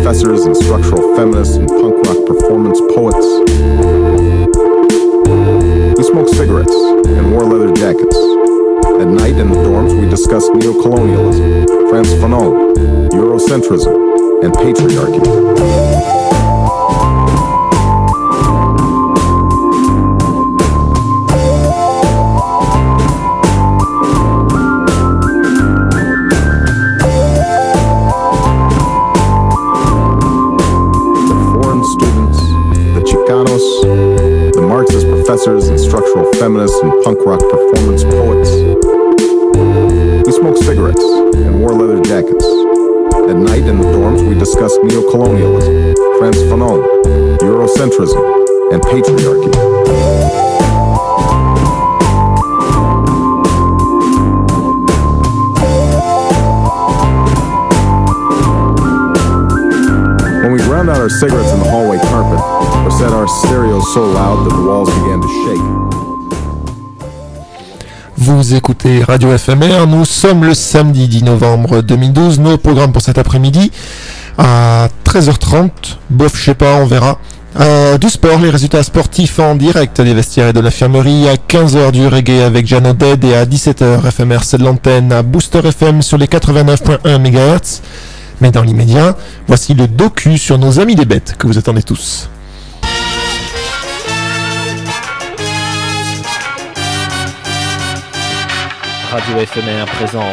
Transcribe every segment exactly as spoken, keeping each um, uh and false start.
professors and structural feminists and punk rock performance poets. We smoked cigarettes and wore leather jackets. At night in the dorms, we discussed neocolonialism, Frantz Fanon, Eurocentrism, and patriarchy. Professors and structural feminists and punk rock performance poets. We smoked cigarettes and wore leather jackets. At night in the dorms, we discussed neocolonialism, Frantz Fanon, Eurocentrism, and patriarchy. When we ground out our cigarettes in the hallway carpet, or set our stereos so loud that the walls began to shake. Vous écoutez Radio F M R, nous sommes le samedi dix novembre deux mille douze, nos programmes pour cet après-midi, à treize heures trente, bof je sais pas, on verra. Euh, du sport, les résultats sportifs en direct des vestiaires et de l'infirmerie, à quinze heures du reggae avec Jeannot Dead et à dix-sept heures F M R c'est de l'antenne à Booster F M sur les quatre-vingt-neuf virgule un mégahertz. Mais dans l'immédiat, voici le docu sur nos amis des bêtes que vous attendez tous. Radio F M R présente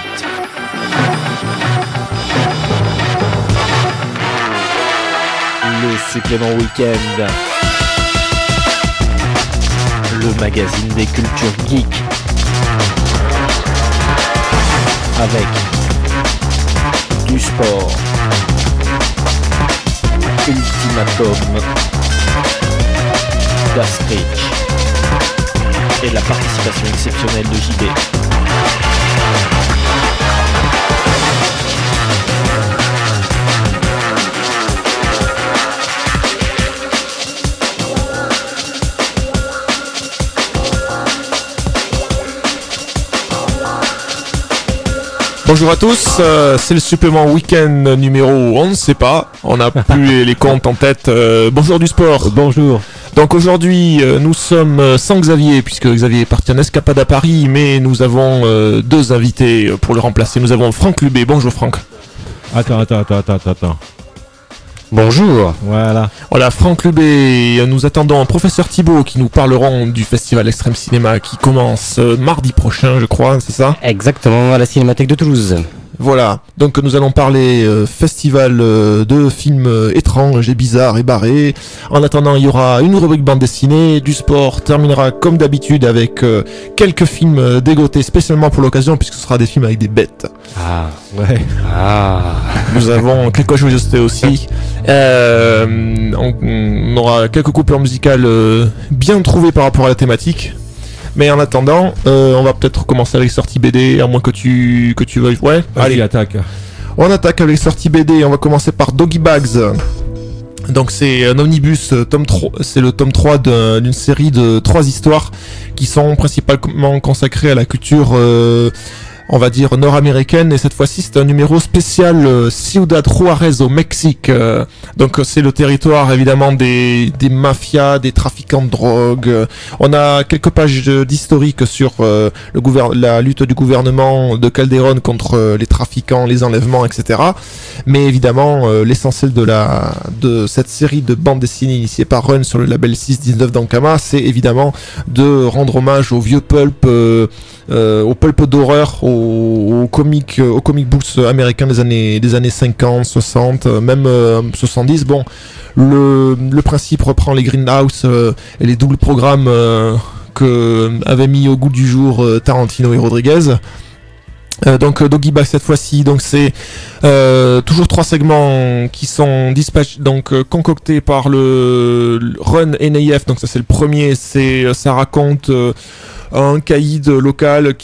le supplément week-end, le magazine des cultures geeks, avec du sport, Ultimatum, Gastrich et la participation exceptionnelle de J B. Bonjour à tous, euh, c'est le supplément week-end numéro, on ne sait pas, on n'a plus les, les comptes en tête. Euh, bonjour du sport. Bonjour. Donc aujourd'hui, euh, nous sommes sans Xavier, puisque Xavier est parti en escapade à Paris, mais nous avons euh, deux invités pour le remplacer. Nous avons Franck Lubé. Bonjour Franck. Attends, attends, attends, attends, attends. Bonjour. Voilà. Voilà, Franck Lubé. Nous attendons professeur Thibault qui nous parleront du festival Extrême Cinéma qui commence euh, mardi prochain, je crois, c'est ça ? Exactement, à la Cinémathèque de Toulouse. Voilà, donc nous allons parler euh, festival euh, de films euh, étranges et bizarres et barrés. En attendant, il y aura une rubrique bande dessinée, du sport terminera comme d'habitude avec euh, quelques films euh, dégotés spécialement pour l'occasion puisque ce sera des films avec des bêtes. Ah, ouais. Ah. Nous avons quelques joyeusetés aussi. Euh, on, on aura quelques coupures musicales euh, bien trouvées par rapport à la thématique. Mais en attendant, euh, on va peut-être commencer avec les sorties B D, à moins que tu que tu veuilles. Ouais. Allez, Allez, attaque. On attaque avec les sorties B D. On va commencer par Doggy Bags. Donc c'est un omnibus, tome trois, c'est le tome trois d'un, d'une série de trois histoires qui sont principalement consacrées à la culture, euh, on va dire, nord-américaine. Et cette fois-ci, c'est un numéro spécial euh, Ciudad Juárez au Mexique. Euh, donc c'est le territoire évidemment des, des mafias, des trafiquants de drogue. Euh, on a quelques pages d'historique sur euh, le gouver- la lutte du gouvernement de Calderón contre euh, les trafiquants, les enlèvements, et cetera. Mais évidemment, euh, l'essentiel de la de cette série de bandes dessinées initiée par Run sur le label six dix-neuf d'Ankama, c'est évidemment de rendre hommage au vieux pulp, euh, euh, au pulp d'horreur, au, au comic, au comic books américains des années des années cinquante, soixante, même euh, soixante-dix. Bon, le le principe reprend les Grindhouse euh, et les doubles programmes euh, que avaient mis au goût du jour euh, Tarantino et Rodriguez. Euh, donc euh, Doggy Bag cette fois-ci, donc c'est euh, toujours trois segments qui sont dispatchés, donc euh, concoctés par le, le Run N A F. Donc ça c'est le premier, c'est ça raconte euh, un caïd local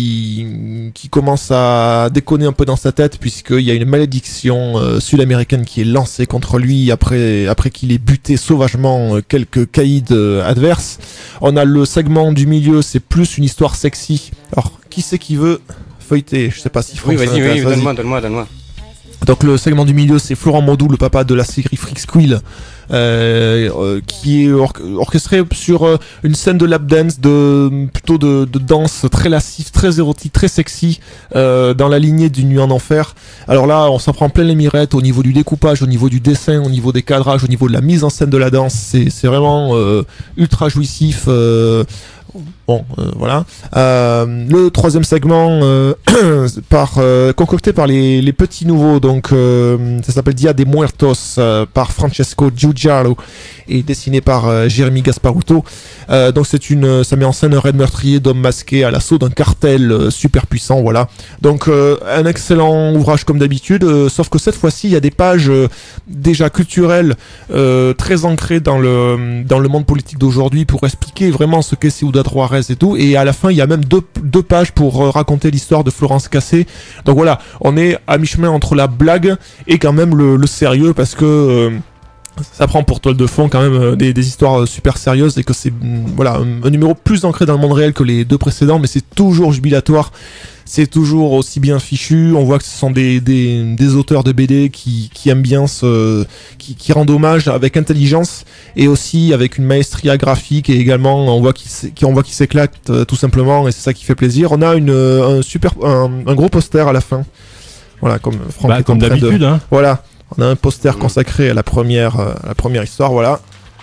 qui qui commence à déconner un peu dans sa tête puisqu'il y a une malédiction euh, sud-américaine qui est lancée contre lui après après qu'il ait buté sauvagement euh, quelques caïds euh, adverses. On a le segment du milieu, c'est plus une histoire sexy. Alors qui c'est qui veut feuilleter, je sais pas si Franck. Oui, vas-y, oui, vas-y. donne-moi, donne-moi, donne-moi. Donc le segment du milieu, c'est Florent Maudou, le papa de la série Freak Squill, euh, euh, qui est or- orchestré sur euh, une scène de lap dance, de plutôt de, de danse très lascive, très érotique, très sexy, euh, dans la lignée d'une nuit en enfer. Alors là, on s'en prend plein les mirettes au niveau du découpage, au niveau du dessin, au niveau des cadrages, au niveau de la mise en scène de la danse. C'est, c'est vraiment euh, ultra jouissif. Euh, Bon, euh, voilà. Euh, le troisième segment, euh, par euh, concocté par les, les petits nouveaux, donc euh, ça s'appelle Dia de Muertos euh, par Francesco Giugiaro et dessiné par euh, Jérémy Gasparuto. Euh, donc c'est une, ça met en scène un raid meurtrier d'hommes masqués à l'assaut d'un cartel euh, super puissant, voilà. Donc euh, un excellent ouvrage comme d'habitude, euh, sauf que cette fois-ci il y a des pages euh, déjà culturelles, euh, très ancrées dans le dans le monde politique d'aujourd'hui pour expliquer vraiment ce qu'est Ciudad Juarez et tout, et à la fin il y a même deux, deux pages pour euh, raconter l'histoire de Florence Cassé. Donc voilà, on est à mi-chemin entre la blague et quand même le, le sérieux, parce que euh, ça prend pour toile de fond quand même euh, des, des histoires super sérieuses, et que c'est mm, voilà un, un numéro plus ancré dans le monde réel que les deux précédents, mais c'est toujours jubilatoire. C'est toujours aussi bien fichu. On voit que ce sont des, des, des auteurs de B D qui, qui aiment bien ce, qui, qui rendent hommage avec intelligence et aussi avec une maestria graphique, et également on voit qu'ils on voit qu'ils s'éclatent euh, tout simplement, et c'est ça qui fait plaisir. On a une, un super, un, un gros poster à la fin. Voilà, comme Franck Bah, est comme en train d'habitude, de... hein. Voilà, on a un poster consacré à la première, euh, à la première histoire. Voilà.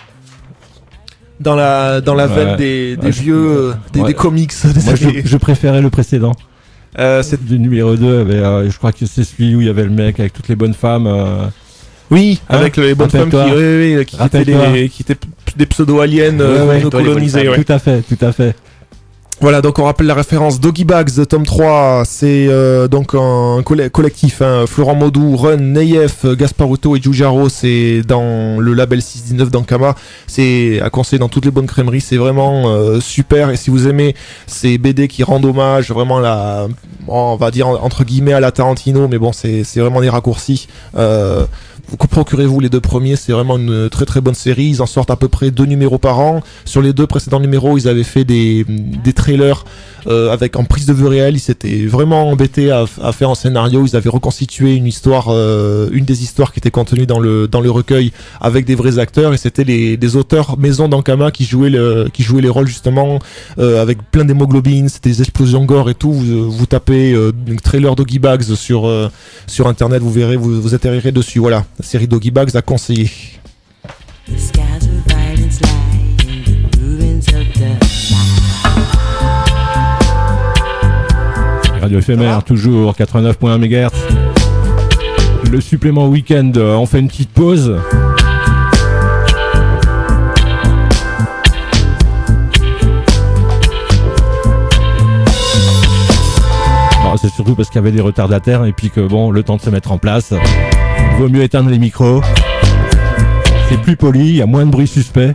Dans la, dans la Ouais. veine des, des Ouais, je- vieux, euh, des, ouais. des comics. Des Moi, je, années- je préférais le précédent. Euh, c'est Le numéro deux, avait, euh, je crois que c'est celui où il y avait le mec avec toutes les bonnes femmes. euh, Oui, Hein, avec les bonnes femmes qui, rappelle-toi. oui, oui, qui, étaient Rappelle-toi. des, qui étaient p- des pseudo-aliens euh, Ouais, ouais, non toi, les bonnes colonisés. femmes. Ouais. Tout à fait, tout à fait. Voilà, donc on rappelle la référence. Doggy Bags, tome trois, c'est euh, donc un coll- collectif. Hein, Florent Maudou, Run, Neyef, Gasparuto et Giugiaro, c'est dans le label six dix-neuf d'Ankama. C'est à conseiller dans toutes les bonnes crèmeries. C'est vraiment euh, super. Et si vous aimez ces B D qui rendent hommage, vraiment la, on va dire entre guillemets à la Tarantino, mais bon, c'est c'est vraiment des raccourcis. Euh, Vous procurez-vous les deux premiers, c'est vraiment une très très bonne série. Ils en sortent à peu près deux numéros par an. Sur les deux précédents numéros, ils avaient fait des, des trailers euh, avec en prise de vue réelle. Ils s'étaient vraiment embêtés à, à faire un scénario. Ils avaient reconstitué une histoire, euh, une des histoires qui était contenue dans le dans le recueil avec des vrais acteurs. Et c'était les des auteurs maison d'Ankama qui jouaient le qui jouaient les rôles justement euh, avec plein d'hémoglobines, c'était des explosions gore et tout. Vous, vous tapez euh, trailer Doggy Bags sur euh, sur internet, vous verrez, vous vous atterrirez dessus. Voilà. La série Doggy Bags à conseiller. The skies of violence lie in the ruins of the Radio éphémère, toujours quatre-vingt-neuf virgule un mégahertz. Le supplément week-end, euh, on fait une petite pause. Non, c'est surtout parce qu'il y avait des retardataires et puis que bon, le temps de se mettre en place, vaut mieux éteindre les micros. C'est plus poli, il y a moins de bruit suspect.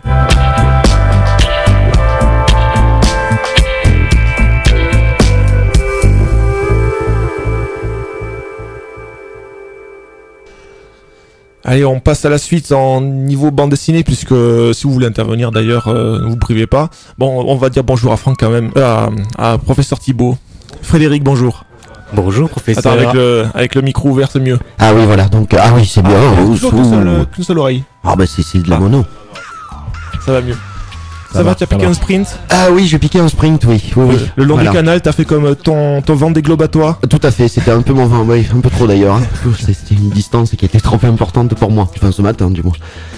Allez, on passe à la suite en niveau bande dessinée, puisque euh, si vous voulez intervenir d'ailleurs, euh, ne vous privez pas. Bon, on va dire bonjour à Franck quand même, euh, à, à professeur Thibault. Frédéric, bonjour. Bonjour, professeur. Attends, avec le, avec le micro ouvert, c'est mieux. Ah oui, voilà, donc, ah oui, c'est bien. Ah, oh, toujours ouh, qu'une ouh. seule, euh, qu'une seule oreille. Ah bah c'est c'est de la Ah. mono. Ça va mieux. Ça, Ça va, va, tu as ça piqué va. un sprint Ah oui, j'ai piqué un sprint, oui, oui, oui. le long Voilà. du canal, t'as fait comme ton, ton vent des globes à toi. Tout à fait, c'était un peu mon vent, oui, un peu trop d'ailleurs. hein. C'était une distance qui était trop importante pour moi, enfin ce matin du moins.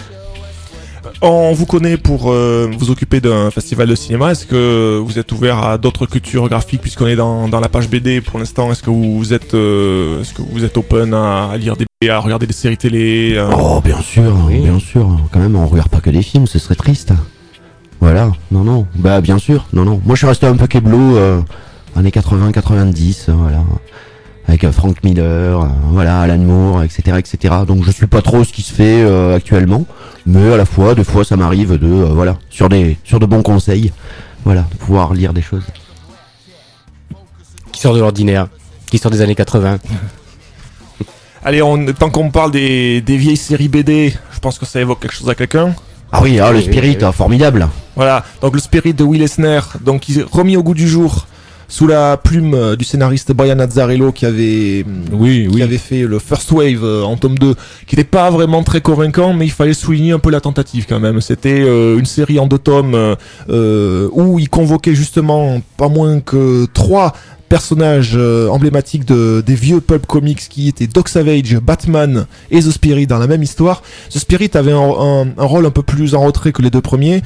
On vous connaît pour euh, vous occuper d'un festival de cinéma. Est-ce que vous êtes ouvert à d'autres cultures graphiques, puisqu'on est dans, dans la page B D pour l'instant? Est-ce que vous êtes, euh, est-ce que vous êtes open à, à lire des B D, à regarder des séries télé euh, Oh bien sûr, Oui. bien sûr, quand même on regarde pas que des films, ce serait triste. Voilà, non non, bah bien sûr, non non. Moi je suis resté un peu keblo, euh, années quatre-vingts quatre-vingt-dix, euh, voilà. Avec euh, Frank Miller, euh, voilà, Alan Moore, et cetera, et cetera. Donc je suis pas trop ce qui se fait euh, actuellement, mais à la fois, des fois, ça m'arrive de, euh, voilà, sur des, sur de bons conseils, voilà, de pouvoir lire des choses. Qui sort de l'ordinaire, qui sort des années quatre-vingts. Allez, on, tant qu'on parle des, des vieilles séries B D, je pense que ça évoque quelque chose à quelqu'un. Ah oui, ah, le Oui, Spirit, oui, oui. ah, formidable. Voilà, donc le Spirit de Will Eisner, donc il est remis au goût du jour sous la plume euh, du scénariste Brian Azzarello qui avait Oui, qui oui. avait fait le First Wave euh, en tome deux, qui n'était pas vraiment très convaincant, mais il fallait souligner un peu la tentative quand même. C'était euh, une série en deux tomes euh, euh, où il convoquait justement pas moins que trois personnages euh, emblématiques de, des vieux pulp comics qui étaient Doc Savage, Batman et The Spirit dans la même histoire. The Spirit avait un, un, un rôle un peu plus en retrait que les deux premiers.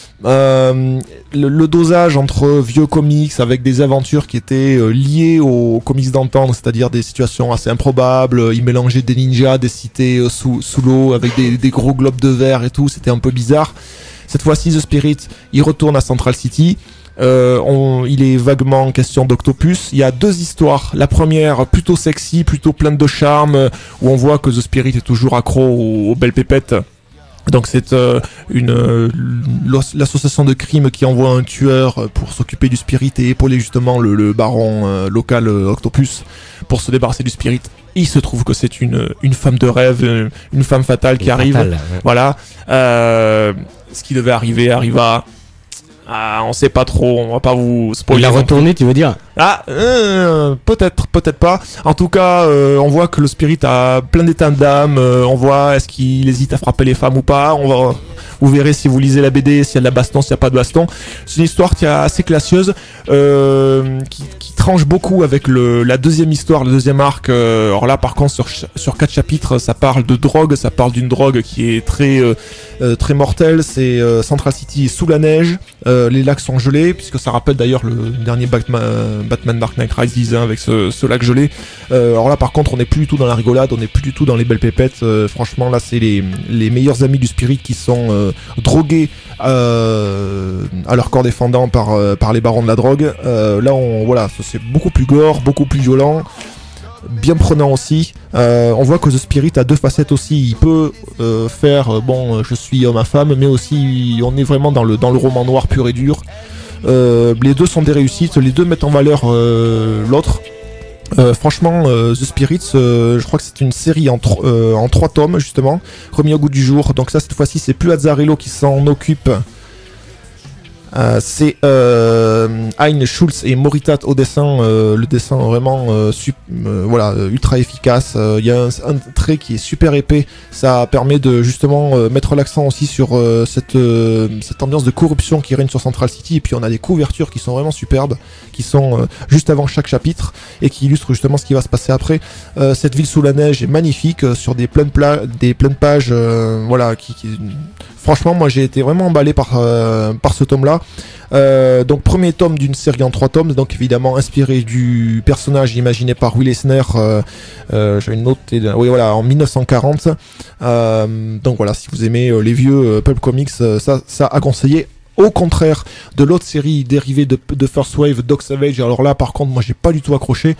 Euh, le, le dosage entre vieux comics avec des aventures qui étaient euh, liées aux comics d'antan, c'est-à-dire des situations assez improbables, il mélangeait des ninjas, des cités euh, sous, sous l'eau avec des, des gros globes de verre et tout, c'était un peu bizarre. Cette fois-ci, The Spirit, il retourne à Central City. Euh, on, il est vaguement question d'Octopus. Il y a deux histoires. La première, plutôt sexy, plutôt pleine de charme, euh, où on voit que The Spirit est toujours accro aux, aux belles pépettes. Donc c'est euh, une euh, l'association de crime qui envoie un tueur pour s'occuper du Spirit et épauler justement le, le baron euh, local euh, Octopus pour se débarrasser du Spirit. Il se trouve que c'est une une femme de rêve, une femme fatale qui arrive. Fatal, ouais. Voilà. Euh, ce qui devait arriver arriva. Ah, on sait pas trop, on va pas vous spoiler. Il a non plus. retourné, tu veux dire? Ah, euh, peut-être, peut-être pas. En tout cas, euh, on voit que le Spirit a plein d'états d'âme. Euh, on voit est-ce qu'il hésite à frapper les femmes ou pas. On va, vous verrez si vous lisez la B D, s'il y a de la baston, s'il y a pas de baston. C'est une histoire qui est assez classieuse, euh, qui, qui tranche beaucoup avec le, la deuxième histoire, le deuxième arc. Euh, alors là, par contre, sur sur quatre chapitres, ça parle de drogue, ça parle d'une drogue qui est très euh, euh, très mortelle. C'est euh, Central City sous la neige. Euh, les lacs sont gelés, puisque ça rappelle d'ailleurs le dernier Batman, euh, Batman Dark Knight Rises hein, avec ce, ce lac gelé. Euh, alors là, par contre, on n'est plus du tout dans la rigolade, on n'est plus du tout dans les belles pépettes. Euh, franchement, là, c'est les, les meilleurs amis du Spirit qui sont euh, drogués euh, à leur corps défendant par, euh, par les barons de la drogue. Euh, là, on, voilà, c'est beaucoup plus gore, beaucoup plus violent. Bien prenant aussi. Euh, on voit que The Spirit a deux facettes aussi. Il peut euh, faire euh, bon, je suis homme à femme, mais aussi on est vraiment dans le dans le roman noir pur et dur. Euh, les deux sont des réussites. Les deux mettent en valeur euh, l'autre. Euh, franchement, euh, The Spirits, euh, je crois que c'est une série en, tro- euh, en trois tomes justement, remis au goût du jour. Donc ça, cette fois-ci, c'est plus Azzarello qui s'en occupe. Euh, c'est euh, Hein Schultz et Moritat au dessin, euh, le dessin vraiment euh, sup- euh, voilà euh, ultra efficace. Il euh, y a un, un trait qui est super épais, ça permet de justement euh, mettre l'accent aussi sur euh, cette euh, cette ambiance de corruption qui règne sur Central City. Et puis on a des couvertures qui sont vraiment superbes, qui sont euh, juste avant chaque chapitre et qui illustrent justement ce qui va se passer après. Euh, cette ville sous la neige est magnifique euh, sur des pleines pla- des pleines pages, euh, voilà qui, qui franchement, moi j'ai été vraiment emballé par euh, par ce tome-là. Euh, donc premier tome d'une série en trois tomes, donc évidemment inspiré du personnage imaginé par Will Eisner. Euh, euh, J'avais une note, oui voilà, en dix-neuf cent quarante. Euh, donc voilà, si vous aimez euh, les vieux euh, pulp comics, euh, ça, ça a conseillé. Au contraire de l'autre série dérivée de, de First Wave, Doc Savage. Alors là, par contre, moi j'ai pas du tout accroché.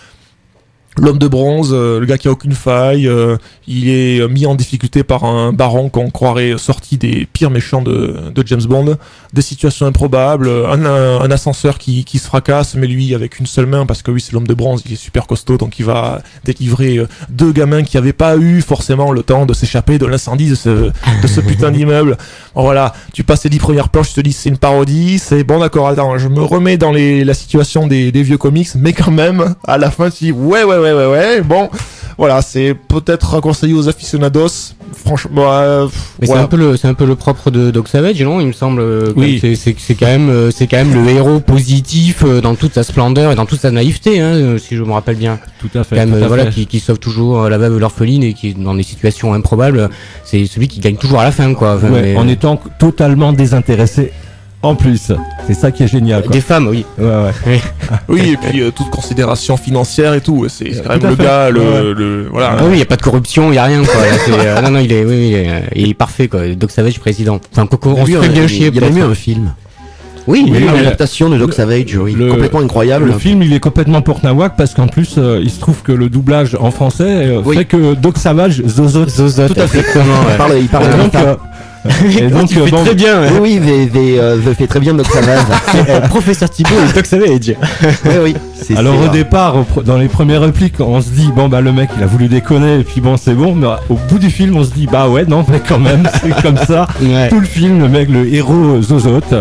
L'homme de bronze, euh, le gars qui a aucune faille, euh, il est euh, mis en difficulté par un baron qu'on croirait sorti des pires méchants de, de James Bond, des situations improbables, un, un, un ascenseur qui, qui se fracasse, mais lui avec une seule main, parce que oui c'est l'homme de bronze, il est super costaud, donc il va délivrer euh, deux gamins qui n'avaient pas eu forcément le temps de s'échapper de l'incendie de ce, de ce putain d'immeuble. Bon, voilà, tu passes les dix premières planches, tu te dis c'est une parodie, c'est bon d'accord, attends, je me remets dans les, la situation des, des vieux comics, mais quand même, à la fin tu dis ouais ouais ouais ouais ouais, bon, voilà, c'est peut-être à conseiller aux aficionados. Franchement, euh, Mais voilà. c'est un peu le, c'est un peu le propre de Doc Savage, non? Il me semble. euh, Oui. C'est, c'est, c'est quand même, euh, c'est quand même le héros positif euh, dans toute sa splendeur et dans toute sa naïveté, hein, euh, si je me rappelle bien. Tout à fait. Quand même, tout à euh, voilà, fait. qui, qui sauve toujours euh, la veuve et l'orpheline et qui est dans des situations improbables. C'est celui qui gagne toujours à la fin, quoi. Enfin, Ouais, mais, en euh, étant totalement désintéressé en plus. C'est ça qui est génial, quoi. des femmes, oui. Ouais, ouais. Oui, et puis euh, toute considération financière et tout, c'est c'est quand même Tout à le fait. gars, le, Ouais. le voilà. Ah oui, il y a pas de corruption, il y a rien, quoi. Là, c'est, euh, non, non, il est, oui, oui, il est, il est parfait, quoi. Doc Savage président. Enfin, Coco, on se fait bien chier. Il y a peut-être. même eu un film. Oui, Il y a eu oui, une mais- adaptation de Doc Savage, oui, le- complètement incroyable. Le film, il est complètement pour Nawak parce qu'en plus, euh, il se trouve que le doublage en français euh, Oui. fait que Doc Savage zozote. Zozote, Tout à fait. exactement, Il ouais. parle, il parle Et comme donc, ça. euh, et donc, tu euh, fais bon, très bien, ouais. Oui, oui, V- V, euh, V fait très bien Doc Savage. Euh, Professeur Thibault et Doc Savage. Oui, oui. c'est- alors c'est, au euh, départ, au pr- dans les premières répliques, on se dit bon bah le mec il a voulu déconner et puis bon c'est bon, mais au bout du film on se dit bah ouais non mais quand même c'est comme ça. Ouais. Tout le film, le mec, le héros euh, zozote. euh,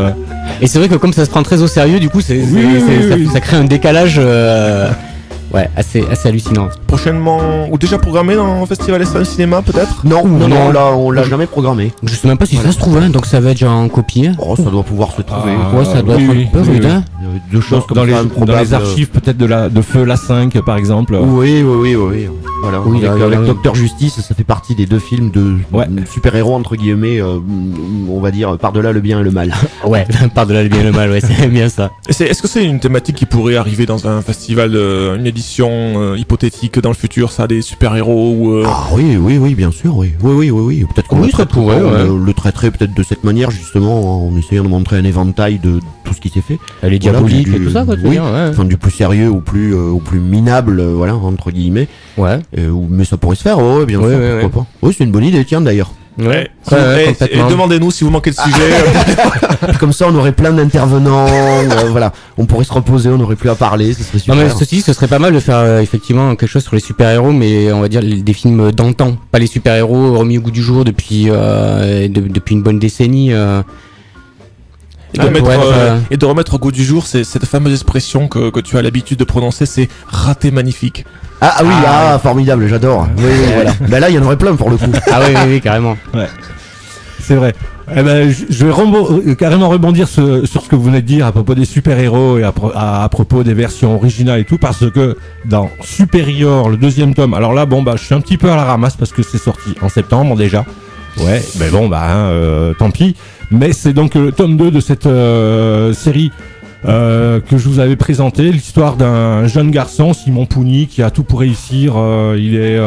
Et c'est vrai que comme ça se prend très au sérieux, du coup, c'est, Oui, c'est- oui, c'est- oui, ça, oui. ça crée un décalage, euh, ouais, assez, assez hallucinant. Prochainement, ou déjà programmé dans le Festival Espagne Cinéma peut-être? Non, non, non, non. on l'a, on l'a jamais programmé. Je sais même pas si ça se trouve, hein, donc ça va être déjà en copie. Oh, ça doit pouvoir se trouver. Ah, Ouais, ça doit oui, être un oui, peu oui, rude, oui. hein. Il y avait deux choses Dans, comme dans les, ça dans improbables. les archives peut-être de la de Feu la cinq par exemple. Oui, oui, oui, oui. Voilà. Oui, avec là, avec là, Docteur Justice, ça fait partie des deux films de Ouais. super-héros entre guillemets, euh, on va dire par-delà le bien et le mal. Ouais, par-delà le bien et le mal, ouais, c'est bien ça. Et c'est- Est-ce que c'est une thématique qui pourrait arriver dans un festival, euh, une édition euh, hypothétique dans le futur, ça, des super-héros ou euh, Ah oui, oui, oui, bien sûr, oui, oui, oui, oui, oui. Peut-être qu'on Oui, le, ça traite- pourrait, on ouais. le- le traiterait peut-être de cette manière justement, en essayant de montrer un éventail de tout ce qui s'est fait. Elle est Voilà, diabolique du- et tout ça, quoi, tu veux oui. dire, ouais. Enfin, du plus sérieux au plus, euh, au plus minable, euh, voilà, entre guillemets. Ouais. Euh, ou- mais ça pourrait se faire, ouais, ouais, bien Ouais, sûr, ouais, pourquoi pas. Oui, c'est une bonne idée, tiens d'ailleurs. Ouais, si vous- ouais, eh, complètement. et demandez-nous si vous manquez de sujet. Puis comme ça, on aurait plein d'intervenants, euh, voilà. On pourrait se reposer, on n'aurait plus à parler, ce serait Non super. mais ceci, ce serait pas mal de faire euh, effectivement quelque chose sur les super-héros, mais on va dire les- des films d'antan, pas les super-héros remis au goût du jour depuis euh, de- depuis une bonne décennie. euh. Et de, Ouais, mettre, pour être, euh, euh, et de remettre au goût du jour, c'est cette fameuse expression que, que tu as l'habitude de prononcer, c'est raté magnifique. Ah, ah oui, Ah, ah, formidable, j'adore. Oui, oui, voilà. Bah là, il y en aurait plein pour le coup. Ah oui, oui, oui, carrément. C'est vrai. Eh ben, je je vais rembo- euh, carrément rebondir ce- sur ce que vous venez de dire à propos des super-héros et à, pro- à- à propos des versions originales et tout, parce que dans Superior, le deuxième tome, alors là, bon, bah, je suis un petit peu à la ramasse parce que c'est sorti en septembre déjà. Ouais, mais bon, bah, hein, euh, tant pis. Mais c'est donc le tome deux de cette euh, série euh, que je vous avais présenté, l'histoire d'un jeune garçon, Simon Pougny, qui a tout pour réussir. Euh, il est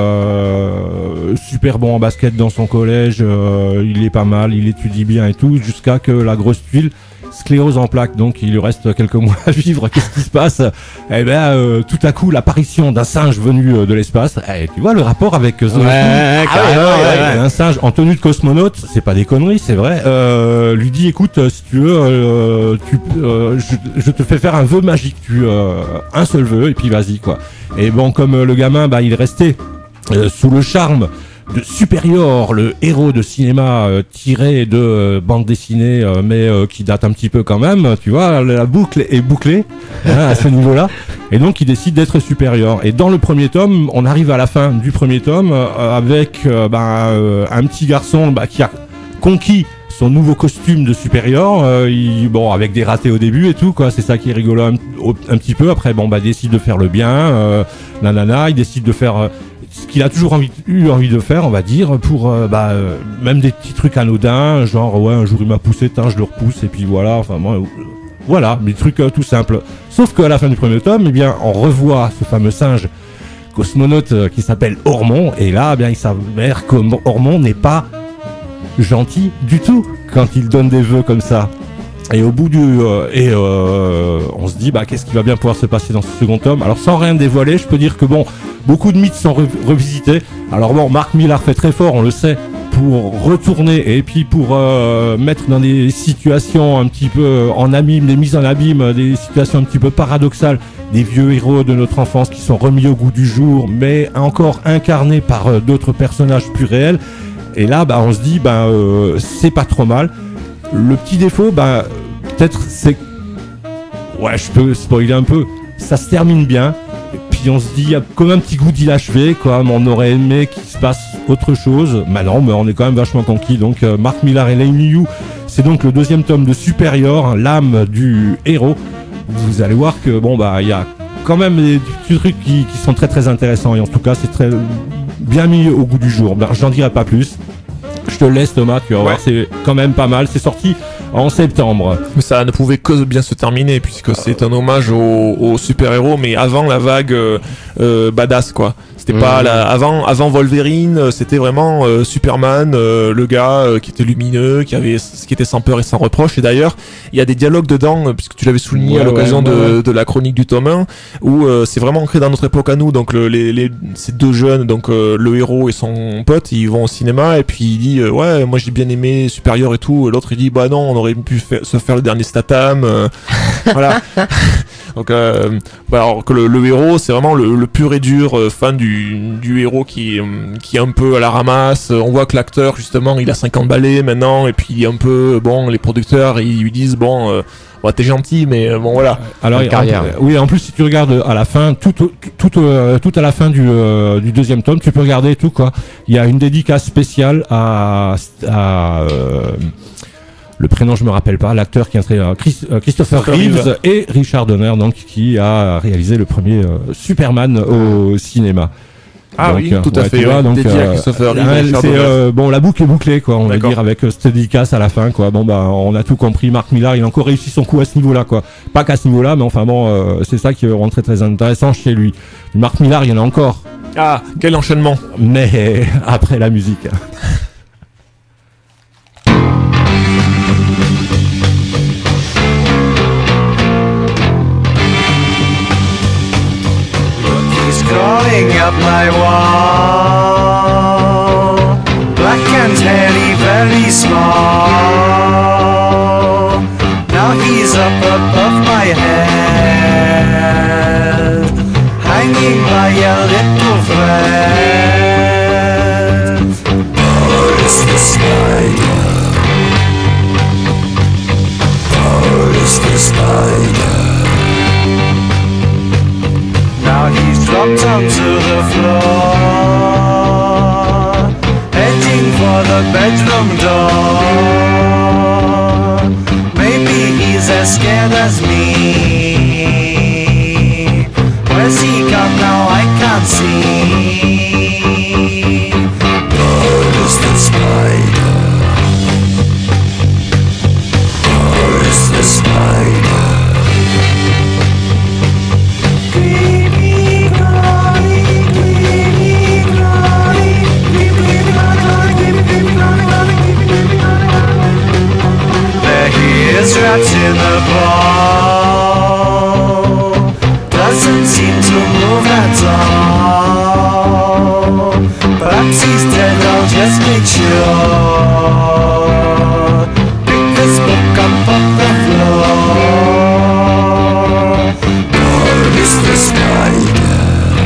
euh, super bon en basket dans son collège, euh, il est pas mal, il étudie bien et tout, jusqu'à que la grosse tuile sclérose en plaques, donc il lui reste quelques mois à vivre. Qu'est-ce qui se passe? Eh ben, euh, tout à coup, l'apparition d'un singe venu euh, de l'espace. Eh, tu vois le rapport avec euh, The Ouais, ouais, Ah carrément, ouais, ouais, ouais, ouais. un singe en tenue de cosmonaute, c'est pas des conneries, c'est vrai. Euh, lui dit, écoute, euh, si tu veux, euh, tu, euh, je, je te fais faire un vœu magique, tu euh, un seul vœu et puis vas-y quoi. Et bon, comme euh, le gamin, bah, il est resté euh, sous le charme de Superior, le héros de cinéma euh, tiré de euh, bande dessinée, euh, mais euh, qui date un petit peu quand même, tu vois, la boucle est bouclée hein, à ce niveau-là. Et donc il décide d'être Superior. Et dans le premier tome, on arrive à la fin du premier tome euh, avec euh, ben, euh, un petit garçon bah, qui a conquis son nouveau costume de Superior, euh, il, bon avec des ratés au début et tout quoi, c'est ça qui est rigolo un, au- un petit peu. Après bon bah décide de faire le bien, euh, nanana, il décide de faire euh, ce qu'il a toujours envie, eu envie de faire, on va dire, pour euh, bah, euh, même des petits trucs anodins, genre ouais un jour il m'a poussé, tain, je le repousse et puis voilà, enfin moi, euh, voilà, des trucs euh, tout simples. Sauf qu'à la fin du premier tome, eh bien on revoit ce fameux singe cosmonaute euh, qui s'appelle Ormond, et là eh bien il s'avère que Ormond n'est pas gentil du tout quand il donne des vœux comme ça. Et au bout du euh, et euh, on se dit bah qu'est-ce qui va bien pouvoir se passer dans ce second tome. Alors sans rien dévoiler, je peux dire que bon, beaucoup de mythes sont re- revisités. Alors bon, Mark Millar fait très fort, on le sait, pour retourner et puis pour euh, mettre dans des situations un petit peu en abîme, des mises en abîme, des situations un petit peu paradoxales, des vieux héros de notre enfance qui sont remis au goût du jour, mais encore incarnés par euh, d'autres personnages plus réels. Et là, bah, on se dit, bah, euh, c'est pas trop mal. Le petit défaut, bah, peut-être, c'est, ouais, je peux spoiler un peu. Ça se termine bien. Et puis on se dit, il y a comme un petit goût d'inachevé, quoi. Mais on aurait aimé qu'il se passe autre chose. Mais non, mais on est quand même vachement conquis. Donc, euh, Mark Millar et Lane Liu, c'est donc le deuxième tome de Superior, hein, l'âme du héros. Vous allez voir que, bon, bah, il y a quand même des petits trucs qui, qui sont très très intéressants. Et en tout cas, c'est très bien mis au goût du jour. Ben, j'en dirai pas plus. Je te laisse Thomas, tu vas voir, c'est quand même pas mal. C'est sorti en septembre. Mais ça ne pouvait que bien se terminer, puisque c'est un hommage aux, aux super-héros, mais avant la vague euh, euh, badass, quoi. C'était Mmh. pas la, avant, avant Wolverine, euh, c'était vraiment euh, Superman, euh, le gars euh, qui était lumineux, qui avait, qui était sans peur et sans reproche. Et d'ailleurs, il y a des dialogues dedans, euh, puisque tu l'avais souligné Ouais, à l'occasion ouais, ouais, de, de la chronique du tome un, où euh, c'est vraiment ancré dans notre époque à nous. Donc le, les, les, ces deux jeunes, donc euh, le héros et son pote, ils vont au cinéma et puis il dit euh, ouais, moi j'ai bien aimé Superior et tout. Et l'autre il dit bah non, on aurait pu faire, se faire le dernier Statham. euh, voilà. Donc, euh, bah, alors que le, le héros, c'est vraiment le, le pur et dur euh, fan du, du héros qui, euh, qui est un peu à la ramasse. On voit que l'acteur, justement, il a cinquante balais maintenant, et puis il est un peu, bon, les producteurs, ils lui disent, bon, euh, ouais, t'es gentil, mais euh, bon, voilà. Alors, Une en- carrière. oui, en plus, si tu regardes à la fin, tout, au- tout, euh, tout à la fin du, euh, du deuxième tome, tu peux regarder tout, quoi. Il y a une dédicace spéciale à, à euh, le prénom, je me rappelle pas, l'acteur qui est entré, euh, Chris- euh, Christopher Christopher Reeves Reeve. et Richard Donner, donc, qui a réalisé le premier euh, Superman au cinéma. Ah Donc, oui, euh, tout à ouais, fait. tu vois, ouais. donc, Dédié à euh, Christopher Reeve ouais, et Richard c'est, Donner. euh, bon, la boucle est bouclée, quoi, on va D'accord. dire, avec euh, cette dédicace à la fin, quoi. Bon, bah, on a tout compris. Mark Millar, il a encore réussi son coup à ce niveau-là, quoi. Pas qu'à ce niveau-là, mais enfin bon, euh, c'est ça qui est vraiment très très intéressant chez lui. Du Mark Millar, il y en a encore, Ah, quel enchaînement. mais après la musique. He's crawling up my wall, black and hairy, very small. Now he's up above my head, hanging by a little thread. Boris the spider, Boris the spider. Now he's dropped onto the floor, heading for the bedroom door. Maybe he's as scared as me. Where's he gone now? I can't see. Boris the spider, Boris the spider. There he is, wrapped in a ball. Doesn't seem to move at all. Perhaps he's dead, I'll just make sure. Pick this book up off the floor. Boris the spider,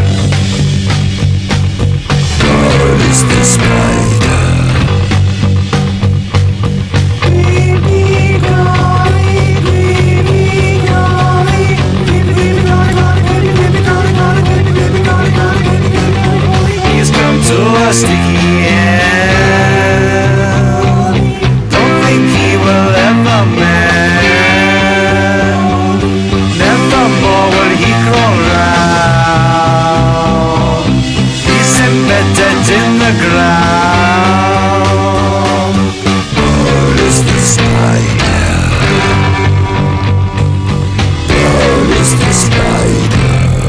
Boris the spider. He's come to a sticky end. Don't think he will ever mend. Never more will he crawl round. He's embedded in the ground. Boris the spider, Boris the spider.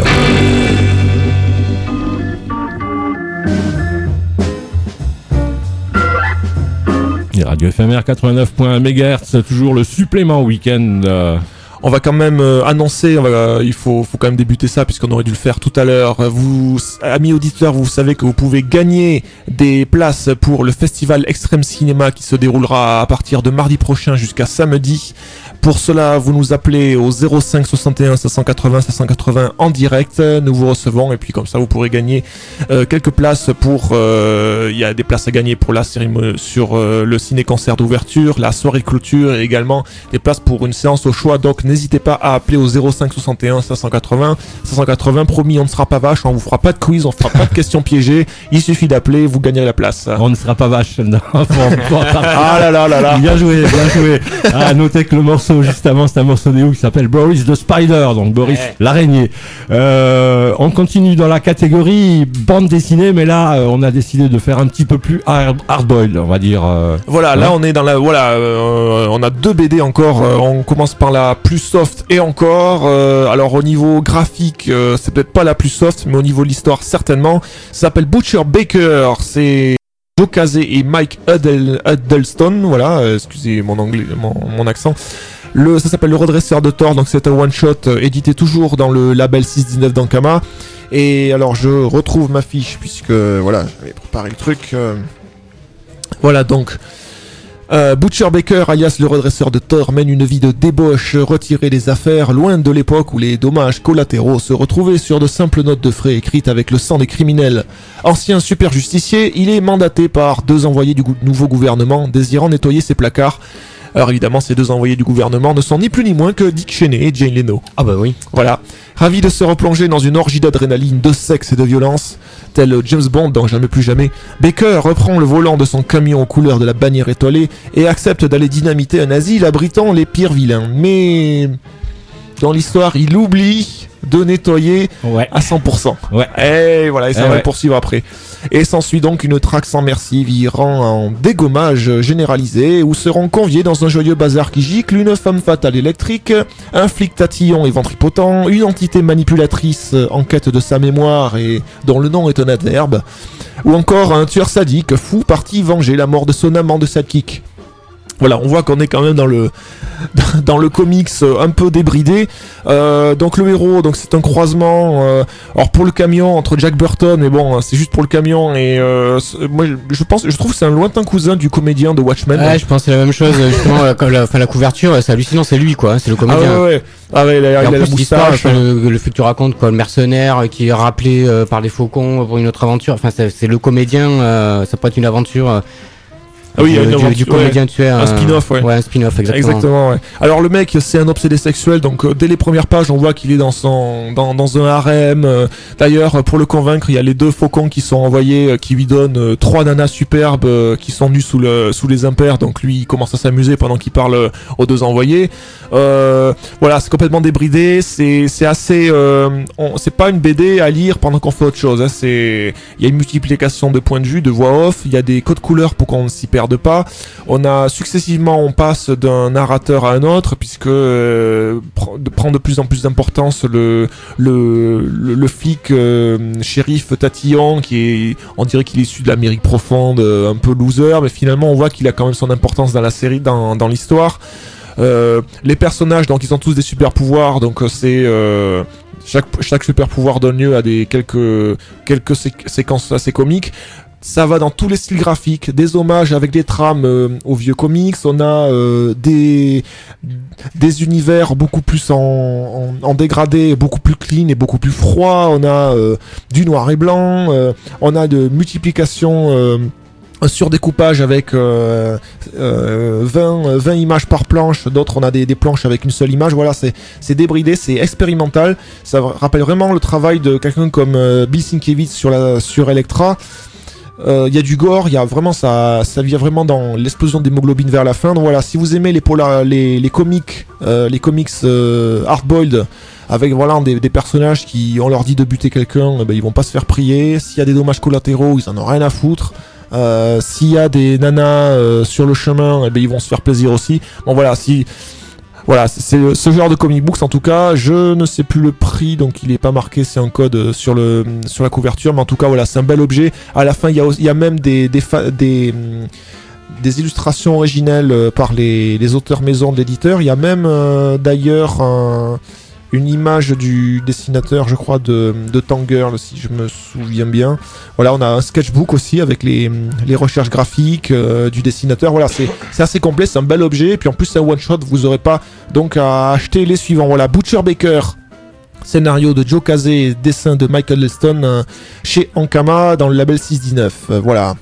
Et Radio F M R quatre-vingt-neuf point un mégahertz, toujours le supplément week-end. euh, On va quand même euh, annoncer, on va, euh, il faut, faut quand même débuter ça puisqu'on aurait dû le faire tout à l'heure. Vous, amis auditeurs, vous savez que vous pouvez gagner des places pour le festival Extrême Cinéma qui se déroulera à partir de mardi prochain jusqu'à samedi. Pour cela, vous nous appelez au zéro cinq soixante et un cinq cent quatre-vingts cinq cent quatre-vingts en direct. Nous vous recevons et puis comme ça, vous pourrez gagner euh, quelques places pour. euh, Il y a des places à gagner pour la cérémonie sur euh, le ciné-concert d'ouverture, la soirée de clôture et également des places pour une séance au choix. Donc n'hésitez pas à appeler au zéro cinq soixante et un cinq cent quatre-vingts cinq cent quatre-vingts. Promis, on ne sera pas vache, on vous fera pas de quiz, on fera pas de questions piégées. Il suffit d'appeler, vous gagnerez la place. On ne sera pas vache. Non, pour- pour- Ah là là là là. Bien joué, bien joué. Ah, notez que le morceau juste avant, c'est un morceau des Who qui s'appelle Boris the Spider, donc Boris Ouais. l'araignée. Euh, on continue dans la catégorie bande dessinée, mais là, euh, on a décidé de faire un petit peu plus hard, hard-boiled, on va dire. euh. Voilà, Ouais. là on est dans la voilà, euh, on a deux B D encore. euh, on commence par la plus soft et encore. euh, alors au niveau graphique, euh, c'est peut-être pas la plus soft, mais au niveau de l'histoire certainement. Ça s'appelle Butcher Baker. C'est Joe Casey et Mike Huddle- Huddleston. Voilà, euh, excusez mon anglais, mon, mon accent. Le, ça s'appelle Le Redresseur de Thor. Donc c'est un one shot euh, édité toujours dans le label six dix-neuf d'Ankama. Et alors je retrouve ma fiche puisque voilà, j'avais préparé le truc. euh. Voilà donc. Euh, Butcher Baker, alias le redresseur de tort, mène une vie de débauche, retiré des affaires, loin de l'époque où les dommages collatéraux se retrouvaient sur de simples notes de frais écrites avec le sang des criminels. Ancien super justicier, il est mandaté par deux envoyés du gou- nouveau gouvernement désirant nettoyer ses placards. Alors évidemment, ces deux envoyés du gouvernement ne sont ni plus ni moins que Dick Cheney et Jane Leno. Ah bah oui. Voilà. Ravi de se replonger dans une orgie d'adrénaline, de sexe et de violence, tel James Bond dans Jamais plus jamais, Baker reprend le volant de son camion aux couleurs de la bannière étoilée et accepte d'aller dynamiter un asile abritant les pires vilains. Mais dans l'histoire, il oublie de nettoyer Ouais. à cent pour cent. Ouais. Et voilà, et ça Eh va ouais. le poursuivre après. Et s'ensuit donc une traque sans merci virant en dégommage généralisé où seront conviés dans un joyeux bazar qui gicle une femme fatale électrique, un flic tatillon et ventripotent, une entité manipulatrice en quête de sa mémoire et dont le nom est un adverbe, ou encore un tueur sadique fou parti venger la mort de son amant de sidekick. Voilà, on voit qu'on est quand même dans le dans le comics un peu débridé. Euh, donc le héros, donc c'est un croisement. Euh, alors pour le camion entre Jack Burton, mais bon, c'est juste pour le camion. Et euh, moi, je pense, je trouve que c'est un lointain cousin du comédien de Watchmen. Ouais, je pense que c'est la même chose. Justement, la, la, enfin, la couverture, c'est hallucinant, c'est lui quoi, c'est le ah comédien. ouais, ouais. Ah ouais, il a, Et il a en la plus, l'histoire, moustache. enfin, le, le fait que tu racontes, quoi, le mercenaire qui est rappelé euh, par des faucons pour une autre aventure. Enfin, c'est, c'est le comédien. Euh, ça peut être une aventure. Euh, Ah oui, il y a du, une du, aventure, du comédien tueur. un euh, spin-off, ouais. Ouais, un spin-off, exactement. Exactement, ouais. Alors le mec, c'est un obsédé sexuel, donc euh, dès les premières pages, on voit qu'il est dans son dans, dans un harem. euh. D'ailleurs, pour le convaincre, il y a les deux faucons qui sont envoyés, euh, qui lui donnent euh, trois nanas superbes euh, qui sont nues sous le sous les impairs. Donc lui, il commence à s'amuser pendant qu'il parle euh, aux deux envoyés. Euh, voilà, c'est complètement débridé. C'est c'est assez. Euh, on- c'est pas une B D à lire pendant qu'on fait autre chose. Hein. C'est il y a une multiplication de points de vue, de voix off. Il y a des codes couleurs pour qu'on ne s'y perde pas. On a successivement, on passe d'un narrateur à un autre, puisque euh, pr- de- prend de plus en plus d'importance le le, le, le flic euh, shérif tatillon qui est, on dirait qu'il est issu de l'Amérique profonde, euh, un peu loser, mais finalement on voit qu'il a quand même son importance dans la série, dans dans l'histoire. Euh, les personnages, donc ils ont tous des super pouvoirs, donc euh, c'est euh, chaque chaque super pouvoir donne lieu à des quelques quelques sé- séquences assez comiques. Ça va dans tous les styles graphiques, des hommages avec des trames euh, aux vieux comics. On a euh, des des univers beaucoup plus en, en, en dégradé, beaucoup plus clean et beaucoup plus froid. On a euh, du noir et blanc. Euh, on a de multiplication. Euh, un surdécoupage avec euh, euh, vingt, vingt images par planche, d'autres on a des, des planches avec une seule image. Voilà, c'est, c'est débridé, c'est expérimental. Ça rappelle vraiment le travail de quelqu'un comme euh, Bill Sienkiewicz sur, la, sur Elektra. Il euh, y a du gore, il y a vraiment ça, ça vient vraiment dans l'explosion d'hémoglobine vers la fin. Donc voilà, si vous aimez les polar, les, les comics, euh, les comics euh, hard-boiled, avec voilà des, des personnages qui, on leur dit de buter quelqu'un, eh ben, ils vont pas se faire prier. S'il y a des dommages collatéraux, ils en ont rien à foutre. Euh, s'il y a des nanas euh, sur le chemin, eh ben, ils vont se faire plaisir aussi. Bon voilà, si voilà, c'est, c'est ce genre de comic books en tout cas. Je ne sais plus le prix, donc il est pas marqué, c'est un code sur le sur la couverture, mais en tout cas voilà, c'est un bel objet. À la fin, il y a il y a même des des fa- des des illustrations originelles euh, par les les auteurs maison de l'éditeur. Il y a même euh, d'ailleurs un une image du dessinateur, je crois, de, de Tangirl, si je me souviens bien. Voilà, on a un sketchbook aussi avec les, les recherches graphiques euh, du dessinateur. Voilà, c'est, c'est assez complet, c'est un bel objet. Et puis en plus, c'est un one-shot, vous aurez pas donc à acheter les suivants. Voilà, Butcher Baker, scénario de Joe Casey, dessin de Michael Leston euh, chez Ankama dans le label six dix-neuf. Euh, voilà.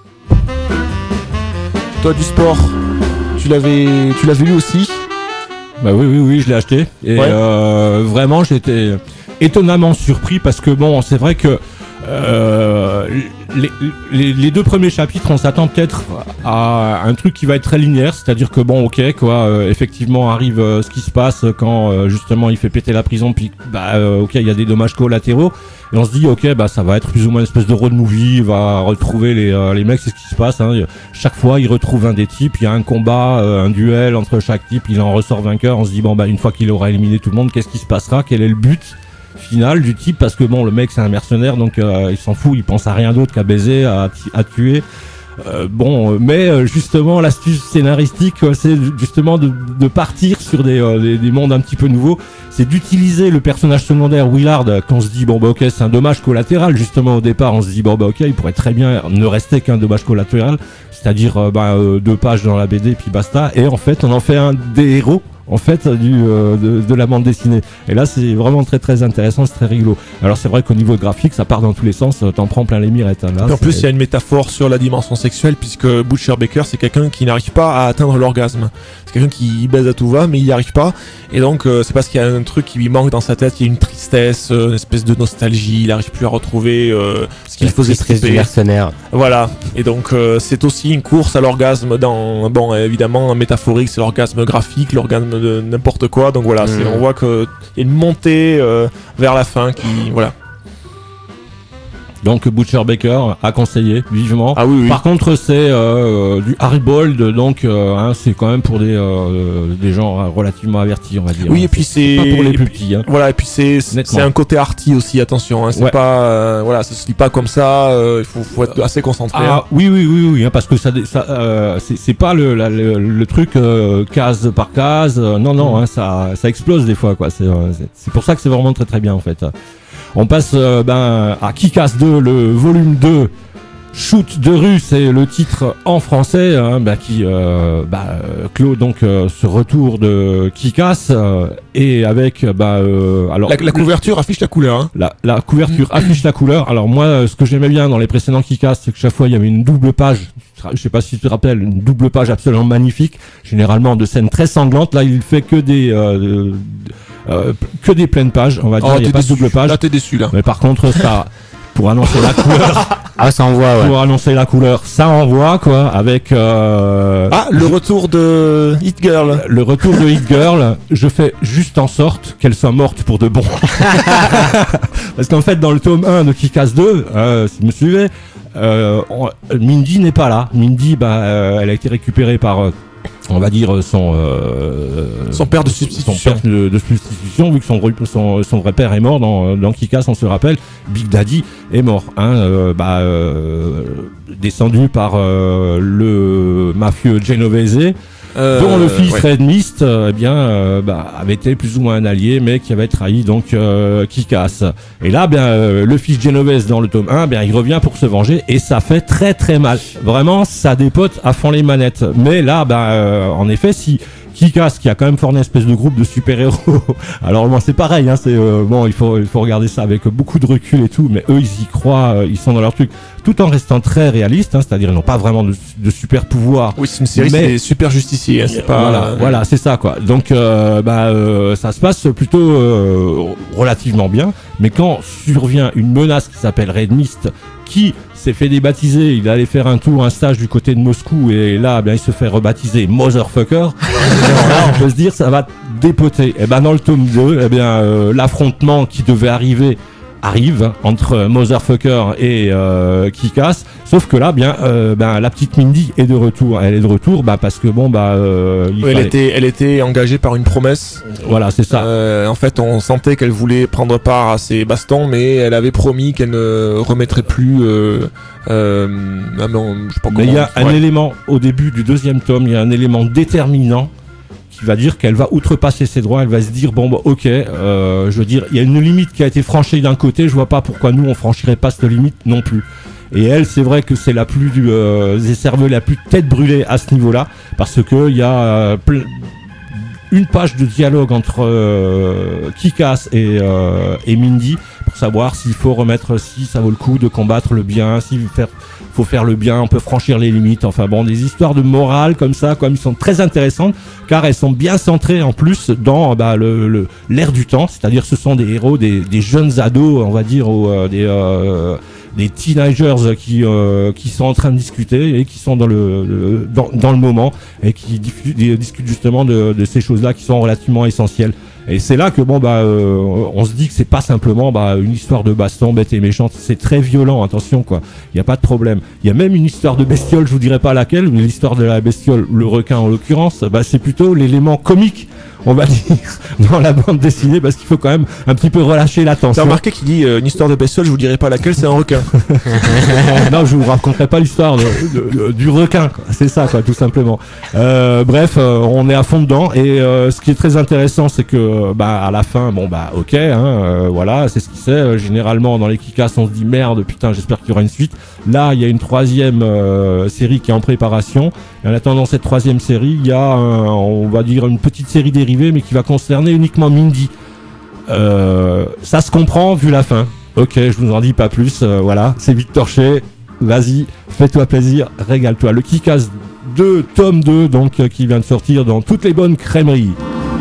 Toi, du sport, tu l'avais, tu l'avais lu aussi? Bah oui, oui, oui, je l'ai acheté. Et Ouais. euh, vraiment, j'étais étonnamment surpris parce que bon, c'est vrai que euh, les, les, les deux premiers chapitres, on s'attend peut-être à un truc qui va être très linéaire, c'est-à-dire que bon, ok, quoi, euh, effectivement, arrive euh, ce qui se passe quand euh, justement il fait péter la prison, puis bah, euh, ok, il y a des dommages collatéraux, et on se dit, ok, bah ça va être plus ou moins une espèce de road movie, il va retrouver les euh, les mecs, c'est ce qui se passe. Hein. Chaque fois, il retrouve un des types, il y a un combat, euh, un duel entre chaque type, il en ressort vainqueur. On se dit bon bah une fois qu'il aura éliminé tout le monde, qu'est-ce qui se passera, quel est le but final du type, parce que bon le mec c'est un mercenaire, donc euh, il s'en fout, il pense à rien d'autre qu'à baiser, à, à tuer. Euh, bon, mais euh, justement l'astuce scénaristique, euh, c'est justement de, de partir sur des, euh, des, des mondes un petit peu nouveaux. C'est d'utiliser le personnage secondaire Willard, euh, qu'on se dit bon bah ok c'est un dommage collatéral. Justement au départ on se dit bon bah ok il pourrait très bien ne rester qu'un dommage collatéral, c'est-à-dire euh, bah, euh, deux pages dans la B D puis basta. Et en fait on en fait un des héros en fait du euh, de, de la bande dessinée. Et là c'est vraiment très très intéressant, c'est très rigolo. Alors c'est vrai qu'au niveau graphique ça part dans tous les sens, t'en prends plein les mirettes. Hein, là, et en plus il y a une métaphore sur la dimension sexuelle, puisque Butcher Baker c'est quelqu'un qui n'arrive pas à atteindre l'orgasme. C'est quelqu'un qui baise à tout va mais il n'y arrive pas, et donc euh, c'est parce qu'il y a un truc qui lui manque dans sa tête, il y a une tristesse, euh, une espèce de nostalgie, il n'arrive plus à retrouver euh, ce qu'il faisait du mercenaire. Voilà, et donc euh, c'est aussi une course à l'orgasme dans, bon évidemment métaphorique, c'est l'orgasme graphique, l'orgasme de n'importe quoi, donc voilà, mmh. c'est, on voit qu'il y a une montée euh, vers la fin qui, voilà. Donc Butcher Baker à conseiller vivement. Ah oui, oui. Par contre c'est euh, du Haribold, donc euh, hein, c'est quand même pour des euh, des gens relativement avertis on va dire. Oui, et puis c'est, c'est pas pour les plus petits. Hein. Voilà, et puis c'est Nettement. C'est un côté arty aussi, attention. Hein, c'est ouais. pas euh, voilà, ça se lit pas comme ça. Il euh, faut, faut être assez concentré. Ah hein. oui oui oui oui, hein, parce que ça ça euh, c'est, c'est pas le la, le, le truc euh, case par case. Euh, non non, mmh. hein, ça ça explose des fois quoi. C'est, euh, c'est c'est pour ça que c'est vraiment très très bien en fait. On passe euh, ben, à Kick-Ass deux, le volume deux, Shoot de rue, c'est le titre en français, hein, ben, qui euh, ben, clôt donc euh, ce retour de Kick-Ass, euh, et avec ben, euh, alors la, la couverture affiche la couleur. Hein. La, la couverture affiche la couleur. Alors moi, ce que j'aimais bien dans les précédents Kick-Ass, c'est que chaque fois il y avait une double page. Je sais pas si tu te rappelles, une double page absolument magnifique, généralement de scènes très sanglantes. Là, il fait que des euh, Euh, que des pleines pages, on va dire, oh, il n'y a pas de double page. Là, t'es déçu, là. Mais par contre, ça, pour annoncer la couleur. Ah, ça envoie, ouais. Pour annoncer la couleur, ça envoie, quoi, avec, euh, Ah, le retour de Hit Girl. Le retour de Hit Girl, je fais juste en sorte qu'elle soit morte pour de bon. Parce qu'en fait, dans le tome un de Kick-Ass deux, euh, si vous me suivez, euh, on, Mindy n'est pas là. Mindy, bah, euh, elle a été récupérée par, euh, on va dire son euh, son père de substitution, son père de, de substitution, vu que son, son son vrai père est mort dans dans Kick-Ass, on se rappelle, Big Daddy est mort, hein, euh, bah euh, descendu par euh, le mafieux Genovese. Euh, dont le fils ouais. Red Mist euh, eh bien euh, bah, avait été plus ou moins un allié, mais qui avait trahi donc euh, Kick-Ass. Et là bien euh, le fils Genovese dans le tome un, bien il revient pour se venger, et ça fait très très mal. Vraiment ça dépote à fond les manettes. Mais là ben euh, en effet, si Kick-Ass, qui a quand même formé une espèce de groupe de super-héros. Alors bon, c'est pareil, hein, c'est euh, bon, il faut il faut regarder ça avec beaucoup de recul et tout, mais eux ils y croient, euh, ils sont dans leur truc, tout en restant très réalistes, hein, c'est-à-dire ils n'ont pas vraiment de, de super pouvoirs. Oui, c'est une série, mais c'est super justicier, hein, c'est pas voilà, euh... voilà, c'est ça quoi. Donc euh, bah euh, ça se passe plutôt euh, relativement bien, mais quand survient une menace qui s'appelle Red Mist, qui s'est fait débaptiser, il allait faire un tour, un stage du côté de Moscou, et là, bien, il se fait rebaptiser Motherfucker. Là, on peut se dire, ça va dépoter. Et ben, dans le tome deux, eh bien, euh, l'affrontement qui devait arriver arrive hein, entre Motherfucker et euh, Kick-Ass, sauf que là bien euh, ben la petite Mindy est de retour, elle est de retour bah parce que bon bah euh, il oui, fallait... elle était elle était engagée par une promesse. Voilà, c'est ça. Euh, en fait, on sentait qu'elle voulait prendre part à ces bastons, mais elle avait promis qu'elle ne remettrait plus euh, euh, ah non, je sais pas comment. Mais il y a ouais. un élément au début du deuxième tome, il y a un élément déterminant qui va dire qu'elle va outrepasser ses droits, elle va se dire bon bah ok, euh, je veux dire, il y a une limite qui a été franchie d'un côté, je vois pas pourquoi nous on franchirait pas cette limite non plus. Et elle, c'est vrai que c'est la plus euh, écervelée, la plus tête brûlée à ce niveau-là, parce que il y a euh, ple- une page de dialogue entre euh, Kick-Ass et, euh, et Mindy pour savoir s'il faut remettre, si ça vaut le coup de combattre le bien, s'il faire, faut faire le bien, on peut franchir les limites. Enfin bon, des histoires de morale comme ça, comme ils sont très intéressantes, car elles sont bien centrées en plus dans bah, le, le l'ère du temps, c'est-à-dire ce sont des héros, des, des jeunes ados, on va dire, ou euh, des euh, des teenagers qui euh, qui sont en train de discuter et qui sont dans le, le dans, dans le moment et qui diffu- discutent justement de, de ces choses-là qui sont relativement essentielles. Et c'est là que bon bah euh, on se dit que c'est pas simplement bah une histoire de baston bête et méchante, c'est très violent, attention quoi. Il y a pas de problème. Il y a même une histoire de bestiole, je vous dirai pas laquelle, mais l'histoire de la bestiole, le requin en l'occurrence, bah c'est plutôt l'élément comique. on va dire, dans la bande dessinée, parce qu'il faut quand même un petit peu relâcher la T'as tension. remarqué qu'il dit euh, une histoire de bestiole, je vous dirai pas laquelle, c'est un requin. Non, je vous raconterai pas l'histoire de, de- de- du requin, quoi. C'est ça, quoi, tout simplement. Euh, bref, euh, on est à fond dedans, et euh, ce qui est très intéressant, c'est que, bah, à la fin, bon, bah, ok, hein, euh, voilà, c'est ce qu'il sait. Euh, Généralement, dans les Kick-Ass, on se dit merde, putain, j'espère qu'il y aura une suite. Là, il y a une troisième euh, série qui est en préparation. Et en attendant cette troisième série, il y a, un- on va dire, une petite série dérivée, mais qui va concerner uniquement Mindy. Euh, ça se comprend vu la fin. Ok, je vous en dis pas plus. euh, voilà, c'est Victor Shea. Vas-y, fais-toi plaisir, régale-toi. Le Kick-Ass deux, tome deux, donc euh, qui vient de sortir dans toutes les bonnes crèmeries.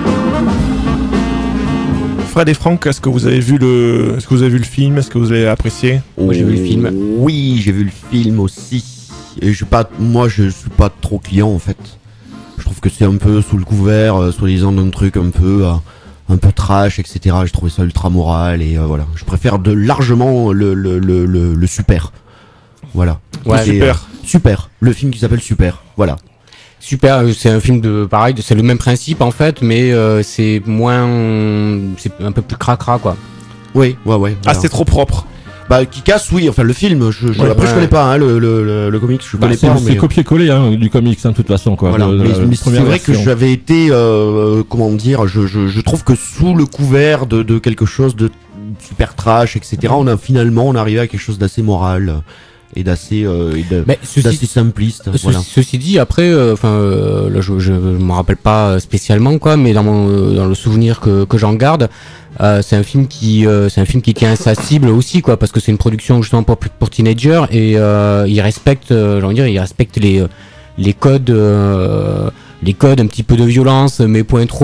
Fred et Franck, est-ce que vous avez vu le, est-ce que vous avez vu le film, est-ce que vous l'avez apprécié? Moi, j'ai vu le film. Oui, j'ai vu le film aussi. Et je pas, moi, je suis pas trop client en fait. Je trouve que c'est un peu sous le couvert, euh, soi-disant d'un truc un peu, euh, un peu trash, et cetera. J'ai trouvé ça ultra moral et euh, voilà. Je préfère de largement le le le le, le super. Voilà. Ouais, C'est, Super. euh, super. Le film qui s'appelle Super. Voilà. Super, euh, c'est un film de pareil, c'est le même principe en fait, mais euh, c'est moins, c'est un peu plus cracra quoi. Oui, ouais, ouais. Ah, voilà. c'est trop propre. Bah, qui casse, oui. Enfin, le film. Je, je, Ouais, après, ouais. je connais pas hein, le, le le le comics. Je Bah, connais c'est pas. c'est Mais... copier-coller hein, du comics, hein, de toute façon, quoi. Voilà, de- de mais, la mais c'est première vrai que version. j'avais été, euh, comment dire, je, je, je trouve que sous le couvert de, de quelque chose de super trash, et cetera, on a finalement, on est arrivé à quelque chose d'assez moral et d'assez, euh, et de- Mais ceci, d'assez simpliste. ce- Voilà. ceci dit, après, enfin, euh, là, je, je me rappelle pas spécialement quoi, mais dans mon, euh, dans le souvenir que que j'en garde, euh, c'est un film qui, euh, c'est un film qui tient sa cible aussi quoi, parce que c'est une production justement pour pour teenagers et euh, il respecte, euh, j'ai envie de dire, il respecte les les codes, euh, les codes un petit peu de violence, mais point trop.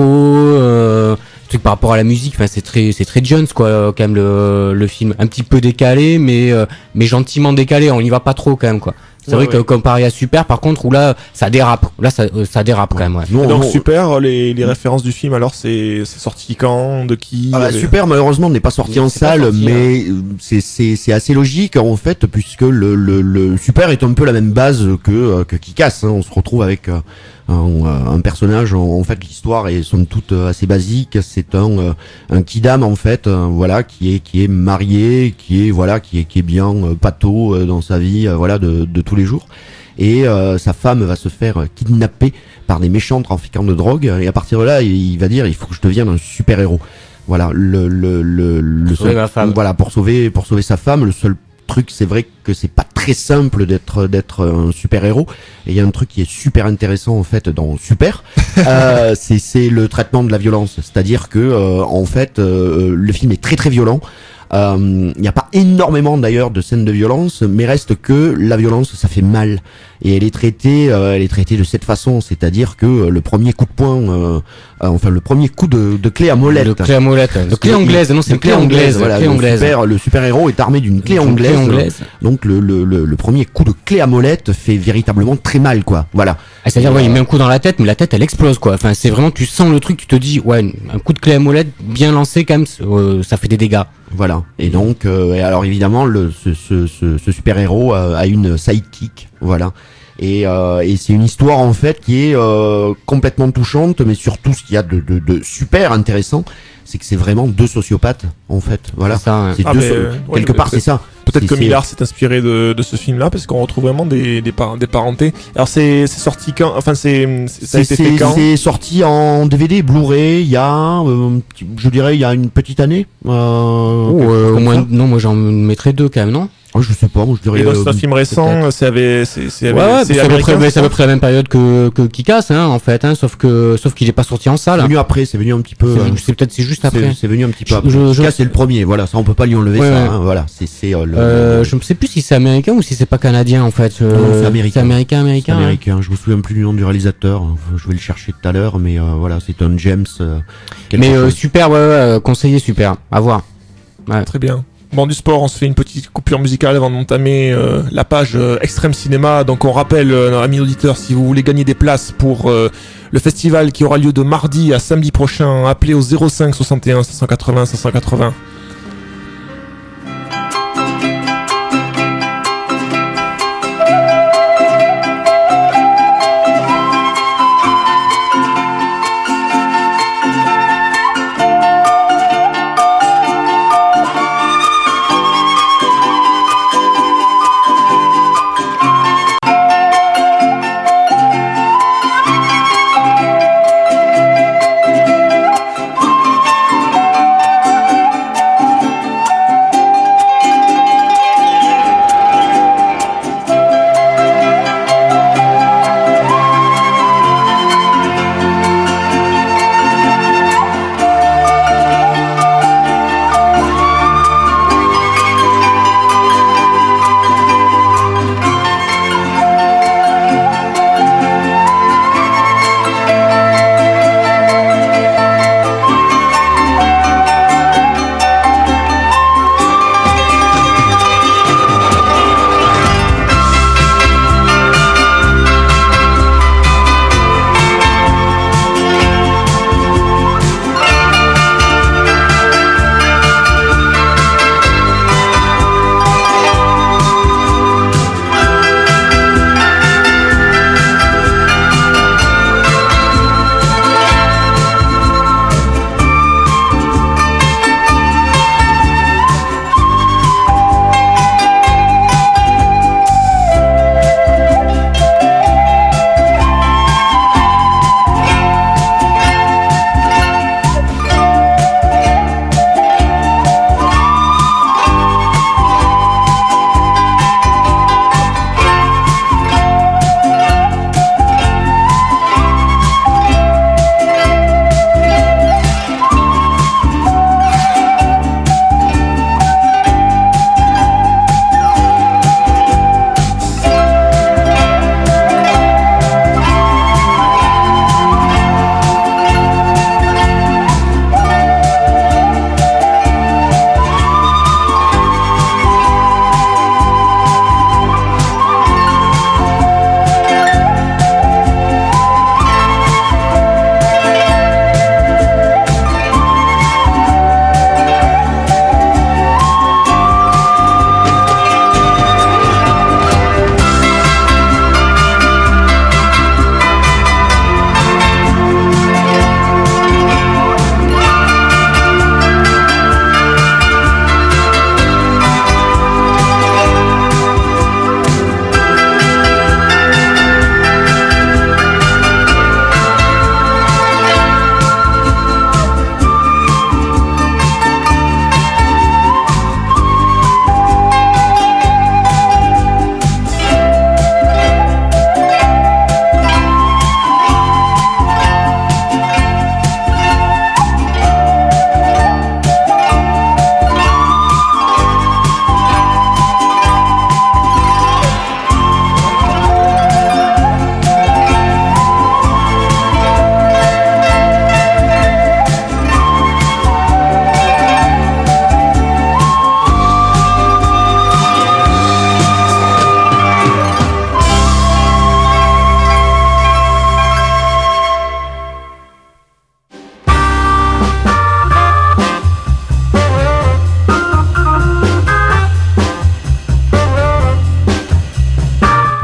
Euh, truc par rapport à la musique, enfin c'est très c'est très Jones quoi euh, quand même le, le film, un petit peu décalé mais euh, mais gentiment décalé, on y va pas trop quand même quoi. C'est Ouais, vrai ouais. que comparé à Super par contre où là ça dérape, là ça euh, ça dérape quand même ouais. Non, Donc non, super, les, les références du film, alors c'est c'est sorti quand, de qui? Ah bah, avec- Super, malheureusement, n'est pas sorti en C'est pas salle, sorti, mais euh, c'est c'est c'est assez logique en fait, puisque le le, le Super est un peu la même base que euh, que Kick-Ass. Hein. On se retrouve avec euh, un, un personnage. En, en fait, l'histoire est somme toute euh, assez basique. C'est un euh, un kidam en fait, euh, voilà, qui est qui est marié, qui est voilà, qui est qui est bien euh, pâteau euh, dans sa vie, euh, voilà, de de tous les jours. Et euh, sa femme va se faire kidnapper par des méchants trafiquants de drogue, et à partir de là, il, il va dire il faut que je devienne un super héros. Voilà, le le le, le sauver ma femme. voilà pour sauver pour sauver sa femme. Le seul truc, c'est vrai que c'est pas très simple d'être d'être un super héros. Et il y a un truc qui est super intéressant en fait dans Super, euh, c'est c'est le traitement de la violence. C'est-à-dire que euh, en fait, euh, le film est très très violent. Il n'y a pas énormément d'ailleurs de scènes de violence, mais reste que la violence, ça fait mal, et elle est traitée, euh, elle est traitée de cette façon, c'est-à-dire que euh, le premier coup de poing, euh, euh, enfin le premier coup de, de clé à molette, Le clé à molette, le clé anglaise, non c'est une clé anglaise, voilà, clé le anglaise. super, le super héros est armé d'une clé Une anglaise, clé anglaise. donc le, le, le, le premier coup de clé à molette fait véritablement très mal, quoi. Voilà. Ah, c'est-à-dire ouais, il met un coup dans la tête, mais la tête elle explose quoi. Enfin c'est vraiment, tu sens le truc, tu te dis ouais, un coup de clé à molette bien lancé quand même, euh, ça fait des dégâts. Voilà. Et donc, euh, et alors évidemment, le, ce, ce, ce, ce super-héros a, a une sidekick, voilà. Et, euh, et c'est une histoire en fait qui est euh, complètement touchante, mais surtout ce qu'il y a de, de, de super intéressant, c'est que c'est vraiment deux sociopathes en fait. Voilà. C'est ça, ouais. C'est Ah, deux mais, so- euh, ouais, quelque mais part, peut-être- c'est ça. Peut-être C'est- que c'est- Millard s'est inspiré de, de ce film-là, parce qu'on retrouve vraiment des, des, par- des parentés. Alors c'est c'est sorti quand? Enfin c'est c'est- ça a C'est été fait c'est- quand? c'est sorti en D V D, Blu-ray, il y a, euh, je dirais, il y a une petite année. Euh, Oh, quelque euh, chose au comme moins, ça. non, moi j'en mettrais deux quand même, non? Oh, je sais pas, moi je dirais. Et donc, c'est un euh, film récent, c'est avec, c'est c'est Ouais, avec- ouais, c'est c'est à peu américain, près, mais c'est c'est à peu ça près la même période que que Kick-Ass, hein, en fait, hein, sauf que sauf qu'il est pas sorti en C'est salle. venu après, c'est venu un petit peu. C'est euh, c'est peut-être c'est juste C'est après. c'est venu un petit peu Je- après. je- En tout je- cas, c'est le premier. Voilà, ça on peut pas lui enlever Ouais, ça. ouais. Hein, voilà, c'est c'est euh, le. Euh, le- je ne sais plus si c'est américain ou si c'est pas canadien en fait. Euh, Non, non, c'est américain. C'est américain, c'est américain. hein. américain. Je me souviens plus du nom du réalisateur. Je vais le chercher tout à l'heure, mais euh, voilà, c'est un James. euh, quelque Mais euh, chose. super, ouais, ouais, euh, conseillé, super. À voir. Très bien. Bon, du sport, on se fait une petite coupure musicale avant d'entamer euh, la page euh, Extrême Cinéma. Donc on rappelle, euh, amis auditeurs, si vous voulez gagner des places pour euh, le festival qui aura lieu de mardi à samedi prochain, appelez au zéro cinq soixante et un cinq cent quatre-vingts cinq cent quatre-vingts.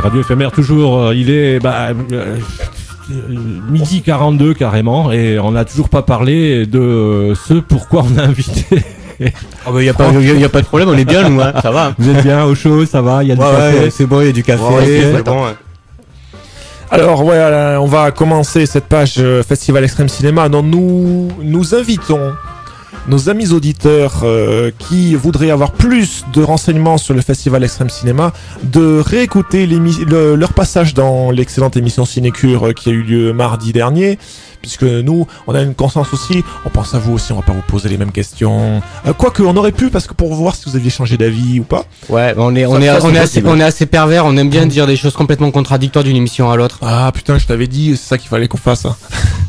Radio éphémère toujours, euh, il est bah, euh, midi quarante-deux carrément et on n'a toujours pas parlé de euh, ce pourquoi on a invité. Ah bah y a pas, y a, y a pas de problème, on est bien nous, hein, ça va. Vous êtes bien au chaud, ça va, il y a du Ouais, café. ouais, c'est bon, il y a du café, Ouais, ouais, c'est c'est bon. Ouais. Alors voilà, on va commencer cette page euh, Festival Extrême Cinéma dont nous nous invitons nos amis auditeurs euh, qui voudraient avoir plus de renseignements sur le Festival Extrême Cinéma de réécouter l'émi- le- leur passage dans l'excellente émission Cinécure euh, qui a eu lieu mardi dernier. Puisque nous, on a une conscience aussi, on pense à vous aussi, on va pas vous poser les mêmes questions. Euh, Quoique, on aurait pu, parce que pour voir si vous aviez changé d'avis ou pas. Ouais, on est, on Ça, est, ça, on c'est est assez, possible. on est assez pervers, on aime bien dire des choses complètement contradictoires d'une émission à l'autre. Ah putain, je t'avais dit, c'est ça qu'il fallait qu'on fasse. Hein.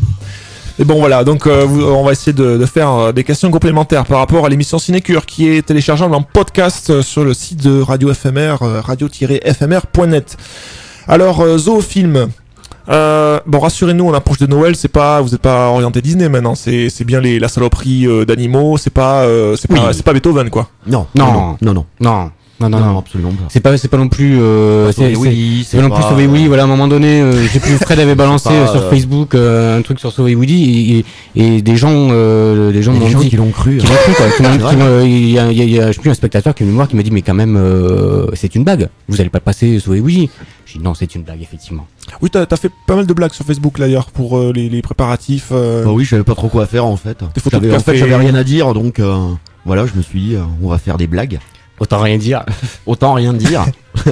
Et bon voilà, donc euh, vous- on va essayer de, de faire euh, des questions complémentaires par rapport à l'émission Cinécure qui est téléchargeable en podcast euh, sur le site de Radio F M R, euh, radio tiret f m r point net. Alors, euh, Zoofilm. Euh, bon, rassurez-nous, on approche de Noël, c'est pas, vous êtes pas orienté Disney maintenant, c'est, c'est bien les, la saloperie euh, d'animaux, c'est pas, euh, c'est pas, Oui. c'est pas Beethoven quoi. Non, Non. non, non, non, Non, non, non, non, non. absolument pas. C'est pas, c'est pas non plus, euh, c'est, Sauver c'est- Willy, c'est pas non plus Sauver Willy, voilà, à un moment donné, euh, j'ai plus Fred avait balancé pas, euh, sur euh, Facebook euh, un truc sur Sauver Willy et, et, et des gens, euh, des gens Il y a m'ont des gens dit, qui l'ont cru. qui hein. m'ont cru, quoi, qui m'ont- C'est qui vrai. m'ont- il y a, il y a, il y a, je sais plus, un spectateur qui est venu me voir qui m'a dit, mais quand même, euh, c'est une blague. Vous allez pas passer Sauver Willy. J'ai dit, non, c'est une blague, effectivement. Oui, t'as, t'as fait pas mal de blagues sur Facebook d'ailleurs pour euh, les, les préparatifs. euh. Bah oui, je savais pas trop quoi faire en fait. Des photos de J'avais, en fait, café. j'avais rien à dire, donc euh, voilà, je me suis dit, euh, on va faire des blagues. Autant rien dire. Autant rien dire.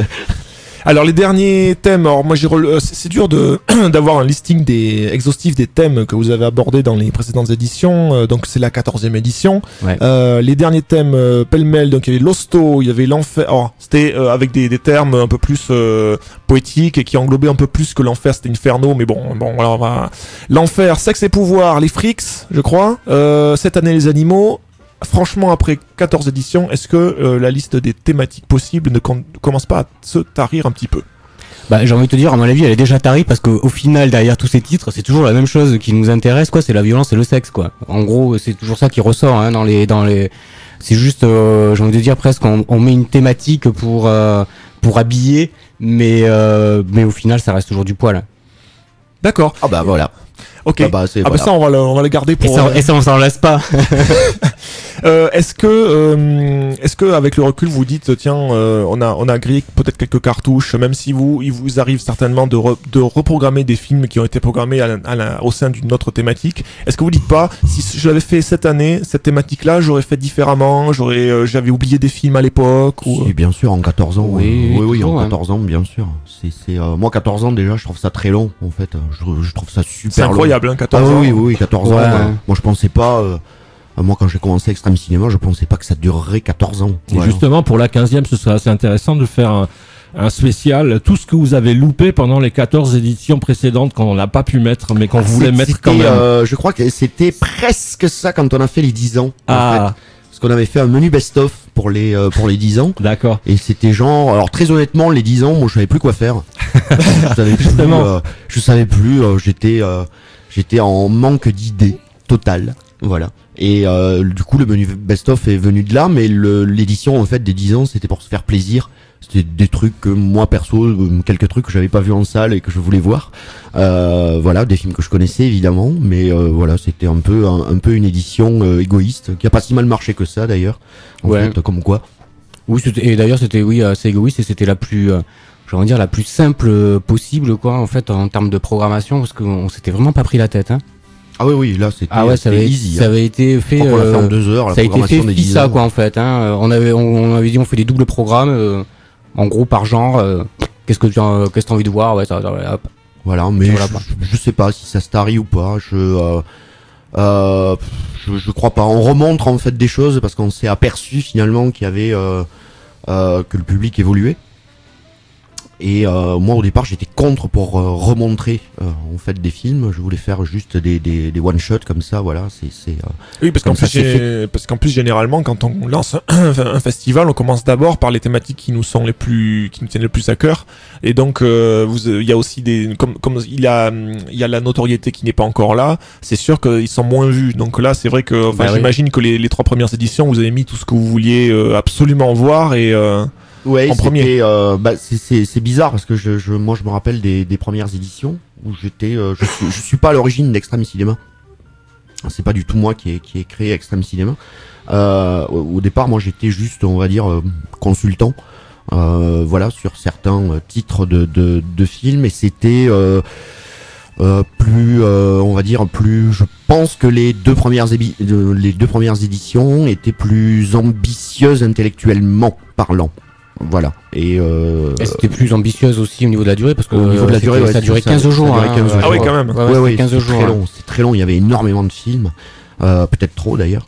Alors les derniers thèmes, alors moi j'ai rele- euh, c'est c'est dur de d'avoir un listing des exhaustif des thèmes que vous avez abordés dans les précédentes éditions, euh, donc c'est la quatorzième édition. Ouais. Euh, les derniers thèmes euh, pêle-mêle, donc il y avait l'hosto, il y avait l'enfer, oh, c'était euh, avec des, des termes un peu plus euh, poétiques et qui englobaient un peu plus que l'enfer, c'était Inferno, mais bon, bon voilà, on va... l'enfer, sexe et pouvoir, les frics, je crois, euh, cette année les animaux. Franchement, après quatorze éditions, est-ce que euh, la liste des thématiques possibles ne com- commence pas à se tarir un petit peu? Bah, j'ai envie de te dire, à mon avis, elle est déjà tarie parce qu'au au final, derrière tous ces titres, c'est toujours la même chose qui nous intéresse, quoi. C'est la violence et le sexe, quoi. En gros, c'est toujours ça qui ressort, hein, dans les, dans les. C'est juste, euh, j'ai envie de dire presque, on, on met une thématique pour, euh, pour habiller, mais, euh, mais au final, ça reste toujours du poil. Hein. D'accord. Ah bah voilà. Ok. Ah bah c'est Ah bah voilà. ça on va le, on va le garder Et pour. ça, euh, et ça, on s'en lasse pas. euh, est-ce que euh, est-ce que avec le recul vous dites tiens euh, on a on a grillé peut-être quelques cartouches même si vous il vous arrive certainement de re- de reprogrammer des films qui ont été programmés à la- à la- au sein d'une autre thématique. Est-ce que vous dites pas si je l'avais fait cette année cette thématique là j'aurais fait différemment j'aurais euh, j'avais oublié des films à l'époque ou Si, bien sûr, en quatorze ans. Oui, euh, oui, oui, toujours, en hein. quatorze ans, bien sûr. C'est, c'est, euh, moi, quatorze ans, déjà, je trouve ça très long, en fait. Je, je trouve ça super c'est long. incroyable hein, Ah quatorze oui, ans. oui, oui, oui, quatorze ans. Ouais. euh, moi, je pensais pas, euh, euh, moi, quand j'ai commencé Extrême Cinéma, je pensais pas que ça durerait quatorze ans. Et Voilà. justement, pour la quinzième, ce serait assez intéressant de faire un, un spécial, tout ce que vous avez loupé pendant les quatorze éditions précédentes qu'on n'a pas pu mettre, mais qu'on Ah, voulait c'est- mettre quand c'était, même. euh, je crois que c'était presque ça quand on a fait les dix ans. en Ah. fait. Parce qu'on avait fait un menu best-of pour les, euh, pour les dix ans. D'accord. Et c'était genre, alors très honnêtement, les dix ans, moi je savais plus quoi faire. je savais plus, Justement. euh, je savais plus, euh, j'étais, euh, j'étais en manque d'idées total. Voilà. Et euh, du coup, le menu best-of est venu de là, mais le, l'édition en fait des dix ans, c'était pour se faire plaisir. C'était des trucs que moi perso, euh, quelques trucs que j'avais pas vu en salle et que je voulais voir. Euh, voilà, des films que je connaissais évidemment, mais euh, voilà, c'était un peu un, un peu une édition euh, égoïste qui a pas si mal marché que ça d'ailleurs. En Ouais. fait, comme quoi. Oui, c'était- et d'ailleurs, c'était, oui, assez égoïste et c'était la plus, euh, j'ai envie de dire, la plus simple euh, possible, quoi, en fait, en termes de programmation, parce qu'on s'était vraiment pas pris la tête, hein. Ah oui, oui, là c'était Ah ouais, ça c'était avait, easy. ça hein. avait été Je fait, crois qu'on l'a fait en euh, deux heures, la ça a été fait programmation des dix fissa, ans. quoi, en fait, hein. Euh, On avait, on, on avait dit, on fait des doubles programmes, euh, en gros, par genre, euh, qu'est-ce que tu as, qu'est-ce que t'as envie de voir, ouais, ça, ça, ouais, hop. Voilà, mais Voilà, je, pas. je- je sais pas si ça se tarie ou pas. Je, euh, euh, je, je crois pas. On remontre en fait des choses parce qu'on s'est aperçu finalement qu'il y avait euh, euh, que le public évoluait. Et euh, moi au départ j'étais contre pour euh, remontrer euh, en fait des films. Je voulais faire juste des, des, des one shots comme ça. Voilà, c'est c'est. euh, Oui, parce qu'en Comme ça, plus, c'est gé- parce qu'en plus, généralement, quand on lance un, un festival, on commence d'abord par les thématiques qui nous sont les plus, qui nous tiennent le plus à cœur. Et donc, euh, vous, il y a aussi des, comme, comme il y a, il y a la notoriété qui n'est pas encore là. C'est sûr qu'ils sont moins vus. Donc là, c'est vrai que, enfin, Bah oui. j'imagine que les, les trois premières éditions, vous avez mis tout ce que vous vouliez euh, absolument voir et. Euh, Ouais, en premier. c'était, euh, bah, c'est, c'est, c'est bizarre parce que je, je, moi je me rappelle des, des premières éditions où j'étais, euh, je, suis, je suis pas à l'origine d'Extreme Cinéma. C'est pas du tout moi qui ai, qui ai créé Extreme Cinéma. Euh, au, au départ, moi j'étais juste, on va dire, euh, consultant, euh, voilà, sur certains euh, titres de, de, de films, et c'était euh, euh, plus, euh, on va dire, plus. Je pense que les deux premières ébi- euh, les deux premières éditions étaient plus ambitieuses intellectuellement parlant. Voilà. Et, euh, Et c'était plus ambitieuse aussi au niveau de la durée parce que Au niveau de la c'était- durée, ouais, ça a duré ça- quinze ça a jours. duré hein, quinze euh, jours. Ah oui, quand même. Ouais, Ouais, ouais, ouais, c'était quinze c'était jours. très hein. long, c'était très long. Il y avait énormément de films, euh, peut-être trop d'ailleurs.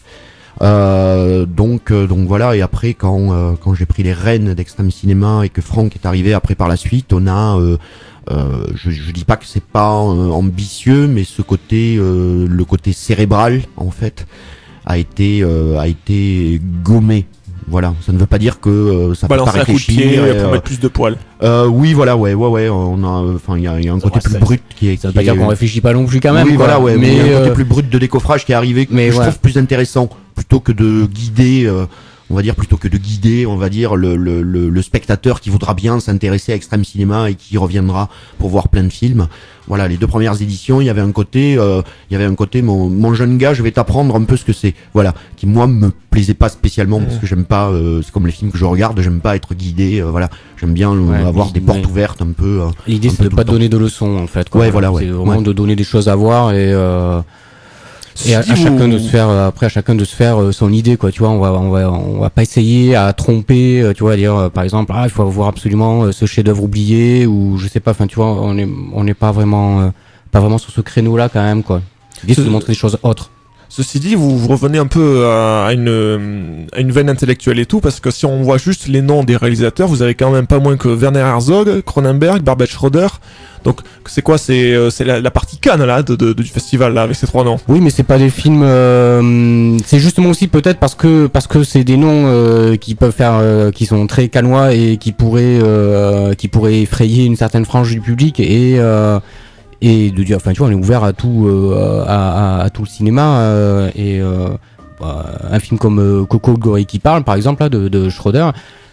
Euh, donc, euh, donc voilà. Et après, quand euh, quand j'ai pris les rênes d'Extreme Cinéma et que Franck est arrivé après par la suite, on a, euh, euh, je, je dis pas que c'est pas euh, ambitieux, mais ce côté, euh, le côté cérébral en fait, a été euh, a été gommé. Voilà, ça ne veut pas dire que euh, ça peut pas Balancer un coup de réfléchir. pied et, pour euh, mettre plus de poils. euh, oui, voilà, ouais, ouais, ouais. On a, enfin, il y a, il y a un côté Ouais, plus ça- brut qui est. Ça veut qui pas dire est- qu'on réfléchit pas non plus quand même. oui, quoi. voilà, ouais. Mais Mais il y a un côté euh, plus brut de décoffrage qui est arrivé, que mais je ouais. trouve plus intéressant, plutôt que de guider. euh, on va dire plutôt que de guider, on va dire le le le, le spectateur qui voudra bien s'intéresser à Extreme Cinéma et qui reviendra pour voir plein de films. Voilà, les deux premières éditions, il y avait un côté, euh, il y avait un côté mon mon jeune gars, je vais t'apprendre un peu ce que c'est. Voilà, qui moi me plaisait pas spécialement parce que j'aime pas, euh, c'est comme les films que je regarde, j'aime pas être guidé. euh, voilà, j'aime bien euh, Ouais, avoir des portes ouais. ouvertes un peu. euh, l'idée un c'est peu de tout pas le temps. donner de leçons en fait. Quoi. Ouais, voilà, ouais. C'est vraiment Ouais. de donner des choses à voir et. Euh... Et à, à Si chacun vous- de se faire euh, après à chacun de se faire euh, son idée quoi tu vois on va on va on va pas essayer à tromper euh, tu vois à dire euh, par exemple ah il faut voir absolument euh, ce chef-d'œuvre oublié ou je sais pas enfin tu vois on est on n'est pas vraiment euh, pas vraiment sur ce créneau là quand même quoi l'idée c'est de montrer des choses autres. Ceci dit, vous, vous revenez un peu à une, euh, à une veine intellectuelle et tout, parce que si on voit juste les noms des réalisateurs, vous avez quand même pas moins que Werner Herzog, Cronenberg, Barbet Schroeder. Donc c'est quoi? C'est euh, c'est la, la partie Cannes là de, de- du festival là avec ces trois noms. Oui, mais c'est pas des films. euh, c'est justement aussi peut-être parce que parce que c'est des noms euh, qui peuvent faire, euh, qui sont très cannois et qui pourraient euh, qui pourraient effrayer une certaine frange du public et euh, et de dire, enfin tu vois, on est ouvert à tout euh, à, à, à tout le cinéma euh, et euh, bah, un film comme euh, Coco le gorille qui parle par exemple là de, de Schroeder,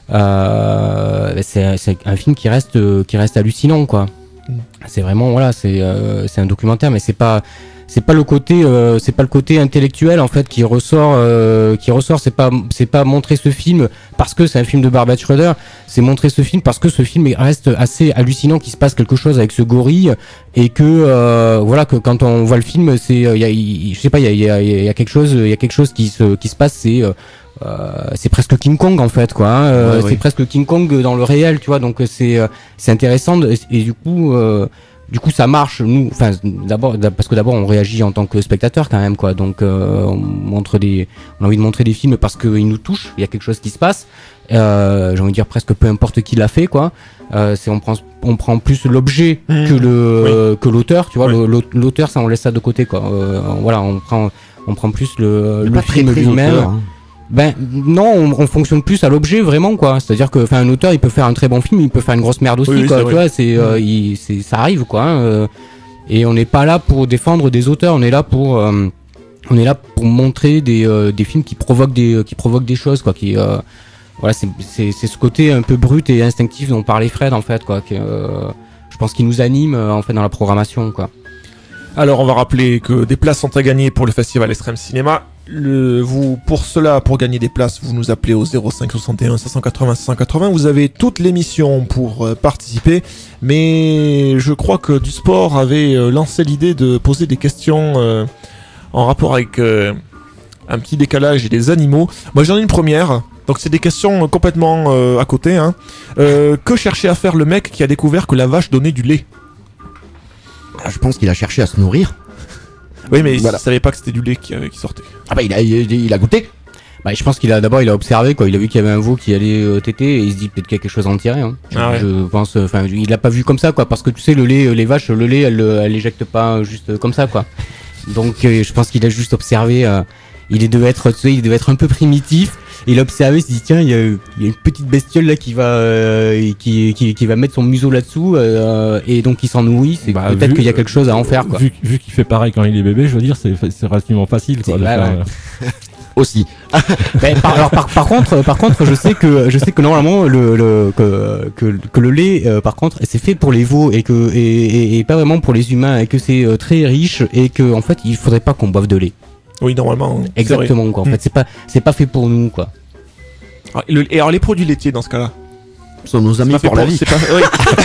euh, c'est c'est un film qui reste qui reste hallucinant quoi. C'est vraiment voilà, c'est euh, c'est un documentaire, mais c'est pas c'est pas le côté euh, c'est pas le côté intellectuel en fait qui ressort euh, qui ressort. C'est pas c'est pas montrer ce film parce que c'est un film de Barbet Schroeder. C'est montrer ce film parce que ce film reste assez hallucinant, qu'il se passe quelque chose avec ce gorille et que euh, voilà que quand on voit le film, c'est il y a y, je sais pas il y a il y a, y a quelque chose il y a quelque chose qui se qui se passe. C'est euh, Euh, c'est presque King Kong en fait quoi hein, euh, Ouais, c'est ouais. presque King Kong dans le réel tu vois donc c'est euh, c'est intéressant de, et, et du coup euh, du coup ça marche nous enfin d'abord d'ab- parce que d'abord on réagit en tant que spectateur quand même quoi donc euh, on montre des on a envie de montrer des films parce qu'ils nous touchent il y a quelque chose qui se passe euh, j'ai envie de dire presque peu importe qui l'a fait quoi euh, c'est on prend on prend plus l'objet Mmh. que le Oui. euh, que l'auteur tu vois Oui. le- l'aut- l'auteur ça on laisse ça de côté quoi euh, voilà on prend on prend plus le, le pas très, film très lui-même. auteur, hein. Ben non, on, on fonctionne plus à l'objet vraiment quoi. C'est-à-dire que, enfin, un auteur, il peut faire un très bon film, il peut faire une grosse merde aussi Oui, oui, quoi. c'est Tu vrai. vois, c'est, euh, il- c'est, ça arrive quoi. hein, euh, et on n'est pas là pour défendre des auteurs, on est là pour, euh, on est là pour montrer des, euh, des films qui provoquent des, qui provoquent des choses quoi. Qui, euh, voilà, c'est, c'est, c'est ce côté un peu brut et instinctif dont parlait Fred en fait quoi. Que, euh, je pense qu'il nous anime euh, en fait dans la programmation quoi. Alors on va rappeler que des places sont à gagner pour le festival Extreme Cinéma. Le, vous, pour cela, pour gagner des places, vous nous appelez au zéro cinq soixante et un cinq cent quatre-vingts cinq cent quatre-vingts. Vous avez toute l'émission pour euh, participer. Mais je crois que du sport avait euh, lancé l'idée de poser des questions euh, en rapport avec euh, un petit décalage et des animaux. Moi j'en ai une première. Donc c'est des questions complètement euh, à côté. Hein. Euh, que cherchait à faire le mec qui a découvert que la vache donnait du lait? Ah, je pense qu'il a cherché à se nourrir. Oui, mais Voilà. il savait pas que c'était du lait qui, qui sortait. Ah bah il a, il, il a goûté. Bah, je pense qu'il a d'abord il a observé quoi, il a vu qu'il y avait un veau qui allait euh, téter et il se dit peut-être qu'il y a quelque chose à en tirer. Hein. Je, Ah ouais. je pense, enfin, il l'a pas vu comme ça quoi, parce que tu sais le lait, euh, les vaches, le lait, elles, euh, elles l'éjectent pas euh, juste euh, comme ça quoi. Donc euh, je pense qu'il a juste observé. Euh, il devait être, tu sais, il devait être un peu primitif. Et il a observé, il s'est dit tiens, il y, a, il y a une petite bestiole là qui va, euh, qui, qui, qui va mettre son museau là-dessous euh, et donc il s'en nourrit. C'est Bah, peut-être vu- qu'il y a quelque chose à en faire quoi. Vu, vu qu'il fait pareil quand il est bébé, je veux dire, c'est, c'est relativement facile. Quoi, C'est- de ouais, faire, ouais. euh, Aussi. Ben, par, alors par, par contre, par contre, je sais que je sais que normalement le, le que, que que le lait, euh, par contre, c'est fait pour les veaux et que et, et, et pas vraiment pour les humains et que c'est euh, très riche et que en fait il faudrait pas qu'on boive de lait. Oui, normalement. c'est Exactement quoi. En Mm. fait, c'est pas c'est pas fait pour nous quoi. vrai. Ah, et, le- et alors les produits laitiers dans ce cas-là. Ce sont nos C'est amis pas fait pour la vie. c'est pas- oui.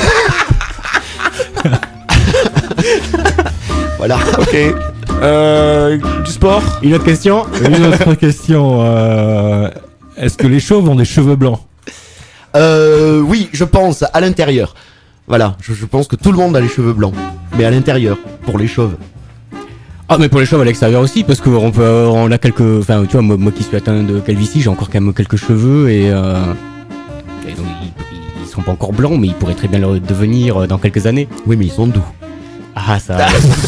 Voilà. Ok. Euh, du sport. Une autre question. Une autre question. euh, Est-ce que les chauves ont des cheveux blancs? Euh, oui, je pense à l'intérieur. Voilà, je, je pense que tout le monde a les cheveux blancs, mais à l'intérieur, pour les chauves. Ah mais pour les cheveux à l'extérieur aussi parce qu'on peut on a quelques enfin tu vois moi, moi qui suis atteint de calvitie j'ai encore quand même quelques cheveux et, euh, et donc, ils, ils sont pas encore blancs mais ils pourraient très bien le devenir dans quelques années. Oui, mais ils sont doux. Ah ça.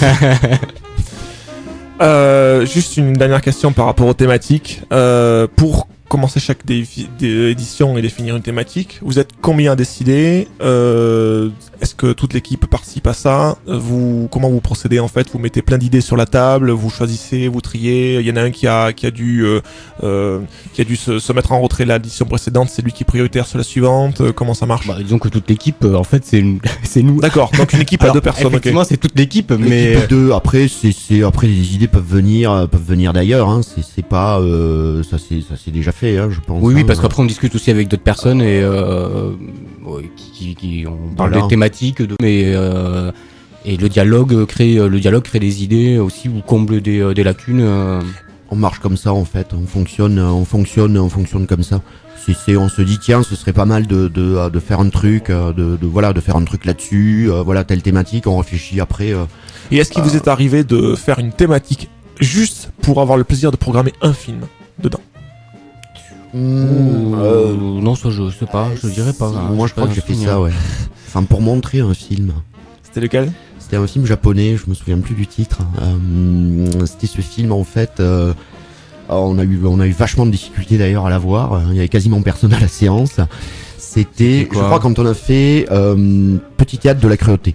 Euh, juste une dernière question par rapport aux thématiques. Euh, pour commencer chaque défi- dé- édition et définir une thématique, vous êtes combien à décider? euh, Est-ce que toute l'équipe participe à ça? Vous, comment vous procédez en fait? Vous mettez plein d'idées sur la table, vous choisissez, vous triez. Il y en a un qui a qui a dû euh, euh, qui a dû se, se mettre en retrait l'édition précédente. C'est lui qui est prioritaire sur la suivante. Euh, Comment ça marche? Bah, disons que toute l'équipe euh, en fait c'est une- c'est nous. D'accord. Donc une équipe à Alors, deux personnes. Ok. Effectivement c'est toute l'équipe mais L'équipe de deux, après, c'est, c'est, après, les idées peuvent venir, euh, peuvent venir d'ailleurs, hein. C'est, c'est pas, euh, ça c'est, ça c'est déjà fait, hein, je pense. oui oui hein. parce qu'après on discute aussi avec d'autres personnes et euh, ouais, qui, qui, qui on parle Voilà. des thématiques de mais euh, et le dialogue crée le dialogue crée des idées aussi ou comble des, euh, des lacunes. euh. On marche comme ça, en fait. On fonctionne, on fonctionne, on fonctionne comme ça. C'est, c'est, on se dit, tiens, ce serait pas mal de, de, euh, de faire un truc, euh, de, de, voilà, de faire un truc là-dessus, euh, voilà, telle thématique, on réfléchit après, euh, Et est-ce qu'il vous est arrivé de faire une thématique juste pour avoir le plaisir de programmer un film dedans? hmm, euh, non ça je sais pas je dirais pas. si, hein, moi, j'ai je crois pas que j'ai fait souvenir. ça, ouais. Enfin, pour montrer un film. C'était lequel? C'était un film japonais, je me souviens plus du titre. Euh, c'était ce film en fait. Euh, on a eu, on a eu vachement de difficultés d'ailleurs à la voir. Il y avait quasiment personne à la séance. C'était, C'était je quoi crois, quand on a fait euh, Petit théâtre de la cruauté.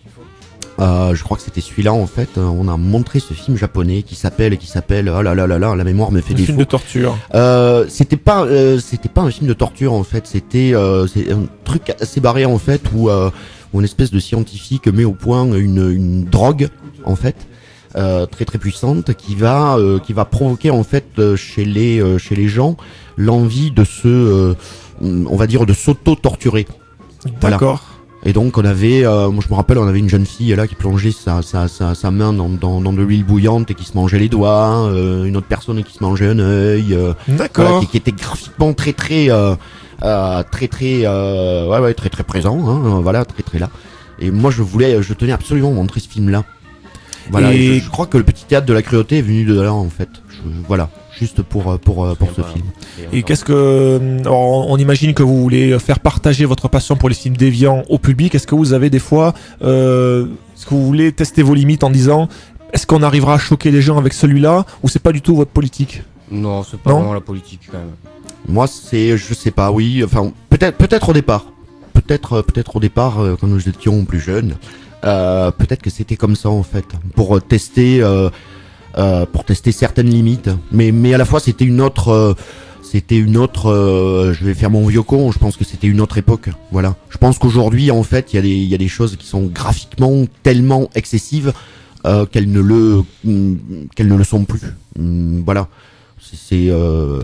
Euh, je crois que c'était celui-là en fait. On a montré ce film japonais qui s'appelle, qui s'appelle. Oh là là là là, la mémoire me fait Un défaut. film de torture. Euh, c'était pas, euh, c'était pas un film de torture en fait. C'était, euh, c'est un truc assez barré en fait où, euh, où une espèce de scientifique met au point une, une drogue en fait euh, très très puissante qui va, euh, qui va provoquer en fait euh, chez les, euh, chez les gens l'envie de se, euh, on va dire de s'auto-torturer. Voilà. D'accord. Et donc on avait, euh, moi je me rappelle, on avait une jeune fille là qui plongeait sa, sa, sa, sa main dans, dans, dans de l'huile bouillante et qui se mangeait les doigts, euh, une autre personne qui se mangeait un œil, euh, voilà, D'accord. qui, qui était graphiquement très très euh, euh, très très euh, ouais ouais très très présent, hein, euh, voilà, très très là. Et moi je voulais, je tenais absolument à montrer ce film là. Voilà. Et- Et je, je crois que le petit théâtre de la cruauté est venu de là en fait. Je, voilà, juste pour euh, pour euh, pour ce film. Et qu'est-ce que, alors, on on imagine que vous voulez faire partager votre passion pour les films déviants au public. Est-ce que vous avez des fois, euh, est-ce que vous voulez tester vos limites en disant, est-ce qu'on arrivera à choquer les gens avec celui-là, ou c'est pas du tout votre politique? Non c'est pas Non vraiment la politique quand même. Moi, c'est, je sais pas, oui, enfin, peut-être, peut-être au départ, peut-être, euh, peut-être au départ, euh, quand nous étions plus jeunes, euh, peut-être que c'était comme ça en fait, pour euh, tester, euh, euh, pour tester certaines limites. Mais, mais à la fois, c'était une autre, euh, c'était une autre. euh, je vais faire mon vieux con. Je pense que c'était une autre époque. Voilà. Je pense qu'aujourd'hui, en fait, il y a des, il y a des choses qui sont graphiquement tellement excessives euh, qu'elles ne le, mm, qu'elles ne le sont plus. Mm, voilà. C'est, c'est, euh,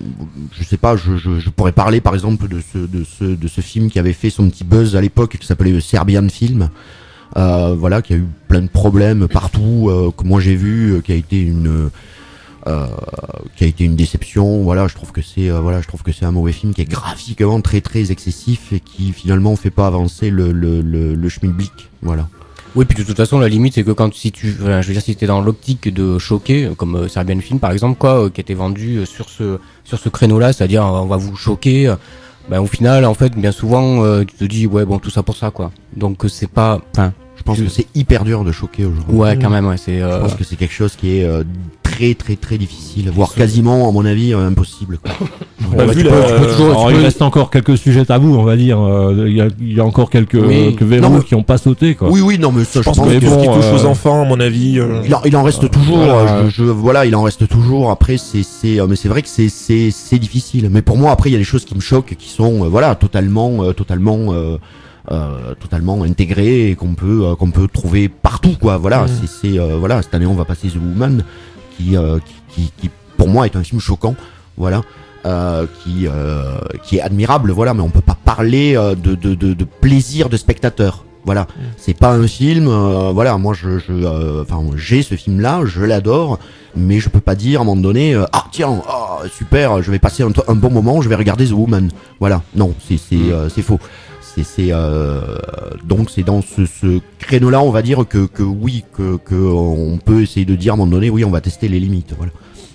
je sais pas, je, je, je pourrais parler par exemple de ce, de ce, de ce film qui avait fait son petit buzz à l'époque, qui s'appelait le Serbian Film, euh, voilà, qui a eu plein de problèmes partout, euh, que moi j'ai vu, euh, qui a été une, euh, qui a été une déception. Voilà, je trouve que c'est, euh, voilà, je trouve que c'est un mauvais film qui est graphiquement très très excessif et qui finalement fait pas avancer le, le, le, le schmilblick. Voilà. Oui, puis de toute façon, la limite, c'est que quand si tu, voilà, je veux dire, si t'es dans l'optique de choquer, comme euh, Serbian Film par exemple, quoi, euh, qui était vendu euh, sur ce sur ce créneau-là, c'est-à-dire euh, on va vous choquer. euh, Ben au final, en fait, bien souvent, euh, tu te dis ouais, bon, tout ça pour ça, quoi. Donc euh, c'est pas, enfin, Je pense Je- que c'est hyper dur de choquer aujourd'hui. ouais, quand même, ouais, c'est. Je Euh, pense que c'est quelque chose qui est euh, très très très difficile, voire quasiment, à mon avis, euh, impossible. Quoi. On a bah, vu tu la- peux- tu peux toujours- euh, alors, tu il peux- reste encore quelques sujets tabous, on va dire. Euh, Il y, a, il y a encore quelques, Oui. quelques verrous Non, mais- qui n'ont pas sauté, quoi. Oui, oui, non, mais ça, Je pense que que tout ce qui bon, touche aux euh, enfants, à mon avis. euh, Il en, il en reste toujours, voilà. euh, je, je- voilà, il en reste toujours. Après, c'est, c'est, euh, mais c'est vrai que c'est, c'est, c'est difficile. Mais pour moi, après, il y a des choses qui me choquent, qui sont, euh, voilà, totalement, euh, totalement, euh, euh, totalement intégrées et qu'on peut, euh, qu'on peut trouver partout, quoi. Voilà, Mm. c'est, c'est, euh, voilà, cette année, on va passer The Woman, qui, euh, qui, qui, qui, pour moi, est un film choquant, voilà. Euh, qui euh, qui est admirable, voilà, mais on peut pas parler euh, de, de, de, de plaisir de spectateur. Voilà, c'est pas un film. euh, voilà, moi je, je euh, enfin j'ai ce film-là, je l'adore, mais je peux pas dire à un moment donné, euh, ah tiens, ah, super, je vais passer un, un bon moment, je vais regarder The Woman. Voilà, non, c'est c'est euh, c'est faux. C'est c'est euh, donc c'est dans ce, ce créneau-là, on va dire que que oui, que que on peut essayer de dire à un moment donné, oui, on va tester les limites. Voilà.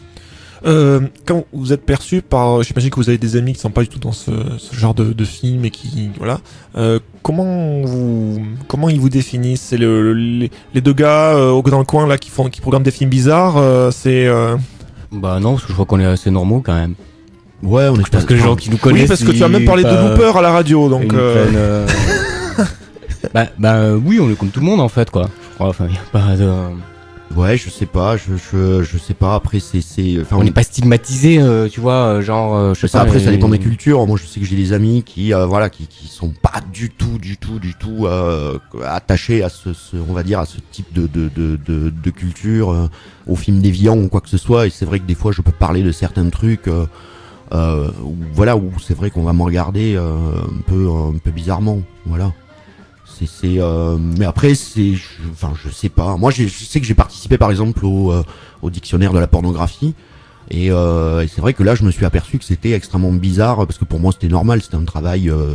Euh, quand vous êtes perçu par, j'imagine que vous avez des amis qui sont pas du tout dans ce, ce genre de, de film et qui, voilà. Euh, comment vous, comment ils vous définissent? C'est le, le- les, les deux gars euh, dans le coin là qui font, qui programment des films bizarres. euh, c'est. Euh... Bah non, parce que je crois qu'on est assez normaux quand même. Ouais, on est Parce que les gens qui nous connaissent. Oui, parce que tu as même ils- parlé de pas- Looper à la radio, donc. ils nous euh, prennent, euh, bah, bah euh, oui, on est comme tout le monde en fait, quoi. Je crois, enfin, y a pas de. Ouais, je sais pas, je je je sais pas. Après, c'est c'est. Enfin, On n'est pas stigmatisé, euh, tu vois, euh, genre. euh, je sais ça, pas. après, ça mais- dépend des cultures. Moi, je sais que j'ai des amis qui, euh, voilà, qui, qui sont pas du tout, du tout, du tout euh, attachés à ce, ce, on va dire, à ce type de de de de, de culture, euh, aux films déviants ou quoi que ce soit. Et c'est vrai que des fois, je peux parler de certains trucs, euh, euh, où, voilà, où c'est vrai qu'on va me regarder euh, un peu, un peu bizarrement, voilà. C'est, c'est, euh, mais après, c'est, je- enfin, je sais pas. Moi, j'ai- je sais que j'ai participé, par exemple, au, euh, au dictionnaire de la pornographie. Et, euh, et c'est vrai que là, je me suis aperçu que c'était extrêmement bizarre parce que pour moi, c'était normal. C'était un travail euh,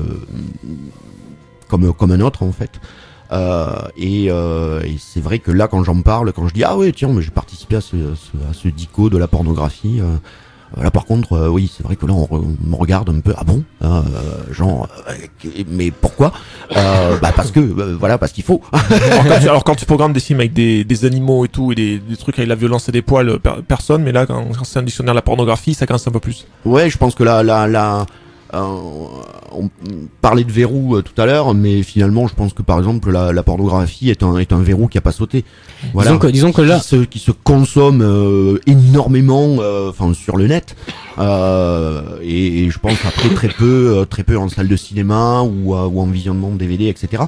comme comme un autre, en fait. Euh, et, euh, et c'est vrai que là, quand j'en parle, quand je dis ah ouais, tiens, mais j'ai participé à ce, à ce, à ce dico de la pornographie. Euh, Là par contre, euh, oui, c'est vrai que là on, re- on me regarde un peu. Ah bon, euh, genre, euh, mais pourquoi euh, Bah parce que, euh, voilà, parce qu'il faut. alors, quand tu, alors quand tu programmes des films avec des, des animaux et tout et des, des trucs avec la violence et des poils, per- personne. Mais là, quand, quand c'est un dictionnaire de la pornographie, ça commence un peu plus. Ouais, je pense que là, là, là, euh, on parlait de verrou euh, tout à l'heure, mais finalement, je pense que par exemple, la, la pornographie est un est un verrou qui a pas sauté. Voilà. Disons que, disons que là. Qui se, qui se consomme euh, énormément, euh, enfin sur le net, euh, et, et je pense après très peu, euh, très peu en salle de cinéma ou, euh, ou en visionnement de D V D, et cetera.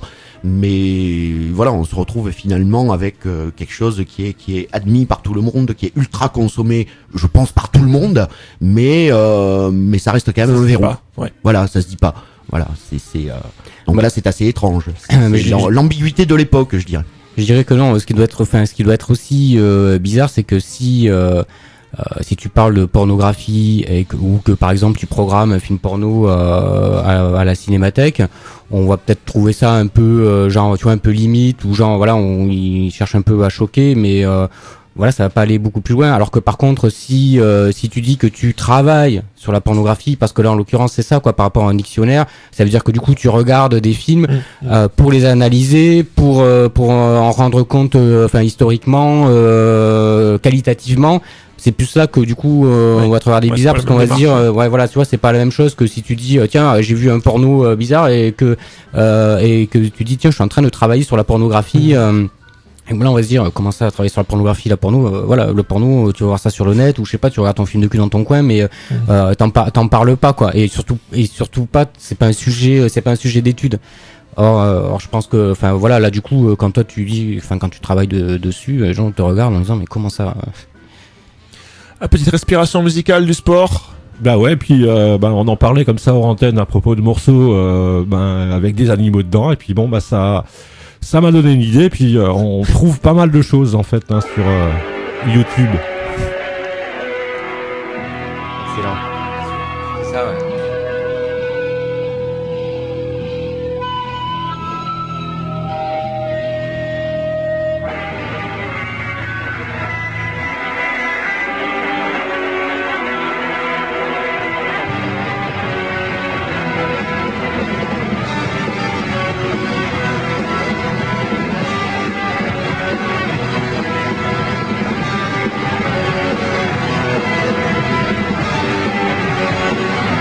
Mais voilà, on se retrouve finalement avec euh, quelque chose qui est qui est admis par tout le monde, qui est ultra consommé, je pense par tout le monde, mais euh, mais ça reste quand même un verrou. Pas, ouais. Voilà, ça se dit pas. Voilà, c'est c'est euh, donc là c'est assez étrange. C'est, Mais c'est je- l'am- l'ambiguïté de l'époque, je dirais. Je dirais que non. Ce qui doit être, enfin, ce qui doit être aussi euh, bizarre, c'est que si euh, euh, si tu parles de pornographie et que, ou que par exemple tu programmes un film porno euh, à, à la cinémathèque, on va peut-être trouver ça un peu euh, genre, tu vois, un peu limite ou genre voilà, on il cherche un peu à choquer, mais euh, voilà, ça va pas aller beaucoup plus loin. Alors que par contre, si euh, si tu dis que tu travailles sur la pornographie, parce que là en l'occurrence c'est ça quoi, par rapport à un dictionnaire, ça veut dire que du coup tu regardes des films euh, pour les analyser, pour euh, pour euh, en rendre compte, euh, enfin historiquement, euh, qualitativement. C'est plus là que du coup euh, Ouais. on va te regarder Ouais, bizarre c'est parce pas qu'on la va même se dire euh, ouais voilà, tu vois, c'est pas la même chose que si tu dis euh, tiens j'ai vu un porno euh, bizarre et que euh, et que tu dis tiens je suis en train de travailler sur la pornographie. euh, Et là, on va se dire, euh, comment ça, travailler sur la pornographie, la porno, euh, voilà, le porno, euh, tu vas voir ça sur le net, ou je sais pas, tu regardes ton film de cul dans ton coin, mais euh, euh, t'en, par- t'en parles pas, quoi. Et surtout, et surtout pas, c'est pas un sujet, euh, c'est pas un sujet d'étude. Or, euh, or, je pense que, enfin, voilà, là, du coup, euh, quand toi tu dis, enfin, quand tu travailles de- dessus, les gens te regardent en disant, mais comment ça euh, Ah, petite respiration musicale du sport. Bah ouais, puis euh, bah, on en parlait comme ça hors antenne à propos de morceaux euh, ben, avec des animaux dedans, et puis bon, bah ça ça m'a donné une idée, puis euh, on trouve pas mal de choses en fait hein, sur euh, YouTube. Excellent. C'est ça, ouais. Thank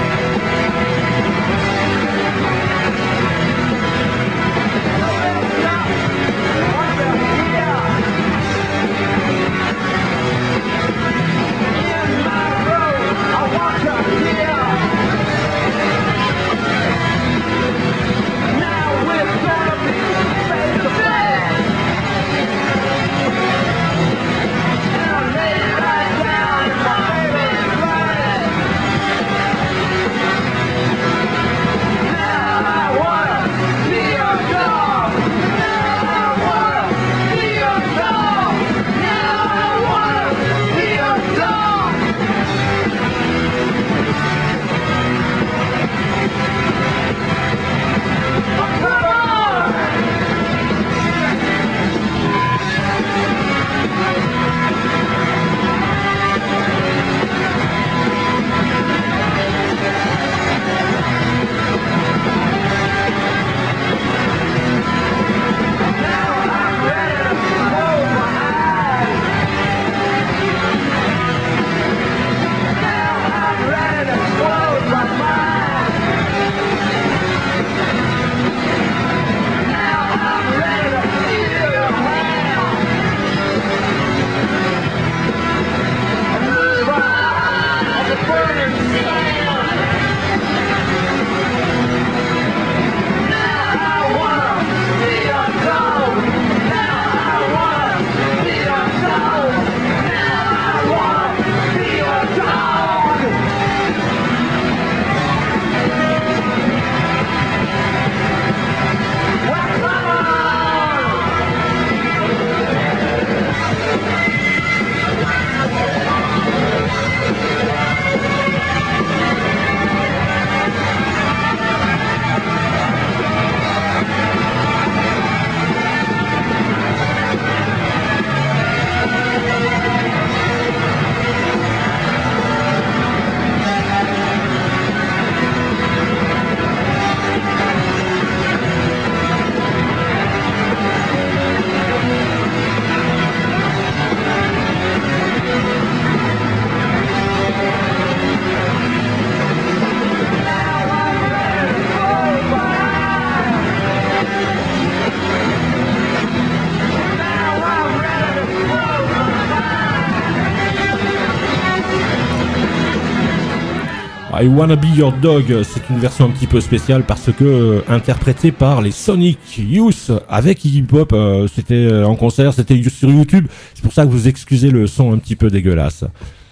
I Wanna Be Your Dog, c'est une version un petit peu spéciale parce que euh, interprétée par les Sonic Youth avec Iggy Pop. Euh, c'était euh, en concert, c'était sur YouTube. C'est pour ça que vous excusez le son un petit peu dégueulasse.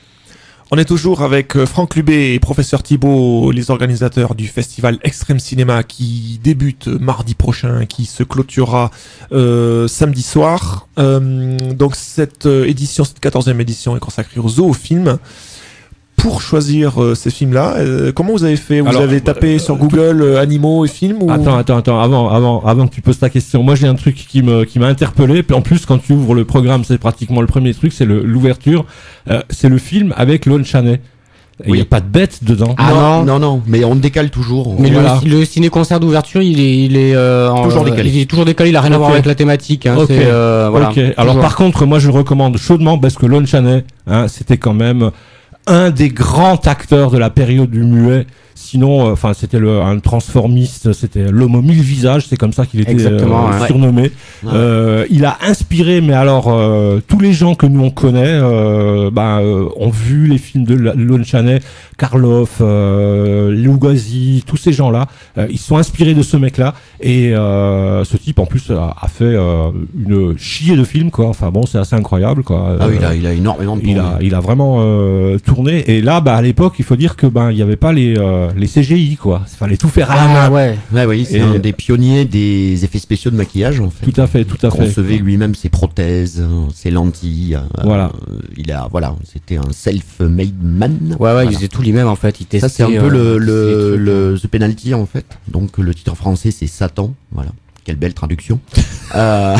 On est toujours avec euh, Franck Lubé et Professeur Thibault, les organisateurs du festival Extrême Cinéma qui débute mardi prochain, qui se clôturera euh, samedi soir. Euh, donc cette euh, édition, cette quatorzième édition est consacrée aux zoophiles. Pour choisir euh, ces films-là, euh, comment vous avez fait? Vous Alors, avez tapé euh, sur Google euh, animaux et films ou... Attends, attends, attends, avant, avant, avant que tu poses ta question, moi j'ai un truc qui me, qui m'a interpellé. Puis en plus, quand tu ouvres le programme, c'est pratiquement le premier truc, c'est le, l'ouverture. Euh, c'est le film avec Lon Chaney. Il Oui. n'y a pas de bête dedans. Ah non. non, non, mais on décale toujours. Mais Voilà. le, le ciné-concert d'ouverture, il est, il est euh, en- Toujours décalé. Il est toujours décalé. Il a rien à voir Ok. avec la thématique. Hein, Ok. c'est, euh, voilà. Ok. Alors Toujours. par contre, moi je recommande chaudement parce que Lon Chaney, hein, c'était quand même un des grands acteurs de la période du muet. Sinon, enfin, euh, c'était le un transformiste, c'était l'homme aux mille visages, c'est comme ça qu'il était Exactement, euh, ouais. surnommé. Ouais. Euh, il a inspiré, mais alors euh, tous les gens que nous on connaît, euh, bah, euh, ont vu les films de Lon Chaney, Karloff, euh, Lugosi, tous ces gens-là, euh, ils sont inspirés de ce mec-là. Et euh, ce type, en plus, a, a fait euh, une chier de films, quoi. Enfin bon, c'est assez incroyable, quoi. Ah oui, il Euh, a, il a énormément de il tournées. a, il a vraiment euh, tourné. Et là, bah, à l'époque, il faut dire que ben, il y avait pas les euh, les C G I, quoi. Il fallait tout faire à la main. Ah ouais. Ouais, oui, c'est Et- un des pionniers des effets spéciaux de maquillage, en fait. Tout à fait, tout à Il fait. concevait lui-même ses prothèses, euh, ses lentilles. euh, Voilà. euh, il a, voilà, c'était un self-made man. Ouais, ouais, Voilà. il faisait tout lui-même en fait. Il testait. Ça, c'est un peu euh, le, le, ces trucs. le, The Penalty, en fait. Donc, le titre français, c'est Satan. Voilà. Quelle belle traduction. euh,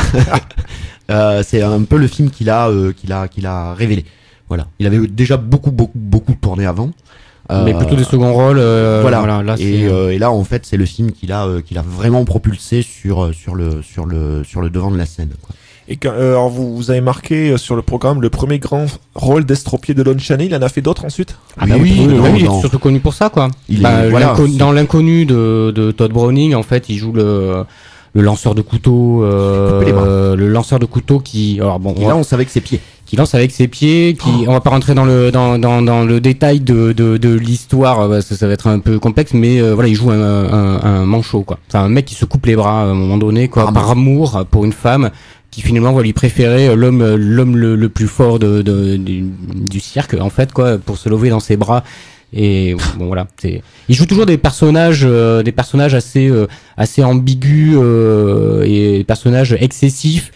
euh, c'est un peu le film qu'il a, euh, qu'il a, qu'il a révélé. Voilà. Il avait déjà beaucoup, beaucoup, beaucoup tourné avant. Mais Euh, plutôt des seconds rôles. euh, voilà. voilà. Là, c'est. Et, euh, et là, en fait, c'est le film qu'il a, euh, qu'il a vraiment propulsé sur, euh, sur le, sur le, sur le devant de la scène. Quoi. Et quand, euh, alors vous, vous avez marqué euh, sur le programme le premier grand rôle d'estropié de Lon Chaney. Il en a fait d'autres ensuite? Ah bah oui, oui, bah oui, oui, il dans- est surtout connu pour ça, quoi. Il Bah, est, voilà, l'inconnu- c'est- dans l'inconnu de, de Todd Browning, en fait, il joue le, le lanceur de couteau, euh, Couper les bras. le lanceur de couteau qui, alors bon, Et là, on savait que ses pieds. qui lance avec ses pieds, qui, on va pas rentrer dans le, dans, dans, dans le détail de, de, de l'histoire, euh, parce que ça va être un peu complexe, mais euh, voilà, il joue un, un, un manchot, quoi. C'est un mec qui se coupe les bras à un moment donné, quoi, Par par amour pour une femme, qui finalement va lui préférer euh, l'homme, euh, l'homme le, le plus fort de, de, du, du cirque, en fait, quoi, pour se lever dans ses bras. Et bon voilà, c'est. Il joue toujours des personnages, euh, des personnages assez, euh, assez ambigus euh, et des personnages excessifs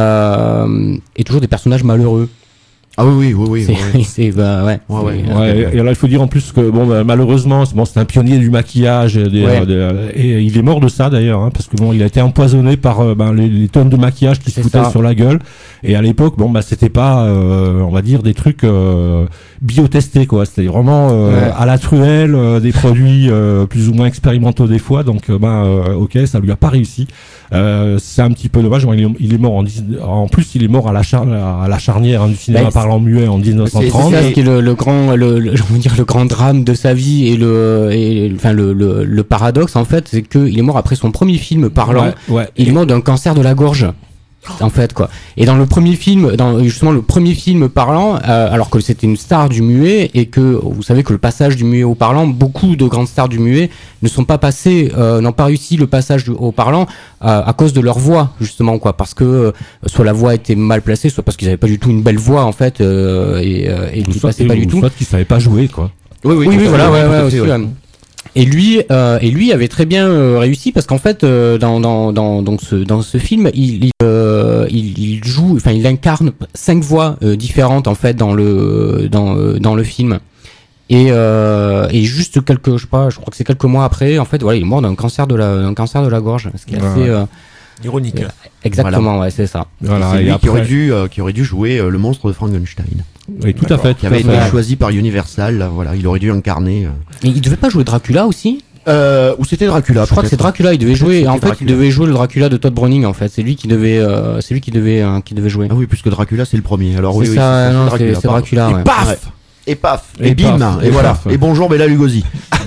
euh, et toujours des personnages malheureux. Ah oui, oui, oui, oui. C'est, ouais. c'est bah ouais. Ouais, ouais. C'est- Ouais, et alors il faut dire en plus que bon bah, malheureusement c'est bon, c'est un pionnier du maquillage et, des- Ouais. euh, des- et il est mort de ça d'ailleurs hein, parce que bon il a été empoisonné par euh, ben, les, les tonnes de maquillage qui se C'est foutaient ça. sur la gueule et à l'époque bon bah c'était pas euh, on va dire des trucs euh, biotestés quoi, c'était vraiment euh, Ouais. à la truelle euh, des produits euh, plus ou moins expérimentaux des fois donc euh, ben euh, ok ça lui a pas réussi. Euh, c'est un petit peu dommage. Bon, il, est, il est mort en, dix- en plus il est mort à la, char- à la charnière hein, du cinéma Bah, parlant muet en dix-neuf cent trente. C'est ça ce qui est le, le grand, le, le- j'ai envie de dire le grand drame de sa vie et le, et, enfin le, le, le paradoxe en fait, c'est que il est mort après son premier film parlant. Ouais, ouais. Il est mort d'un cancer de la gorge. En fait quoi. Et dans le premier film, dans justement le premier film parlant, euh, alors que c'était une star du muet et que vous savez que le passage du muet au parlant, beaucoup de grandes stars du muet ne sont pas passées, euh, n'ont pas réussi le passage du- au parlant euh, à cause de leur voix justement quoi, parce que euh, soit la voix était mal placée, soit parce qu'ils avaient pas du tout une belle voix en fait euh, et, euh, et Ou qu'ils soit, passaient pas ou du tout. soit qu'il savait pas jouer quoi. Oui, oui, Oui, oui, tout à voilà, fait, ouais, tout à ouais, fait, aussi, ouais. ouais. Et lui, euh, et lui avait très bien euh, réussi parce qu'en fait, euh, dans dans dans donc ce dans ce film, il il, euh, il il joue, enfin, il incarne cinq voix euh, différentes en fait dans le dans euh, dans le film. Et euh, et juste quelques, je sais pas, je crois que c'est quelques mois après, en fait, voilà, il est mort d'un cancer de la d'un cancer de la gorge, ce qui est Ouais, assez ouais. euh, Ironique. exactement, ouais, c'est ça. Voilà, c'est et lui qui aurait après- dû, euh, qui aurait dû jouer euh, le monstre de Frankenstein, Oui, tout à fait. qui tout avait à été fait. choisi par Universal. là, Voilà, il aurait dû incarner. euh, Et il devait pas jouer Dracula aussi? Euh, ou c'était Dracula. Je crois que c'est peut-être. Dracula, il devait Peut-être jouer. c'était En fait, Dracula. il devait jouer le Dracula de Todd Browning. En fait, c'est lui qui devait, euh, c'est lui qui devait, euh, qui devait jouer. Ah oui, puisque Dracula c'est le premier. Alors oui, C'est oui, ça, c'est non, Dracula. c'est- c'est pardon. Dracula, Et ouais. paf, Ouais. et paf, Et et, bim, paf, et, et voilà. paf. Et bonjour Bella Lugosi.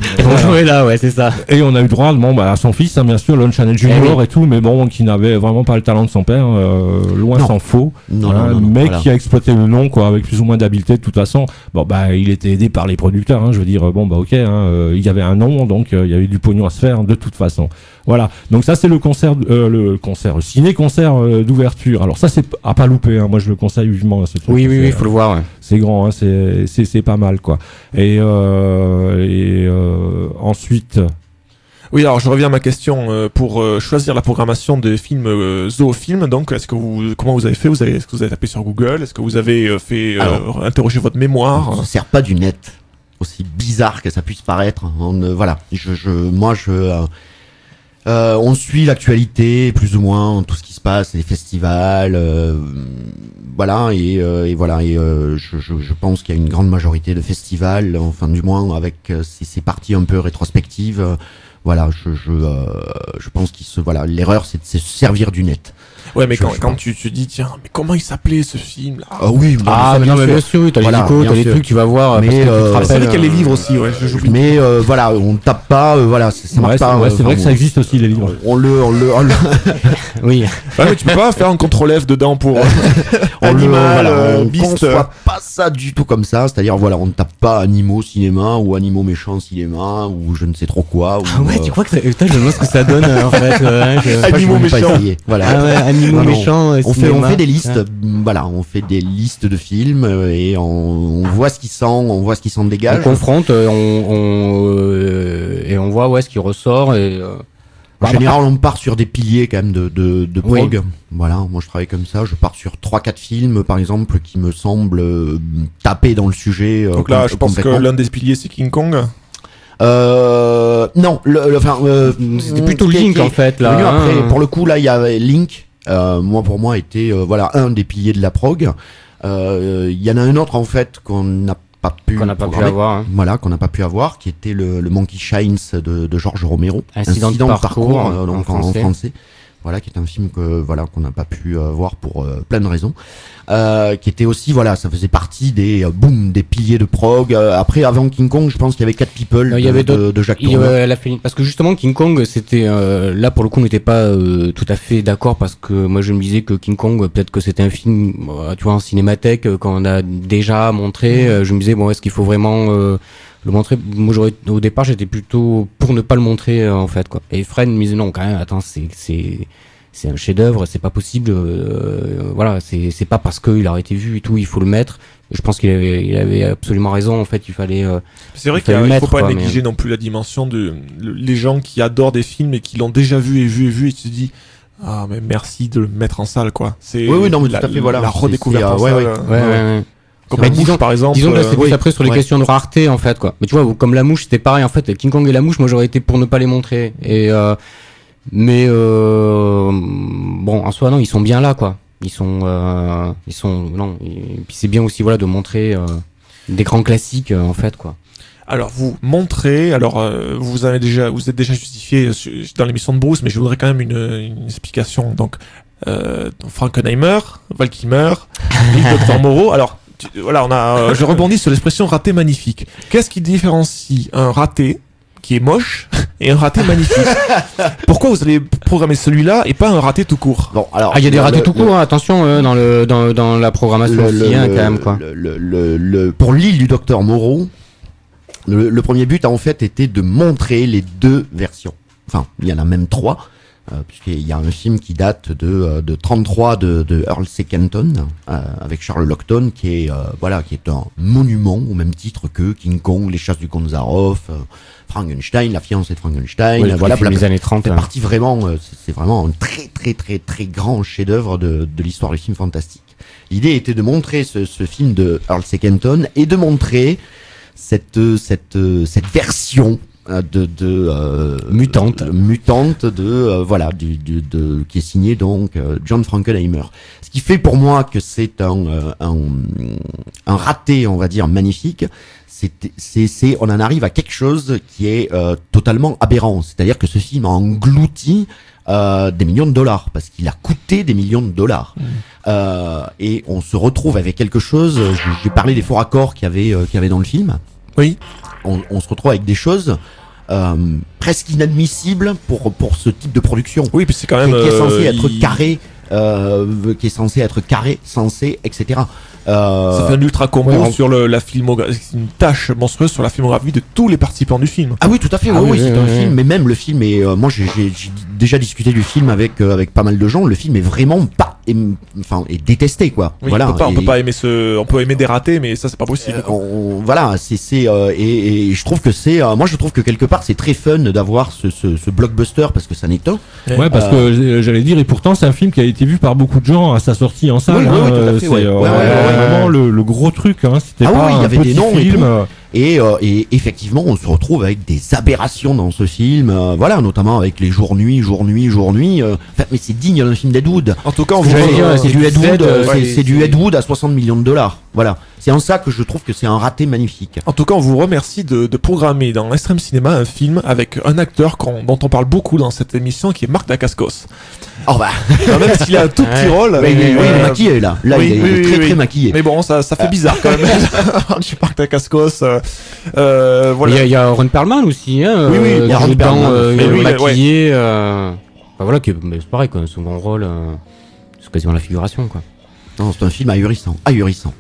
Ouais, là, ouais, c'est ça. Et on a eu droit bon, bah, à son fils, hein, bien sûr, Lon Chaney Junior Eh oui. et tout, mais bon, qui n'avait vraiment pas le talent de son père, euh, loin Non. s'en faut. Non, Voilà, non, non, non, mais voilà. qui a exploité le nom, quoi, avec plus ou moins d'habileté. De toute façon, bon, bah, il était aidé par les producteurs, hein, je veux dire, bon, bah, ok, hein, euh, il y avait un nom, donc euh, il y avait du pognon à se faire, de toute façon. Voilà. Donc ça, c'est le concert, euh, le concert, le ciné-concert euh, d'ouverture. Alors ça, c'est à pas louper, hein. Moi, je le conseille vivement à ce truc. Oui, oui, C'est, oui, il faut le voir, ouais. c'est grand, hein, c'est, c'est, c'est pas mal, quoi. Et, euh, et euh, ensuite, Oui, alors je reviens à ma question euh, pour euh, choisir la programmation des films euh, zoofilms. Donc, est-ce que vous, comment vous avez fait vous avez, Est-ce que vous avez tapé sur Google? Est-ce que vous avez euh, fait euh, Alors, interroger votre On mémoire? ne se sert pas du net, aussi bizarre que ça puisse paraître. On, euh, voilà, je, je, moi, je, euh, euh, on suit l'actualité plus ou moins, tout ce qui se passe, les festivals, euh, voilà, et, euh, et voilà, et euh, je, je, je pense qu'il y a une grande majorité de festivals, enfin du moins avec euh, ces, ces parties un peu rétrospectives. Euh, voilà, je, je, euh, je pense qu'il se, voilà, l'erreur c'est de se servir du net. Ouais, mais je- quand, je quand pense. tu te dis, tiens, mais comment il s'appelait ce film là? Ah oui, bon, Ah, ça, mais bien non, mais sûr. bien sûr, oui, t'as Voilà, les icônes, bien t'as les sûr. trucs, tu vas voir, Mais, parce que tu te euh, C'est rappelles. vrai qu'il y a les euh, livres aussi, ouais, je- j'oublie. Mais euh, voilà, on tape pas, euh, voilà, ça, ça marche ouais, c'est, pas. ouais, euh, c'est vrai enfin, que ça existe aussi, les livres. On le, on le, on le, Oui. Ouais, mais tu peux pas faire un contrôle F dedans pour euh, on le- animal, voilà, euh, on beast. conçoit pas ça du tout comme ça. C'est-à-dire, voilà, on ne tape pas animaux cinéma ou animaux méchants cinéma ou je ne sais trop quoi. Ou, Ah ouais, euh, tu crois que ça... Putain, je me demande ce que ça donne, euh, en fait. euh, hein, je- pas, je Animaux veux même pas méchants. essayer. Voilà. Ah ouais, animaux Non, non. méchants, euh, On fait, on cinéma. fait des listes, Ouais. voilà, on fait des listes de films euh, et on, on voit ce qui sent, on voit ce qui s'en On dégage. confronte, euh, on, on, euh, et on voit où est-ce qu'il ressort, et, euh, En général, on part sur des piliers quand même de, de, de Oui. prog. Voilà, moi je travaille comme ça. Je pars sur trois quatre films, par exemple, qui me semblent euh, taper dans le sujet. euh, Donc là, com- je pense que complètement. l'un des piliers c'est King Kong. Euh, non, le, le- enfin, euh, c'était plutôt qui est- Link, qui est en fait, là. venu hein. après, pour le coup, là, il y a Link. Euh, moi, pour moi, était euh, voilà un des piliers de la prog. Euh, Il y en a un autre en fait qu'on n'a pas pu Qu'on n'a pas pu programmer. avoir. hein. Voilà, qu'on n'a pas pu avoir, qui était le, le Monkey Shines de, de Georges Romero. Incident de parcours, euh, donc en en, en français. français. Voilà, qui est un film que voilà qu'on n'a pas pu euh, voir pour euh, plein de raisons. Euh, qui était aussi voilà, ça faisait partie des euh, boum des piliers de prog. Euh, après, avant King Kong, je pense qu'il y avait Cat People Non, il y de, avait de, d'autres- de Jacques Il, Tourneur. euh, elle a fait- parce que justement King Kong, c'était euh, là pour le coup, on n'était pas euh, tout à fait d'accord parce que moi je me disais que King Kong, peut-être que c'était un film, euh, tu vois, en cinémathèque euh, qu'on a déjà montré. euh, je me disais bon, est-ce qu'il faut vraiment euh, le montrer? Moi, j'aurais, au départ, j'étais plutôt pour ne pas le montrer euh, en fait quoi. Et Fred me disait non, quand même, attends, c'est c'est c'est un chef-d'œuvre, c'est pas possible. Euh, voilà, c'est c'est pas parce qu'il a été vu et tout, il faut le mettre. Je pense qu'il avait, il avait absolument raison. En fait, il fallait. Euh, C'est vrai Il qu'il fallait ne le faut mettre, pas quoi, négliger non plus la dimension de le- les gens qui adorent des films et qui l'ont déjà vu et vu et vu et tu te dis ah mais merci de le mettre en salle quoi. C'est Oui, oui, non, mais la, tout à fait, voilà. la C'est- redécouverte c'est, en euh, ouais, salle. ouais. euh, ouais, ouais, ouais. Comme Bah, la mouche disons- par exemple. Disons que là, c'est euh, plus oui, après sur les ouais. questions de rareté, en fait, quoi. Mais tu vois, comme la mouche, c'était pareil, en fait. King Kong et la mouche, moi, j'aurais été pour ne pas les montrer. Et, euh, mais, euh, bon, en soi, non, ils sont bien là, quoi. Ils sont, euh, ils sont, non. Et puis c'est bien aussi, voilà, de montrer, euh, des grands classiques, euh, en fait, quoi. Alors vous montrez, alors euh, vous avez déjà, vous êtes déjà justifié euh, su- dans l'émission de Bruce, mais je voudrais quand même une, une explication. Donc euh, Frankenheimer, Val Kilmer, et Docteur Moreau. Alors tu- voilà, on a, euh, je rebondis sur l'expression raté magnifique. Qu'est-ce qui différencie un raté qui est moche et un raté magnifique? Pourquoi vous allez programmer celui-là et pas un raté tout court? Bon, alors, Ah, il y a des le- ratés le- tout court, hein, attention, euh, dans le, dans, dans la programmation le, aussi, le- hein, le- quand même, quoi. le- le- le- le- pour l'île du docteur Moreau, le, le premier but en fait était de montrer les deux versions. Enfin, il y en a même trois, euh, puisqu'il y a un film qui date de, euh, de trente-trois de, de Earl C. Kenton, euh, avec Charles Lockton, qui est euh, voilà, qui est un monument au même titre que King Kong, Les Chasses du comte Zaroff, euh, Frankenstein, La fiancée de Frankenstein. Ouais, voilà, les films voilà, des années trente. fait hein. partie vraiment, euh, c'est c'est vraiment un très très très très grand chef-d'œuvre de, de l'histoire du film fantastique. L'idée était de montrer ce, ce film de Earl C. Kenton et de montrer cette euh, cette euh, cette version euh, de de euh, Mutante. euh, mutante de euh, voilà du, du de qui est signé donc euh, John Frankenheimer. Ce qui fait pour moi que c'est un euh, un un raté, on va dire magnifique. C'est, c'est, c'est, on en arrive à quelque chose qui est euh, totalement aberrant. C'est-à-dire que ce film a englouti euh, des millions de dollars parce qu'il a coûté des millions de dollars. Mmh. Euh, et on se retrouve avec quelque chose. je- J'ai parlé des faux raccords qu'il y avait, euh, qu'il y avait dans le film. Oui. On, on se retrouve avec des choses euh, presque inadmissibles pour pour ce type de production. Oui, puis c'est quand même. qui, qui est censé euh, être il- carré, euh, qui est censé être carré, censé, et cetera. Euh, Ça fait un ultra combo ouais, on- sur le, la filmographie, c'est une tâche monstrueuse sur la filmographie de tous les participants du film. Ah oui, tout à fait. Ah oui, oui, oui, oui, c'est un oui, film, oui. mais même le film est. euh, moi, j'ai j'ai- j'ai déjà discuté du film avec euh, avec pas mal de gens. Le film est vraiment pas, aim- enfin, est détesté quoi. Oui, voilà. on peut pas, on Et- peut pas aimer ce, on peut aimer des ratés, mais ça c'est pas possible. Euh, on- voilà, c'est c'est euh, et, et je trouve que c'est euh, moi je trouve que quelque part c'est très fun d'avoir ce, ce, ce blockbuster parce que ça n'est un. Ouais, parce Euh, que euh, j'allais dire, et pourtant c'est un film qui a été vu par beaucoup de gens à sa sortie en salle. Oui, oui, hein, oui, tout à euh, fait, c'est ouais. euh, Ouais, ouais, ouais, vraiment ouais. le, le gros truc. Hein. C'était Ah pas oui, il y un avait des petit noms et film. tout. euh, Et, euh, et effectivement, on se retrouve avec des aberrations dans ce film, euh, voilà, notamment avec les jour-nuit, jour-nuit, jour-nuit. euh, Enfin, mais c'est digne d'un film d'Ed Wood. En tout cas, on C'est vous j'allais re- dire, c'est du Ed Z, Wood, euh, c'est- ouais, c'est du c'est- Ed Wood à soixante millions de dollars. Voilà, c'est en ça que je trouve que c'est un raté magnifique. En tout cas, on vous remercie de, de programmer dans l'Extrême Cinéma un film avec un acteur qu'on- dont on parle beaucoup dans cette émission, qui est Marc Dacascos. Oh bah, Enfin, même s'il a un tout petit Ouais. rôle. oui, oui, euh, oui, il est maquillé là. Là, oui, il est oui, oui, très oui. très maquillé. Mais bon, ça, ça fait bizarre quand même. Du Marc Dacascos. Euh, euh, Il voilà. y, a- il y a Ron Perlman aussi, hein, Oui, oui, euh, il y a qui Ron joue dedans, Perlman. euh, Mais oui, maquillé. euh, Enfin voilà, qui est- mais c'est pareil, quoi, un second rôle, euh, c'est quasiment la figuration, quoi. Non, c'est un film ahurissant, ahurissant.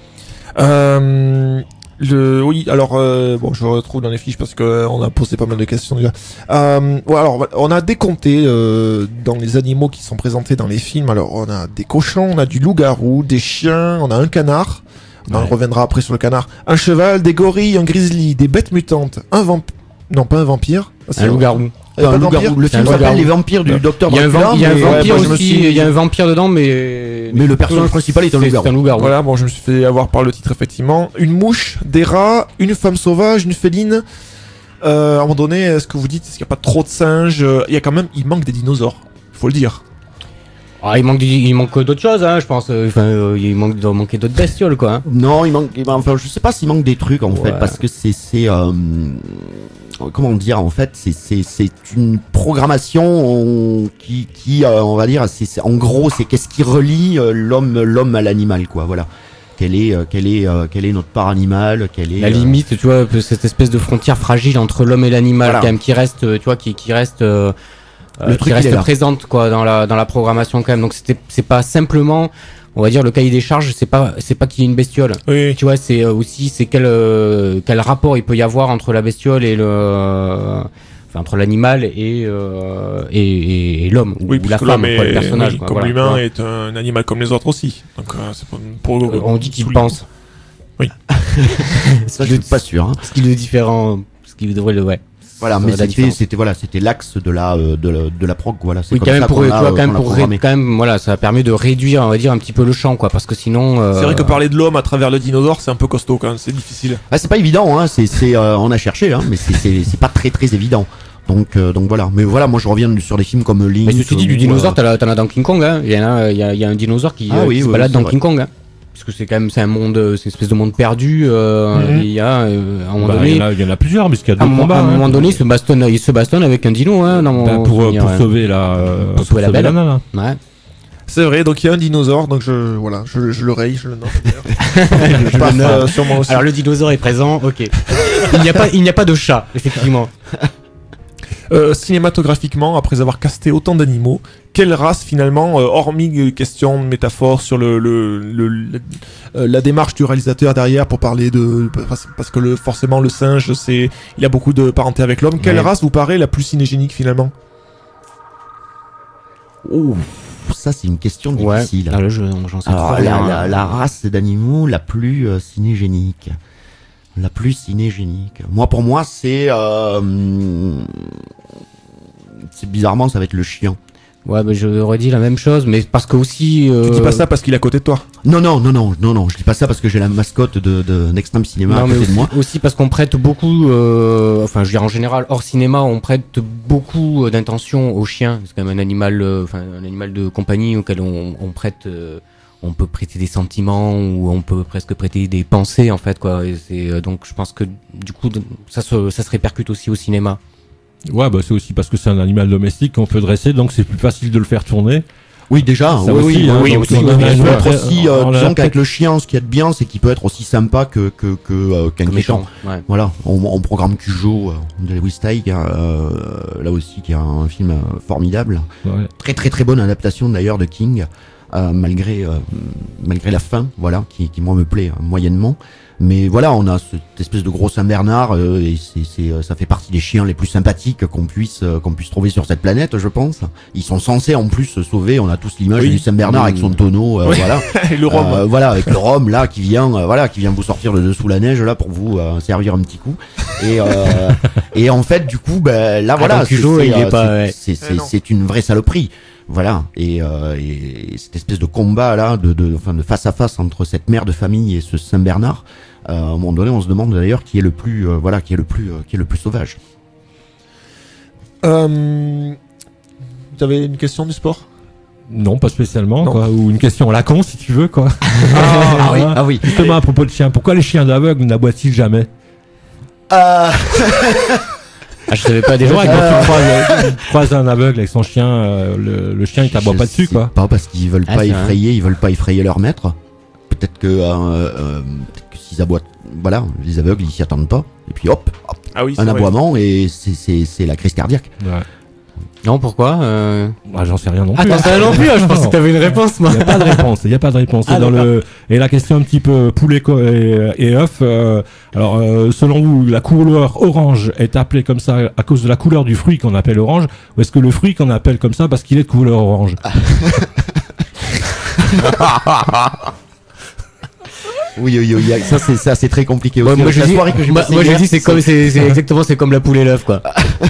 Euh, le, oui, alors euh, bon, je retrouve dans les fiches parce que euh, on a posé pas mal de questions déjà. Euh, ouais, alors on a décompté euh, dans les animaux qui sont présentés dans les films. Alors on a des cochons, on a du loup-garou, des chiens, on a un canard. On Ouais. reviendra après sur le canard. Un cheval, des gorilles, un grizzly, des bêtes mutantes, un vampire. Non, pas un vampire. Ah, c'est Un loup-garou. Il y a pas Un de loup-garou. vampire Le C'est un film s'appelle loup-garou. Les vampires du Ouais. docteur Il y a un, Dracula. vamp- il y a un mais- vampire moi, je me aussi, suis- il y a un vampire dedans, mais. Mais le personnage principal est un C'est- loup-garou. C'est un loup-garou. Voilà, bon, je me suis fait avoir par le titre, effectivement. Une mouche, des rats, une femme sauvage, une féline. Euh, à un moment donné, est-ce que vous dites, est-ce qu'il n'y a pas trop de singes? Il y a quand même, il manque des dinosaures. Faut le dire. Ah, il manque, du- il manque d'autres choses, hein, je pense. euh, Enfin, euh, il manque, il doit manquer d'autres bestioles, quoi. Hein. Non, il manque. Enfin, je sais pas s'il manque des trucs en fait, Ouais. parce que c'est c'est euh, comment dire en fait, c'est c'est c'est une programmation on- qui qui euh, on va dire, c'est c'est- en gros c'est qu'est-ce qui relie euh, l'homme l'homme à l'animal quoi, voilà. Quelle est euh, quelle est euh, quelle est notre part animale, quelle est La euh, limite, tu vois, cette espèce de frontière fragile entre l'homme et l'animal, Voilà. quand même, qui reste, euh, tu vois, qui, qui reste, euh, Le euh, truc, qui reste il est là. présente, quoi, dans la, dans la programmation, quand même. Donc, c'était, c'est pas simplement, on va dire, le cahier des charges, c'est pas, c'est pas qu'il y ait une bestiole. Oui. Tu vois, c'est euh, aussi, c'est quel, euh, quel rapport il peut y avoir entre la bestiole et le, euh, enfin, entre l'animal et, euh, et, et, et l'homme, ou, Oui, ou la puisque femme, l'homme quoi, est- le personnage, oui, quoi, comme voilà, l'humain tu vois. est un animal comme les autres aussi. Donc, euh, c'est pour, pour- Euh, on dit qu'il souligner. pense. ça je suis pas sûr. Hein. Ce qui le différent, ce qui devrait le, ouais. Voilà, Ça mais va la c'était différence. c'était voilà, c'était l'axe de la euh, de la, de la prog voilà, c'est Oui, comme quand même ça pour, qu'on tu l'a, vois, euh, quand même qu'on l'a pour ré- programmé. quand même, voilà, ça permet de réduire, on va dire, un petit peu le champ, quoi, parce que sinon. euh, C'est vrai que parler de l'homme à travers le dinosaure, c'est un peu costaud quand même, c'est difficile. Ah, c'est pas évident, hein. C'est, c'est, euh, on a cherché, hein, mais c'est, c'est, c'est pas très, très évident. Donc, euh, donc voilà. Mais voilà, moi je reviens sur des films comme Link. Mais ceci dit, ou, du dinosaure, euh, t'en as, t'en as dans King Kong, hein. Il y en a, il y a, il y a un dinosaure qui, Ah euh, oui, qui se oui, balade c'est dans vrai. King Kong, hein. Parce que c'est quand même, c'est un monde, euh, c'est une espèce de monde perdu. Euh, Mhm. Il y a, euh, à un moment bah, donné, il y en a- il y en a plusieurs, parce qu'il y a à un deux moment, combats. à un hein. moment donné, il se bastonne, il se bastonne avec un dino, hein, dans mon Bah, pour, euh, souvenir, pour ouais. sauver la, euh, Pour sauver la belle. nana. Ouais. C'est vrai, donc il y a un dinosaure, donc je, voilà, je, je le raye, je le note. d'ailleurs. je passe note. euh, sur moi aussi. Alors le dinosaure est présent, ok. il n'y a pas, il n'y a pas de chat, effectivement. Euh, cinématographiquement, après avoir casté autant d'animaux, quelle race finalement, euh, hormis euh, question de métaphore sur le, le, le- le- euh, la démarche du réalisateur derrière pour parler de parce, parce que le, forcément le singe c'est il a beaucoup de parenté avec l'homme. Quelle Ouais. race vous paraît la plus cinégénique finalement? Oh, ça c'est une question Ouais. difficile. Ah, là, je, j'en sais Alors, trop la, rien, la, hein. la race d'animaux la plus euh, cinégénique. La plus cinégénique. Moi, pour moi, c'est, euh, hum, c'est bizarrement, ça va être le chien. Ouais, bah, j'aurais dit la même chose, mais parce que aussi. Euh... Tu dis pas ça parce qu'il est à côté de toi. Non, non, non, non, non, non. Je dis pas ça parce que j'ai la mascotte de, de d'Extreme Cinéma Non, à mais côté aussi, de moi. aussi parce qu'on prête beaucoup, euh, enfin je veux dire en général hors cinéma, on prête beaucoup euh, d'intention aux chiens. C'est quand même un animal, euh, enfin un animal de compagnie auquel on, on prête, euh, on peut prêter des sentiments ou on peut presque prêter des pensées en fait quoi. Et c'est euh, donc je pense que du coup ça se, ça se répercute aussi au cinéma. Ouais, bah c'est aussi parce que c'est un animal domestique qu'on peut dresser, donc c'est plus facile de le faire tourner. Oui, déjà, Ça oui, aussi, oui, hein, oui, donc aussi, on oui, en a il peut une être vraie- aussi, on euh, en a disons peut-être- qu'avec le chien, ce qu'il y a de bien, c'est qu'il peut être aussi sympa que, que, que, euh, qu'un Que méchant. méchant, ouais. Voilà, on, on programme Cujo euh, de Lewis Teague, euh, là aussi, qui est un film euh, formidable. Ouais. Très très très bonne adaptation d'ailleurs de King, euh, malgré, euh, malgré la fin, voilà, qui, qui moi me plaît euh, moyennement. Mais voilà, on a cette espèce de gros Saint-Bernard, euh, et c'est, c'est, euh, ça fait partie des chiens les plus sympathiques qu'on puisse, euh, qu'on puisse trouver sur cette planète, je pense. Ils sont censés en plus se sauver, on a tous l'image Oui. du Saint-Bernard avec son tonneau, euh, Oui. voilà. Et le rhum. Euh, voilà, avec le rhum là qui vient, euh, voilà, qui vient vous sortir de dessous la neige là pour vous euh, servir un petit coup. Et euh, et en fait, du coup, ben là, Ah, voilà, donc Cujo, c'est, il c'est, est euh, pas, c'est, ouais. c'est, c'est, Eh non. c'est une vraie saloperie. Voilà, et, euh, et cette espèce de combat là, de, de, enfin, de face à face entre cette mère de famille et ce Saint Bernard. Euh, à un moment donné, on se demande d'ailleurs qui est le plus, euh, voilà, qui est le plus, euh, qui est le plus sauvage. Euh, tu avais une question du sport? Non, pas spécialement, Non. quoi. Ou une question à la con, si tu veux, quoi. Ah oui, ah oui. Justement, à propos de chiens, pourquoi les chiens d'aveugles n'aboient-ils jamais? Euh, Ah, je savais pas Des déjà. fois, que- quand tu croises, tu croises un aveugle avec son chien, euh, le, le chien, il t'aboie je pas dessus, sais quoi. Pas parce qu'ils veulent Ah, pas c'est vrai. effrayer, ils veulent pas effrayer leur maître. Peut-être que, euh, euh, peut-être que s'ils aboient, voilà, les aveugles ils s'y attendent pas. Et puis hop, hop Ah oui, un c'est vrai. aboiement et c'est, c'est, c'est la crise cardiaque. Ouais. Non, pourquoi euh... Ah, j'en sais rien non Ah, plus. t'en sais rien non plus, hein, je pensais que t'avais une réponse, moi. Il n'y a pas de réponse, il n'y a pas de réponse. Ah, Et dans d'accord. le, et la question un petit peu poulet co- et, et œuf, euh, alors, euh, selon vous, la couleur orange est appelée comme ça à cause de la couleur du fruit qu'on appelle orange, ou est-ce que le fruit qu'on appelle comme ça parce qu'il est de couleur orange? Oui, oui, oui, ça c'est, ça c'est très compliqué aussi. Ouais, moi, Donc, je la dis, soirée que j'ai moi, passée moi, je hier, dis, c'est comme, c'est, c'est exactement, c'est comme la poule et l'œuf, quoi.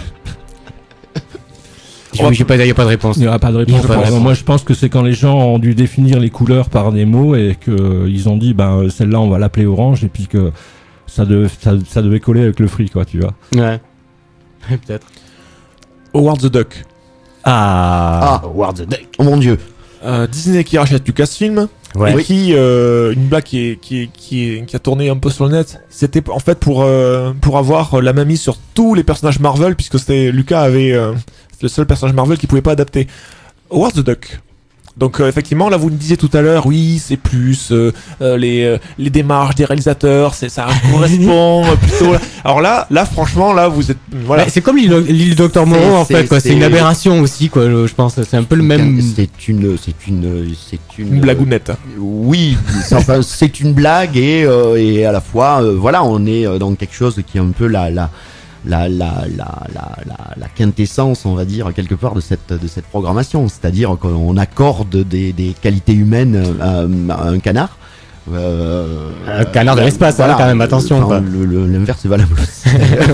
Oh, J'ai pas, y a pas de réponse. Il n'y aura pas de Il y réponse. a pas de Moi, réponse. moi, je pense que c'est quand les gens ont dû définir les couleurs par des mots et qu'ils ont dit, ben, celle-là, on va l'appeler orange, et puis que ça, devait ça, ça devait coller avec le fruit, quoi, tu vois. Ouais. Peut-être. Howard the Duck. Ah, Ah, Howard the Duck. Oh mon dieu. Euh, Disney qui rachète Lucasfilm. Ouais. Et qui, euh, une blague qui, est, qui, est, qui, est, qui a tourné un peu sur le net, c'était en fait pour, euh, pour avoir la main mise sur tous les personnages Marvel, puisque c'était Lucas avait euh, c'était le seul personnage Marvel qui pouvait pas adapter. Howard the Duck. Donc euh, effectivement, là vous nous disiez tout à l'heure, oui, c'est plus euh, euh, les, euh, les démarches des réalisateurs, c'est ça correspond euh, plutôt. Alors là, là franchement, là vous êtes voilà. Ouais, c'est comme l'île, l'île Docteur Moreau, C'est- en c'est- fait, quoi. C'est, c'est- une aberration aussi, quoi, je je pense. C'est un peu le même. C'est une, c'est une, c'est une, Une blagounette. Oui, c'est, enfin, c'est une blague et, euh, et à la fois, euh, voilà, on est euh, dans quelque chose qui est un peu la, la, la, la, la, la, la, la quintessence, on va dire, quelque part de cette, de cette programmation. C'est-à-dire qu'on accorde des, des qualités humaines à, à un canard. Euh, Un canard de l'espace, hein, quand même, attention, enfin, quoi. le- le- l'inverse est valable aussi.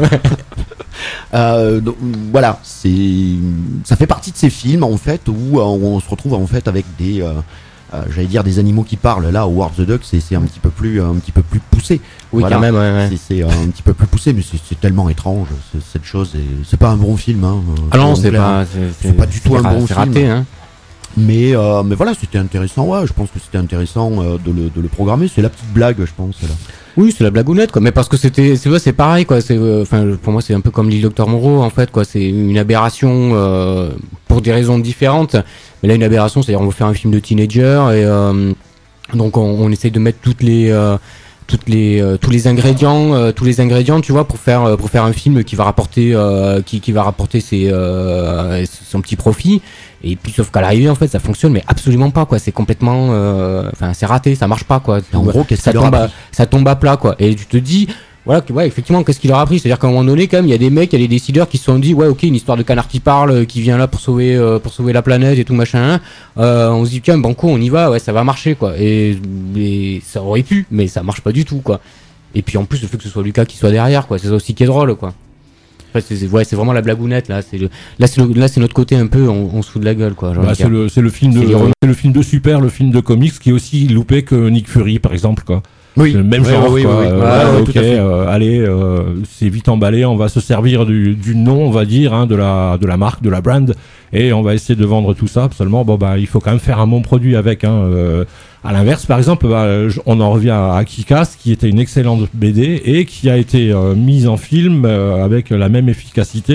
Euh, donc, voilà, c'est, ça fait partie de ces films en fait où euh, on se retrouve en fait avec des, euh, euh, j'allais dire des animaux qui parlent. Là, Howard the Duck, c'est, c'est un petit peu plus, un petit peu plus poussé. Oui, Voilà. quand même, ouais, ouais. C'est, c'est euh, un petit peu plus poussé, mais c'est, c'est tellement étrange c'est- cette chose. Et c'est pas un bon film. Hein, euh, Ah non, soyons c'est clairs. pas, c'est, c'est pas du tout un ra- bon c'est film. raté, hein. Mais, euh, mais voilà, c'était intéressant. Ouais, je pense que c'était intéressant euh, de, le, de le programmer. C'est la petite blague, je pense. Là. Oui, c'est la blagounette, quoi. Mais parce que c'était, c'est, ouais, c'est pareil, quoi. C'est, euh, enfin, pour moi, c'est un peu comme l'île Docteur Moreau, en fait, quoi. C'est une aberration, euh, pour des raisons différentes. Mais là, une aberration, c'est-à-dire, on veut faire un film de teenager et, euh, donc, on, on essaye de mettre toutes les, euh, toutes les, euh, tous les ingrédients, euh, tous les ingrédients, tu vois, pour faire, euh, pour faire un film qui va rapporter, euh, qui, qui va rapporter ses, euh, son petit profit. Et puis, sauf qu'à l'arrivée, en fait, ça fonctionne, mais absolument pas, quoi. C'est complètement, euh, enfin, c'est raté, ça marche pas, quoi. En gros, qu'est-ce ça qu'il leur tombe, a à, pris ça tombe à plat, quoi. Et tu te dis, voilà, que, ouais, effectivement, qu'est-ce qu'il leur a pris? C'est-à-dire qu'à un moment donné, quand même, il y a des mecs, il y a des décideurs qui se sont dit, ouais, ok, une histoire de canard qui parle, euh, qui vient là pour sauver, euh, pour sauver la planète et tout machin. Euh, on se dit, tiens, banco, on y va, ouais, ça va marcher, quoi. Et, et ça aurait pu, mais ça marche pas du tout, quoi. Et puis en plus, le fait que ce soit Lucas qui soit derrière, quoi, c'est ça aussi qui est drôle, quoi. Après, c'est, c'est, ouais, c'est vraiment la blagounette, là. C'est le, là, c'est le, là, c'est notre côté un peu, on, on se fout de la gueule, quoi. j'ai envie bah, de c'est dire. le, c'est le film de, C'est l'ironie. c'est le film de super, le film de comics qui est aussi loupé que Nick Fury, par exemple, quoi. Oui, C'est le même oui, genre, oui, quoi. oui, oui. Euh, Ouais, ouais, ouais, ok, tout à fait. euh, allez, euh, c'est vite emballé, on va se servir du, du nom, on va dire, hein, de la, de la marque, de la brand, et on va essayer de vendre tout ça. Seulement, bon, bah, il faut quand même faire un bon produit avec, hein. Euh, à l'inverse, par exemple, bah, je- on en revient à Kick-Ass, qui était une excellente B D et qui a été euh, mise en film euh, avec la même efficacité.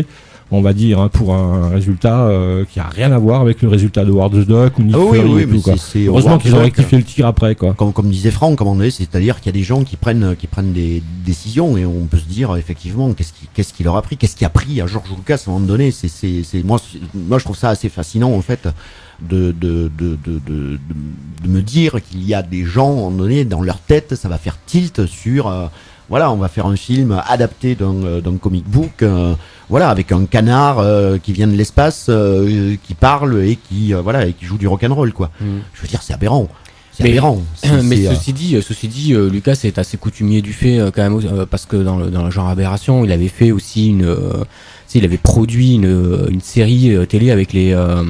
on va dire, hein, pour un résultat euh, qui a rien à voir avec le résultat de Howard the Duck ou Nick Ah oui, Fury oui, et mais tout, quoi. c'est- c'est Heureusement Howard qu'ils the ont Duck. rectifié le tir après, quoi. Comme, comme disait Franck, à un moment donné, c'est-à-dire qu'il y a des gens qui prennent, qui prennent des décisions et on peut se dire effectivement qu'est-ce qui, qu'est-ce qui leur a pris, qu'est-ce qui a pris à George Lucas à un moment donné. C'est, c'est, c'est moi, c'est- moi je trouve ça assez fascinant en fait de de de de de, de, de me dire qu'il y a des gens à un moment donné dans leur tête, ça va faire tilt sur euh, voilà, on va faire un film adapté d'un, euh, d'un comic book, euh, voilà, avec un canard euh, qui vient de l'espace, euh, qui parle et qui euh, voilà et qui joue du rock'n'roll quoi. Mm. Je veux dire, c'est aberrant. C'est Mais- aberrant. C'est- Mais c'est, euh, ceci dit, ceci dit, euh, Lucas est assez coutumier du fait euh, quand même euh, parce que dans le dans le genre aberration, il avait fait aussi une, euh, tu sais, il avait produit une euh, une série euh, télé avec les euh,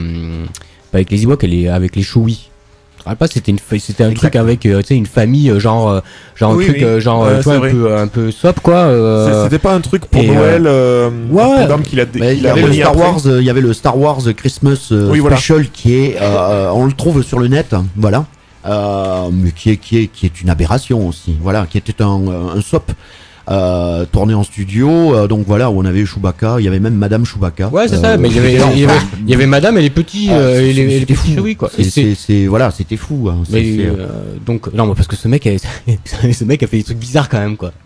pas avec les Ewoks, elle est avec les Chewie. Je me rappelle pas, c'était une fa- c'était un Exact. truc avec euh, tu sais une famille euh, genre euh, genre Oui, un truc oui. euh, genre Ouais, euh, tu vois, c'est un vrai. peu un peu sop quoi. euh, C'est- C'était pas un truc pour et, Noël, euh, ouais, un ouais. programme qu'il a, dé- Bah, il qu'il y avait avait le mis Star après. Wars, euh, il y avait le Star Wars Christmas euh, Oui, voilà. Special qui est, euh, on le trouve sur le net, voilà, euh, mais qui est qui est qui est une aberration aussi, voilà, qui était un un soap euh, tourné en studio, euh, donc voilà, où on avait Chewbacca, il y avait même Madame Chewbacca. Ouais, c'est Euh, ça, mais il y avait, c'était il y avait, enfin, il y avait madame et les petits, ah, euh, et les, et les c'était petits fou. Chewie, quoi. C'est- Et c'est, c'est c'est- voilà, c'était fou. Hein. C'est- mais, c'est, euh, euh, donc, non, mais parce que ce mec, a- ce mec a fait des trucs bizarres quand même, quoi.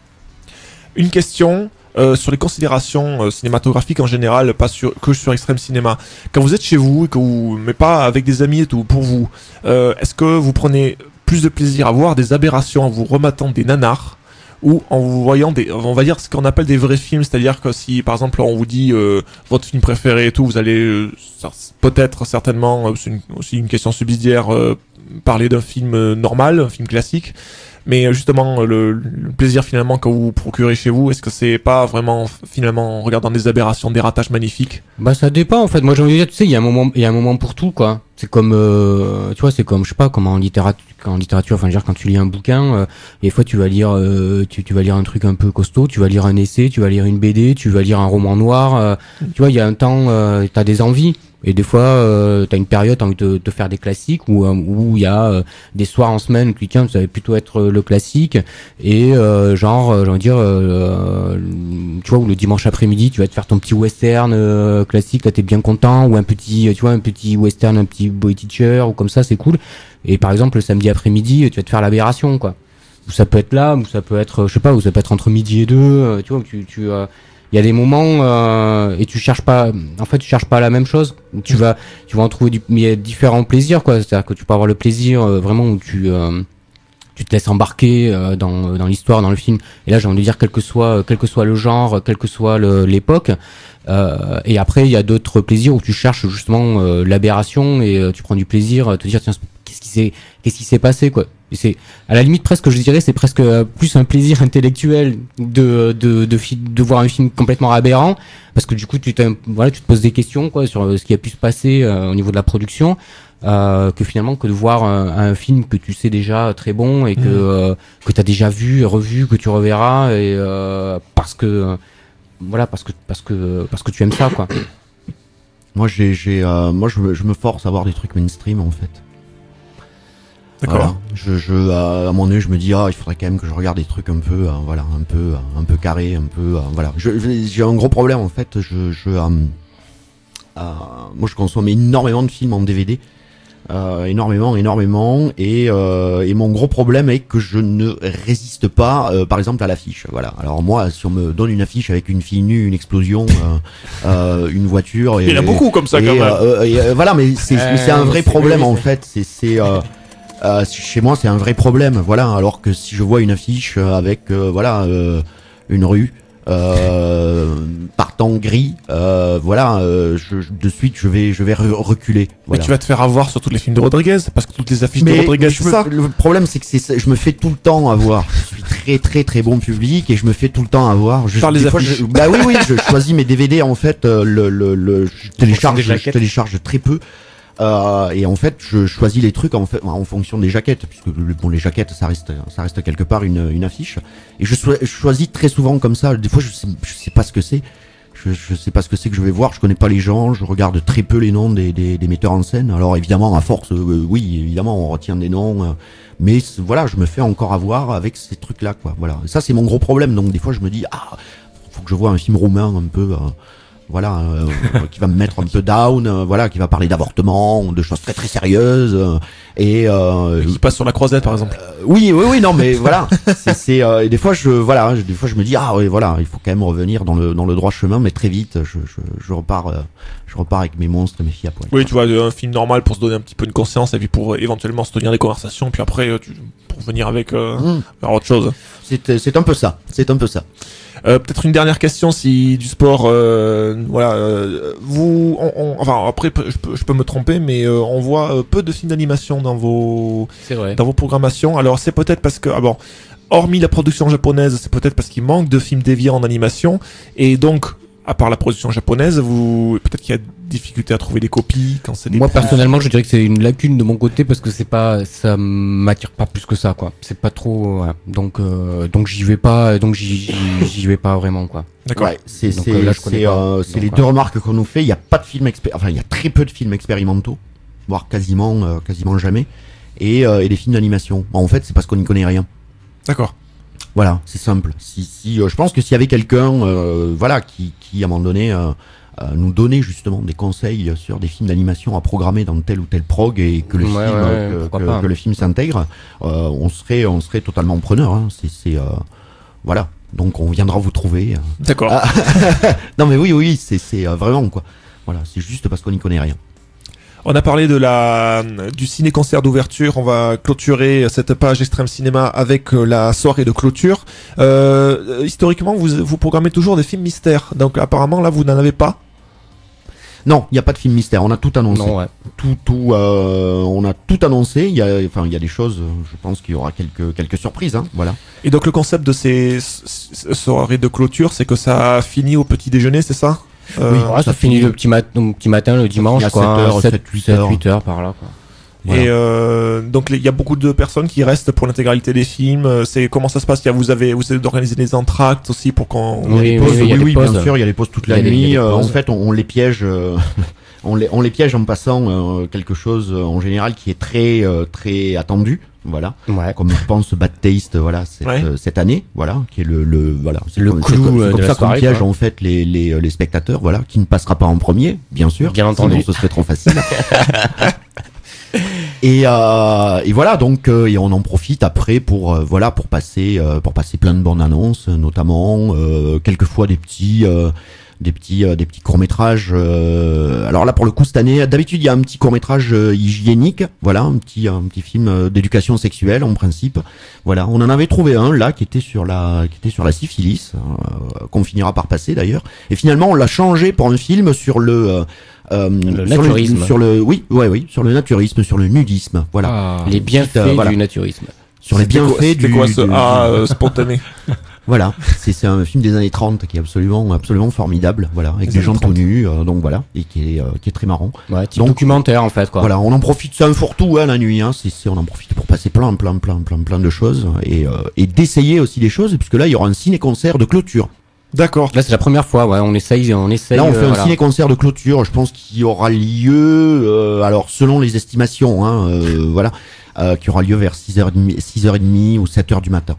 Une question euh, sur les considérations euh, cinématographiques en général, pas sur, que sur Extreme Cinéma. Quand vous êtes chez vous, et que vous, mais pas avec des amis et tout, pour vous, euh, est-ce que vous prenez plus de plaisir à voir des aberrations en vous rematant des nanars ou en vous voyant des, on va dire ce qu'on appelle des vrais films, c'est-à-dire que si par exemple on vous dit euh, votre film préféré et tout, vous allez euh, cer- peut-être certainement, euh, c'est une, aussi une question subsidiaire, euh, parler d'un film euh, normal, un film classique. Mais euh, justement, euh, le, le plaisir finalement que vous vous procurez chez vous, est-ce que c'est pas vraiment finalement en regardant des aberrations, des ratages magnifiques? Bah, ça dépend, en fait. Moi, j'ai envie de dire, tu sais, il y a un moment, il y a un moment pour tout, quoi. C'est comme, euh, tu vois, c'est comme, je sais pas, comme en littérature, en littérature, enfin, je veux dire, quand tu lis un bouquin, euh, des fois, tu vas lire, euh, tu, tu vas lire un truc un peu costaud, tu vas lire un essai, tu vas lire une B D, tu vas lire un roman noir, euh, tu vois, il y a un temps, euh, t'as des envies. Et des fois, euh, t'as une période, t'as envie de te faire des classiques, où euh, où il y a euh, des soirs en semaine où tu dis tiens, ça va plutôt être euh, le classique, et euh, genre, euh, j'ai envie de dire, euh, tu vois, où le dimanche après-midi, tu vas te faire ton petit western euh, classique, là t'es bien content, ou un petit, tu vois, un petit western, un petit boy teacher, ou comme ça, c'est cool. Et par exemple, le samedi après-midi, tu vas te faire l'aberration, quoi. Ou ça peut être là, ou ça peut être, je sais pas, ou ça peut être entre midi et deux, euh, tu vois, où tu, tu euh, il y a des moments euh, et tu cherches pas, en fait tu cherches pas la même chose. Tu vas, tu vas en trouver du, mais il y a différents plaisirs, quoi. C'est-à-dire que tu peux avoir le plaisir euh, vraiment où tu, euh, tu te laisses embarquer euh, dans, dans l'histoire, dans le film. Et là j'ai envie de dire quel que soit, quel que soit le genre, quelle que soit le, l'époque. Euh, et après il y a d'autres plaisirs où tu cherches justement euh, l'aberration et euh, tu prends du plaisir à te dire tiens qu'est-ce qui s'est, qu'est-ce qui s'est passé, quoi. Et c'est à la limite presque, je dirais, c'est presque euh, plus un plaisir intellectuel de de de, fi- de voir un film complètement aberrant, parce que du coup tu te voilà tu te poses des questions, quoi, sur euh, ce qui a pu se passer euh, au niveau de la production, euh, que finalement que de voir un, un film que tu sais déjà très bon et que euh, que t'as déjà vu, revu, que tu reverras, et euh, parce que euh, voilà parce que parce que parce que tu aimes ça, quoi. moi, j'ai, j'ai, euh, moi, je, me- je me force à voir des trucs mainstream en fait. D'accord. Voilà. Je, je, euh, à un moment donné, je me dis ah, il faudrait quand même que je regarde des trucs un peu, euh, voilà, un peu, euh, un peu carré, un peu, euh, voilà. Je, je- j'ai un gros problème en fait. Je, je, euh, euh, moi, je consomme énormément de films en D V D, euh, énormément, énormément, et, euh, et mon gros problème est que je ne résiste pas, euh, par exemple, à l'affiche. Voilà. Alors moi, si on me donne une affiche avec une fille nue, une explosion, euh, euh, une voiture, et, Il y en a beaucoup comme ça et, quand même. euh, et, euh, voilà, mais c'est, mais c'est un Euh, vrai c'est- problème oui, en c'est- fait. C'est, c'est euh, euh, chez moi, c'est un vrai problème. Voilà. Alors que si je vois une affiche euh, avec, euh, voilà, euh, une rue euh, partant gris, euh, voilà, euh, je, je- de suite, je vais, je vais re- reculer. Mais Voilà. tu vas te faire avoir sur tous les films de Rodriguez, parce que toutes les affiches de Mais Rodriguez, je c'est me- ça. le problème, c'est que c'est, ça, je me fais tout le temps avoir. Je suis très, très, très bon public et je me fais tout le temps avoir. Je, Par les des fois, affiches. je- bah oui, oui, je choisis mes D V D en fait. euh, le, le, le, je télécharge, des je jaquettes. télécharge très peu. Euh, et en fait, je choisis les trucs en fait en fonction des jaquettes, puisque le- bon, les jaquettes, ça reste, ça reste quelque part une, une affiche. Et je, soi- je choisis très souvent comme ça. Des fois, je sais, je sais pas ce que c'est. Je, je sais pas ce que c'est que je vais voir. Je connais pas les gens. Je regarde très peu les noms des, des, des metteurs en scène. Alors évidemment, à force, euh, oui, évidemment, on retient des noms. euh, mais c- voilà, je me fais encore avoir avec ces trucs-là, quoi. Voilà. Et ça, c'est mon gros problème. Donc des fois, je me dis, ah, faut que je vois un film roumain un peu. Euh, voilà, euh, qui va me mettre un peu down, euh, voilà, qui va parler d'avortement, de choses très très sérieuses, euh, et euh, Qui passe sur la croisette, par exemple. euh, oui, oui, oui, non, mais voilà, c'est, c'est euh, et des fois je, voilà, je- des fois je me dis ah oui, voilà, il faut quand même revenir dans le dans le droit chemin, mais très vite, je je, je repars, euh, je repars avec mes monstres et mes filles à poil. Oui, tu vois, un film normal pour se donner un petit peu une conscience et puis pour euh, éventuellement se tenir des conversations, puis après, euh, tu, pour venir avec euh, Mmh. vers autre chose. C'est c'est un peu ça, c'est un peu ça. Euh, peut-être une dernière question, si du sport, euh, voilà, euh, vous, on, on- enfin après, pe- je peux, je peux me tromper, mais euh, on voit euh, peu de films d'animation dans vos, C'est vrai. dans vos programmations. Alors c'est peut-être parce que, ah bon, hormis la production japonaise, c'est peut-être parce qu'il manque de films déviés en animation, et donc, à part la production japonaise, vous, peut-être qu'il y a difficulté à trouver des copies quand c'est des Moi plus- personnellement, je dirais que c'est une lacune de mon côté parce que c'est pas, ça m'attire pas plus que ça, quoi. C'est pas trop, voilà. donc euh, donc j'y vais pas, donc j'y j'y- j'y vais pas vraiment, quoi. D'accord. Ouais, c'est Donc, c'est euh, là, je connais c'est, pas. euh, c'est Donc, les ouais. deux remarques qu'on nous fait. Il y a pas de films expé- enfin il y a très peu de films expérimentaux, voire quasiment euh, quasiment jamais, et euh, et des films d'animation. En fait, c'est parce qu'on n'y connaît rien. D'accord. Voilà, c'est simple. Si si, euh, je pense que s'il y avait quelqu'un, euh, voilà, qui qui à un moment donné euh, euh, nous donnait justement des conseils sur des films d'animation à programmer dans tel ou tel prog et que le Ouais, film ouais, euh, que, pourquoi que- pas. que le film s'intègre, euh, on serait on serait totalement preneur. Hein. C'est c'est euh, voilà. Donc on viendra vous trouver. euh. D'accord. Ah. Non mais oui oui c'est c'est euh, vraiment quoi. Voilà, c'est juste parce qu'on n'y connaît rien. On a parlé de la du ciné-concert d'ouverture. On va clôturer cette page Extrême Cinéma avec euh, la soirée de clôture. Euh, historiquement, vous vous programmez toujours des films mystères. Donc apparemment là, vous n'en avez pas. Non, il n'y a pas de film mystère. On a tout annoncé. Non, ouais. Tout tout euh, on a tout annoncé. Il y a enfin il y a des choses. euh, Je pense qu'il y aura quelques quelques surprises. Hein, voilà. Et donc le concept de ces s- s- soirées de clôture, c'est que ça finit au petit déjeuner, c'est ça? Euh, Oui. Ouais, ça, ça finit finit- le petit, mat le petit matin, le dimanche, finit à quoi. sept heures, sept, huit heures. huit heures par là, quoi. Voilà. Et euh, donc les- il y a beaucoup de personnes qui restent pour l'intégralité des films. Euh, C'est comment ça se passe? Il y a vous avez vous avez organisé des entractes aussi pour qu'on. Oui, Les pauses, oui, il y a oui, des oui, pauses. bien sûr, il y a les pauses toute Il y la a des- il y a nuit. des euh, en pauses. fait, on, on les piège, euh, on les, on les piège en passant euh, quelque chose euh, en général qui est très, euh, très attendu. Voilà. Ouais. Comme je pense Bad Taste, voilà, cette, Ouais. euh, cette année, voilà, qui est le, le voilà, c'est Le comme, clou, c'est comme- c'est euh, comme de ça la qu'on soirée, piège quoi. en fait les, les, les spectateurs, voilà, qui ne passera pas en premier, bien sûr, Bien sinon entendu. ce serait trop facile. Et, euh, et voilà donc euh, et on en profite après pour euh, voilà pour passer euh, pour passer plein de bandes annonces, notamment euh, quelquefois des petits euh, des petits euh, des petits courts métrages. Alors là pour le coup cette année, d'habitude il y a un petit court métrage hygiénique, voilà un petit un petit film euh, d'éducation sexuelle en principe. Voilà, on en avait trouvé un là qui était sur la qui était sur la syphilis, euh, qu'on finira par passer d'ailleurs. Et finalement on l'a changé pour un film sur le euh, euh, Le sur naturisme. sur le oui ouais oui sur le naturisme, sur le nudisme, voilà. Ah. Les bienfaits euh, voilà. du naturisme. Sur les C'était quoi- bienfaits c'était du, quoi ce du- A du- euh, spontané? voilà, c'est c'est un film des années trente qui est absolument absolument formidable, voilà, avec Les des années gens tout trente. nus, euh, donc voilà, et qui est euh, qui est très marrant. Ouais, type Donc, documentaire en fait, quoi. Voilà, on en profite, c'est un fourre-tout hein, la nuit, hein, c'est c'est on en profite pour passer plein plein plein plein plein de choses et euh, et d'essayer aussi des choses, puisque là il y aura un ciné-concert de clôture. D'accord. Là, c'est la première fois, ouais. On essaye, on essaye. Là on euh, fait un voilà. ciné-concert de clôture, je pense qu'il aura lieu, euh, alors selon les estimations, hein, euh, voilà, euh, qui aura lieu vers six heures trente, six heures trente ou sept heures du matin.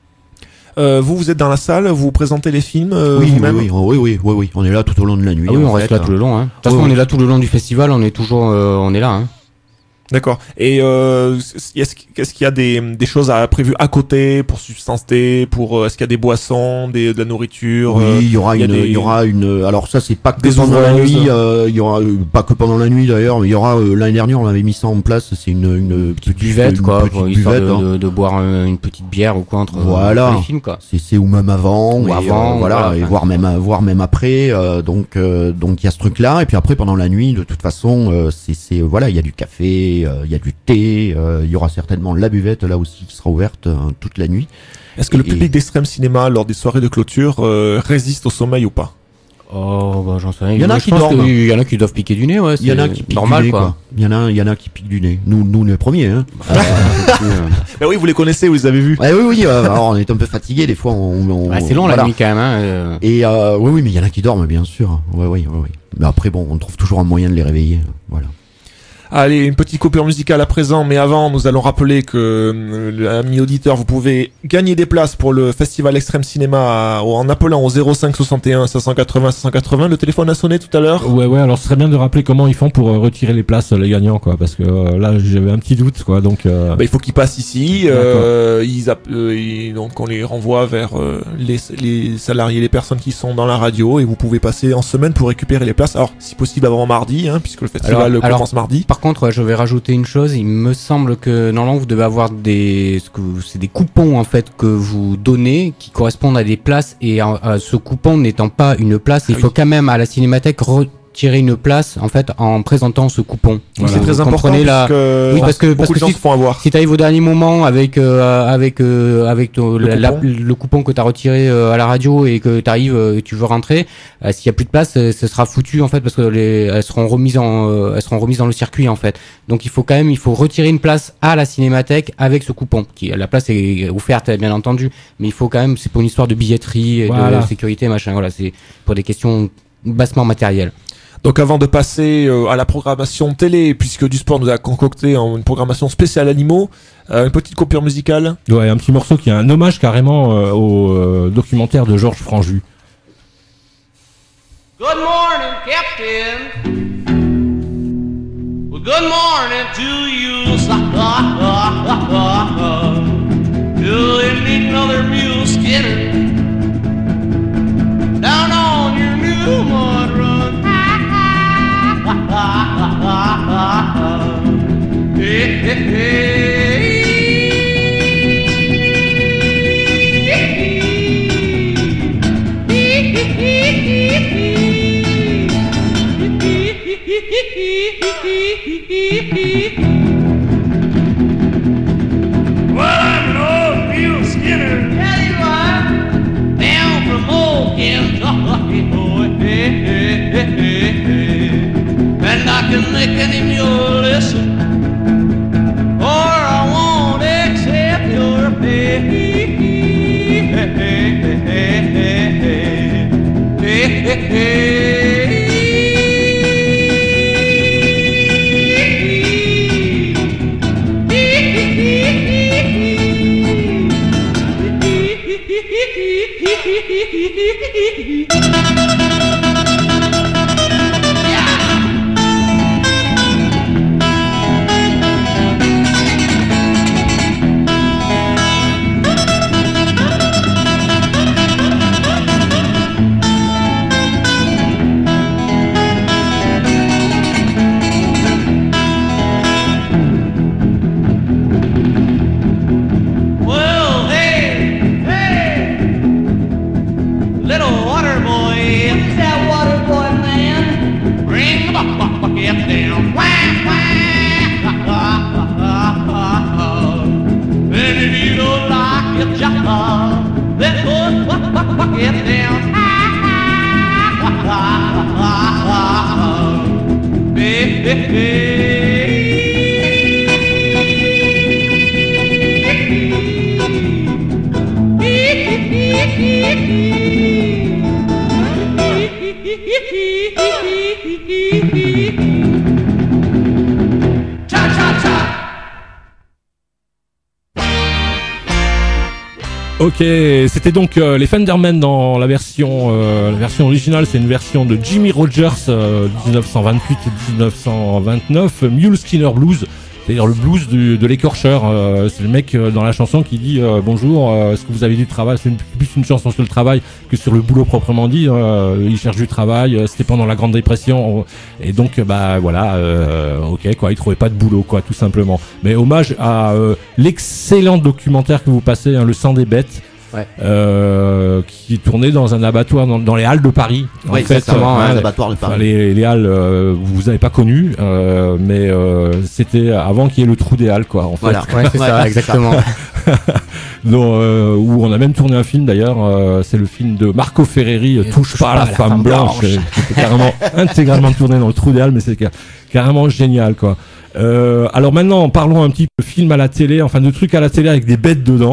Euh, vous vous êtes dans la salle, vous présentez les films euh, oui, oui, vous-même. oui, oui, oui, oui, oui, on est là tout au long de la nuit. Ah oui, en on reste fait. là tout le long. Hein. De toute façon, Oui, oui. on est là tout le long du festival. On est toujours, euh, on est là. Hein. D'accord. Et euh, est-ce est-ce qu'il y a des, des choses à prévues à côté pour substancer, pour euh, est-ce qu'il y a des boissons, des, de la nourriture? Oui, euh, il y aura il y a une, des- il y aura une. Alors ça, c'est pas que des pendant la ouvreuses. nuit. euh, Il y aura euh, pas que pendant la nuit d'ailleurs, mais il y aura euh, l'année dernière, on avait mis ça en place. C'est une une petite Buvette, une quoi, petite pour, histoire buvette, de, hein. de, de boire un- une petite bière ou quoi entre, Voilà. entre les films, quoi. C'est c'est ou même avant, Ou et, avant, euh, voilà, voilà, et enfin. voire même voire même après. euh, donc euh, donc il y a ce truc là, et puis après pendant la nuit, de toute façon, euh, c'est c'est voilà, il y a du café, euh, il y a du thé, euh, il y aura certainement la buvette là aussi qui sera ouverte euh, toute la nuit. Est-ce que le Et- public d'Extrême Cinéma lors des soirées de clôture euh, résiste au sommeil ou pas? Oh, bah, j'en sais rien. Il y en a Moi, je qui pense dorment. qu'il y en a qui doivent piquer du nez, ouais. Il y en a c'est qui piquent normal, du nez, quoi. quoi. Il y en a il y en a qui piquent du nez. Nous nous les premiers, hein. Ben oui, vous les connaissez, vous les avez vus. Ouais, oui, oui, euh, alors on est un peu fatigué des fois. On, on- Ouais, c'est long voilà. la nuit quand même. Hein. euh. Et euh, oui, oui, mais il y en a qui dorment, bien sûr. Ouais, oui, oui, oui. Mais après, bon, on trouve toujours un moyen de les réveiller. Voilà. Allez, une petite coupure musicale à présent, mais avant, nous allons rappeler que, euh, amis auditeurs, vous pouvez gagner des places pour le Festival Extrême Cinéma à- en appelant au zéro cinq soixante et un cinq cent quatre-vingts cinq cent quatre-vingts. Le téléphone a sonné tout à l'heure. Ouais, ouais, alors ce serait bien de rappeler comment ils font pour euh, retirer les places, les gagnants, quoi, parce que euh, là, j'avais un petit doute, quoi, donc... Euh... Bah, il faut qu'ils passent ici, euh, ils app- euh, ils- donc on les renvoie vers euh, les, les salariés, les personnes qui sont dans la radio, et vous pouvez passer en semaine pour récupérer les places. Alors, si possible avant mardi, hein, puisque le festival Alors- commence alors, mardi. Par contre, ouais, je vais rajouter une chose. Il me semble que normalement vous devez avoir des, ce que vous- c'est des coupons en fait que vous donnez qui correspondent à des places et à, à ce coupon n'étant pas une place, il Ah faut oui. quand même à la cinémathèque retirer une place en fait en présentant ce coupon. Donc, c'est Vous très important, comprenez la- puisque Oui, parce que- beaucoup parce de que gens si- se font avoir. Si t'arrives au dernier moment avec euh, avec euh, avec ton- Le la- la- coupon. le coupon que t'as retiré euh, à la radio et que t'arrives euh, et tu veux rentrer, euh, s'il y a plus de place, euh, ce sera foutu en fait parce que les elles seront remises en euh, elles seront remises dans le circuit en fait. Donc il faut quand même il faut retirer une place à la cinémathèque avec ce coupon. Qui la place est offerte bien entendu, mais il faut quand même c'est pour une histoire de billetterie et Voilà. de sécurité machin. Voilà, c'est pour des questions bassement matérielles. Donc avant de passer euh, à la programmation télé, puisque du sport nous a concocté en une programmation spéciale animaux, euh, une petite coupure musicale. Ouais, un petit morceau qui est un hommage carrément euh, au euh, documentaire de Georges Franju. Good morning, Captain. Well, good morning to you. Do you need another mule skinner down on your new mud run? Hey, hey, hey. Well, I'm an old mule skinner. Tell you what, down from old Kentucky, boy. Hey, hey, hey, hey, hey. And I can make any mule listen, or I won't accept your pay. Hey, hey, hey, hey, hey, hey, hey, hey. Well, hey, hey, little water boy, who's that water boy, man? Bring the buck, buck, bucket down, whack, whack, and if you don't like your job, then put buck, buck, bucket down. Hey, hey, hey. Ok, c'était donc euh, les Fendermen dans la version euh, la version originale, c'est une version de Jimmy Rogers euh, dix-neuf cent vingt-huit et dix-neuf cent vingt-neuf, Mule Skinner Blues, c'est-à-dire le blues du, de l'écorcheur. Euh, c'est le mec euh, dans la chanson qui dit euh, bonjour, euh, est-ce que vous avez du travail? C'est une, plus une chanson sur le travail que sur le boulot proprement dit. Euh, il cherche du travail, euh, c'était pendant la Grande Dépression, et donc euh, bah voilà, euh, ok quoi, il trouvait pas de boulot quoi, tout simplement. Mais hommage à euh, l'excellent documentaire que vous passez, hein, Le sang des bêtes. Ouais. Euh, qui tournait dans un abattoir dans, dans les halles de Paris. En Oui, fait, exactement, euh, un hein, abattoir de enfin, Paris. les, les halles, euh, vous avez pas connu, euh, mais euh, c'était avant qu'il y ait le trou des halles, quoi. En fait. Voilà. Ouais, c'est ça, exactement. Donc, euh, où on a même tourné un film d'ailleurs, euh, c'est le film de Marco Ferreri, euh, Touche pas à la, femme, blanche, euh, qui était carrément intégralement tourné dans le trou des halles, mais c'est car- carrément génial, quoi. Euh, alors maintenant, parlons un petit peu film à la télé, enfin de trucs à la télé avec des bêtes dedans.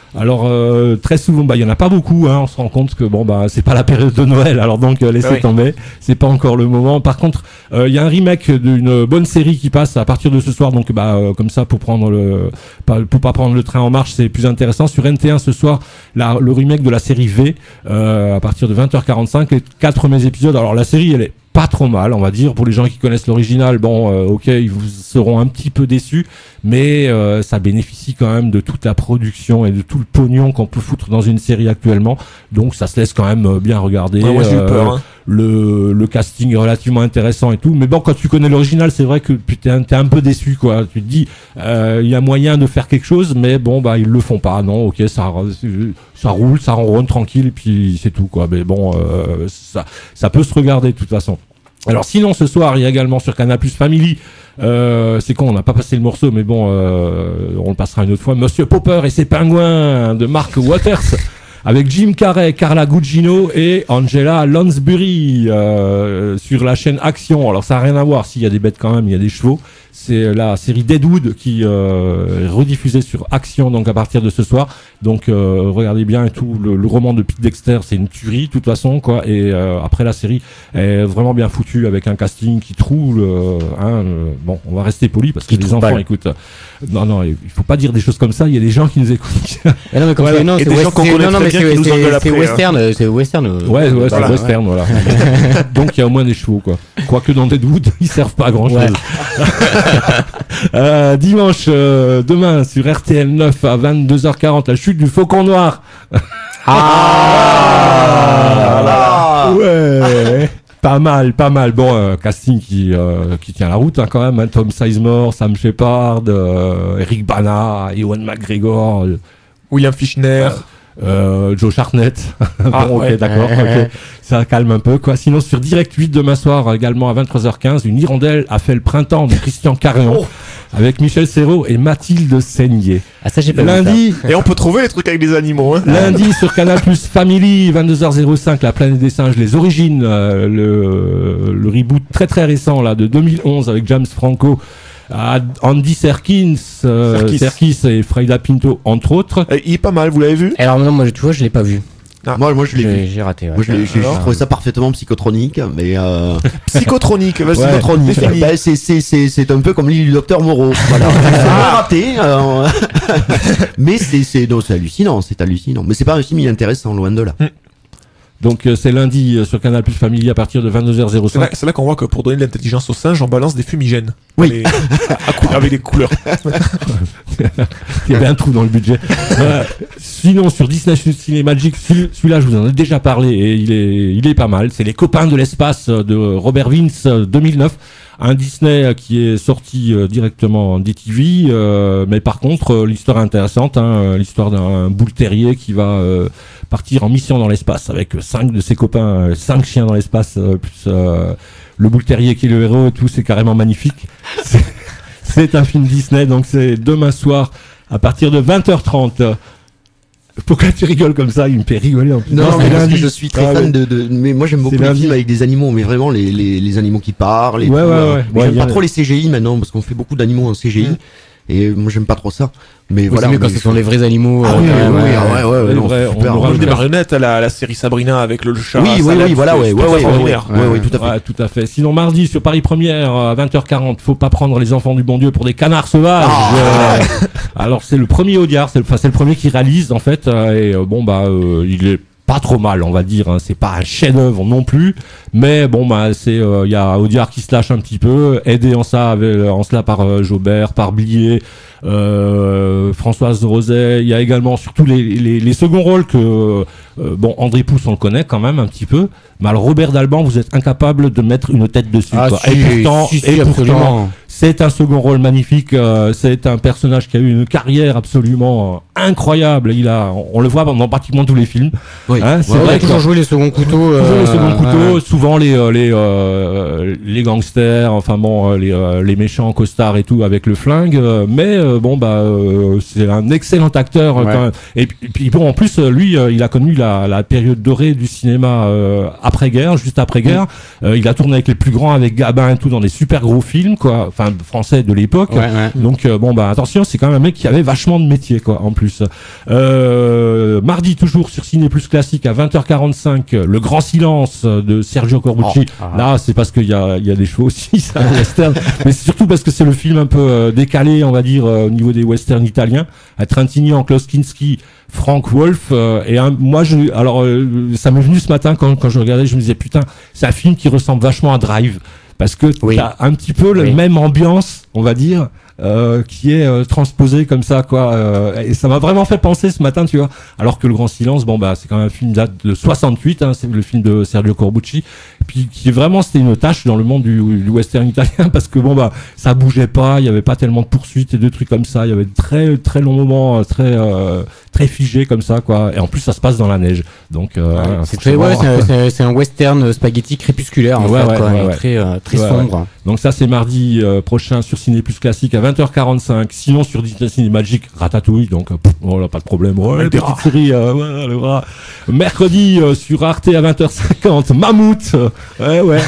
Alors euh, très souvent, bah il y en a pas beaucoup. Hein, on se rend compte que bon bah c'est pas la période de Noël, alors donc euh, laissez Ah oui. tomber. C'est pas encore le moment. Par contre, euh, il y a un remake d'une bonne série qui passe à partir de ce soir. Donc bah euh, comme ça pour prendre le, pas, pour pas prendre le train en marche, c'est plus intéressant. Sur N T un ce soir, la, le remake de la série V euh, à partir de vingt heures quarante-cinq. Les quatre premiers épisodes. Alors la série elle est pas trop mal, on va dire. Pour les gens qui connaissent l'original, bon, euh, ok, ils vous seront un petit peu déçus, mais euh, ça bénéficie quand même de toute la production et de tout le pognon qu'on peut foutre dans une série actuellement. Donc ça se laisse quand même euh, bien regarder. Ouais, moi j'ai eu Euh, peur. Hein. le, le casting est relativement intéressant et tout. Mais bon, quand tu connais l'original, c'est vrai que putain, t'es un peu déçu, quoi. Tu te dis, euh, il y a moyen de faire quelque chose, mais bon, bah, ils le font pas. Non, ok, ça, ça roule, ça ronronne tranquille, et puis c'est tout, quoi. Mais bon, euh, ça, ça peut se regarder de toute façon. Alors sinon, ce soir, il y a également sur Canal Plus Family, euh, c'est con, on n'a pas passé le morceau, mais bon, euh, on le passera une autre fois. Monsieur Popper et ses pingouins de Mark Waters. Avec Jim Carrey, Carla Gugino et Angela Lansbury euh, sur la chaîne Action. Alors ça n'a rien à voir, s'il y a des bêtes quand même, il y a des chevaux. C'est la série Deadwood qui euh, est rediffusée sur Action donc à partir de ce soir. Donc euh, regardez bien et tout. Le, le roman de Pete Dexter, c'est une tuerie de toute façon quoi. Et euh, après la série est vraiment bien foutue avec un casting qui troule. Euh, hein, euh, bon, on va rester poli parce que les enfants écoutent. Non non, il faut pas dire des choses comme ça. Il y a des gens qui nous écoutent. Mais non, mais quand Voilà. c'est- non, Et c'est des west- gens qu'on c'est- connaît non, non, très mais bien c'est- qui nous c'est- engueulent c'est après, western, euh, c'est western. euh, Ouais, ouais, c'est voilà, western, voilà. Donc il y a au moins des chevaux, quoi. Quoique dans Deadwood, ils servent pas à grand chose. Ouais. euh, dimanche, euh, demain, sur R T L neuf à vingt-deux heures quarante, la chute du Faucon Noir. Ah, Ouais. Pas mal, pas mal. Bon, euh, casting qui euh, qui tient la route hein, quand même. Hein. Tom Sizemore, Sam Shepard, euh, Eric Bana, Ewan McGregor, euh, William Fichtner. euh, Joe Chartnett. Ah, bon, ok, ouais. d'accord. ok. Ça calme un peu, quoi. Sinon, sur Direct huit demain soir, également à vingt-trois heures quinze, une hirondelle a fait le printemps de Christian Carillon avec Michel Serrault et Mathilde Seigné. Ah, ça, j'ai pas vu Lundi, Et on peut trouver les trucs avec des animaux. Hein. lundi sur Canal Plus Family, vingt-deux heures cinq, La Planète des Singes, les origines, euh, le, le reboot très très récent là de deux mille onze avec James Franco, euh, Andy Serkins, euh, Serkis. Serkis et Frida Pinto entre autres. Euh, Il est pas mal, vous l'avez vu? ça. Alors, non, moi, tu vois, je l'ai pas vu. Moi, moi, je l'ai J'ai vu. j'ai raté. ouais. Moi, je l'ai- j'ai Alors j'ai trouvé ça parfaitement psychotronique, mais euh, Psychotronique, vas-y, Ouais. psychotronique. définis. bah, c'est c'est c'est c'est un peu comme l'île du docteur Moreau. Voilà, c'est pas raté. euh, mais c'est c'est non, c'est hallucinant, c'est hallucinant. Mais c'est pas un film intéressant, loin de là. Donc euh, c'est lundi euh, sur Canal Plus Family à partir de vingt-deux heures C'est là, cinq. c'est là qu'on voit que pour donner de l'intelligence aux singes, on balance des fumigènes. Oui. Les- à cou- avec des couleurs. Il y avait un trou dans le budget. Voilà. Sinon sur Disney Cinémagique, celui- celui-là je vous en ai déjà parlé et il est il est pas mal. C'est Les Copains de l'espace de Robert Vince euh, deux mille neuf. Un Disney euh, qui est sorti euh, directement en D T V, euh, mais par contre euh, l'histoire est intéressante, hein, euh, l'histoire d'un boule terrier qui va euh, partir en mission dans l'espace avec euh, cinq de ses copains, euh, cinq chiens dans l'espace, euh, plus euh, le boule terrier qui est le héros et tout, c'est carrément magnifique. C'est- C'est un film Disney, donc c'est demain soir à partir de vingt heures trente. Pourquoi tu rigoles comme ça? Il me fait rigoler en plus. Non, non, c'est mais parce lundi. que je suis très Ah, fan ouais. de, de, mais moi j'aime beaucoup C'est les lundi. films avec des animaux, mais vraiment les, les, les animaux qui parlent. Et Ouais, tout, ouais, euh, ouais. mais Ouais, j'aime y a- pas trop les C G I maintenant, parce qu'on fait beaucoup d'animaux en C G I. Mm. Et moi j'aime pas trop ça. Mais Oui, voilà. c'est mieux quand mais- ce sont les vrais animaux. Ah euh, oui, oui, ouais, oui, ouais. ah ouais, ouais, ouais, C'est non, vrai, c'est on super. aura Moi, le des cas. marionnettes à la, la série Sabrina avec le chat. Oui, oui, Salade, oui, voilà, c'est- ouais, c'est ouais, ouais, ouais, extraordinaire. ouais, ouais, tout à fait. Ouais, tout à fait. Sinon, mardi, sur Paris Première, à vingt heures quarante, faut pas prendre les enfants du bon Dieu pour des canards sauvages. Ah. Euh, alors, c'est le premier Audiard, c'est le, enfin, c'est le premier qui réalise, en fait, euh, et euh, bon, bah, euh, il est pas trop mal, on va dire, hein. C'est pas un chef-d'œuvre non plus, mais bon, bah, c'est, il y a Audiard qui se lâche un petit peu, aidé en ça, avec, en cela par euh, Jaubert, par Blier, euh, Françoise Roset. Il y a également surtout les, les, les seconds rôles que euh, bon, André Pousse on le connaît quand même un petit peu, mais alors Robert Dalban, vous êtes incapable de mettre une tête dessus, Ah, quoi. si, Et pourtant, si, si, et pourtant, absolument. c'est un second rôle magnifique. euh, c'est un personnage qui a eu une carrière absolument euh, incroyable. Il a, on le voit dans pratiquement tous les films. Oui. Hein, c'est Ouais, on vrai a que- toujours joué les seconds couteaux. Toujours euh, les seconds couteaux, ouais. souvent les euh, les euh, les gangsters, enfin bon, euh, les euh, les méchants costards et tout avec le flingue. euh, mais euh, bon bah euh, c'est un excellent acteur euh, Ouais. quand même. Et puis, et puis bon, en plus euh, lui, euh, il a connu la la période dorée du cinéma euh, après guerre, juste après guerre. Euh, il a tourné avec les plus grands, avec Gabin et tout, dans des super gros films quoi, enfin français de l'époque. Ouais, ouais. Donc euh, bon bah attention, c'est quand même un mec qui avait vachement de métier quoi en plus. plus. Euh, mardi, toujours sur Ciné Plus Classique à vingt heures quarante-cinq, Le Grand Silence de Sergio Corbucci. Oh, ah. Là, c'est parce qu'il y a, il y a des chevaux aussi, c'est un western. Mais c'est surtout parce que c'est le film un peu euh, décalé, on va dire, euh, au niveau des westerns italiens. À Trintignan, Klaus Kinski, Frank Wolf. Euh, et un, moi, je, alors, euh, ça m'est venu ce matin quand, quand je regardais, je me disais, putain, c'est un film qui ressemble vachement à Drive. Parce que Oui. t'as un petit peu la Oui. même ambiance, on va dire, euh, qui est euh, transposée comme ça, quoi. Euh, et ça m'a vraiment fait penser ce matin, tu vois. Alors que Le Grand Silence, bon bah, c'est quand même un film date de soixante-huit, hein, c'est le film de Sergio Corbucci, puis qui vraiment c'était une tâche dans le monde du, du western italien parce que bon bah, ça bougeait pas, il y avait pas tellement de poursuites et de trucs comme ça. Il y avait de très très longs moments, très euh, très figés comme ça, quoi. Et en plus, ça se passe dans la neige, donc euh, Ouais, hein, c'est très, franchement, ouais, c'est un- c'est un, c'est un western spaghetti crépusculaire en Ouais, fait, ouais, quoi, ouais, et ouais. très euh, très Ouais, sombre. Donc ça c'est mardi euh, prochain sur Ciné Plus Classique à vingt heures quarante-cinq. Sinon sur Disney Ciné Magic, Ratatouille, donc euh, pff, voilà, pas de problème. Ouais, Avec des petite rats. série, euh, ouais, le rat. Mercredi euh, sur Arte à vingt heures cinquante, Mammouth. Ouais ouais.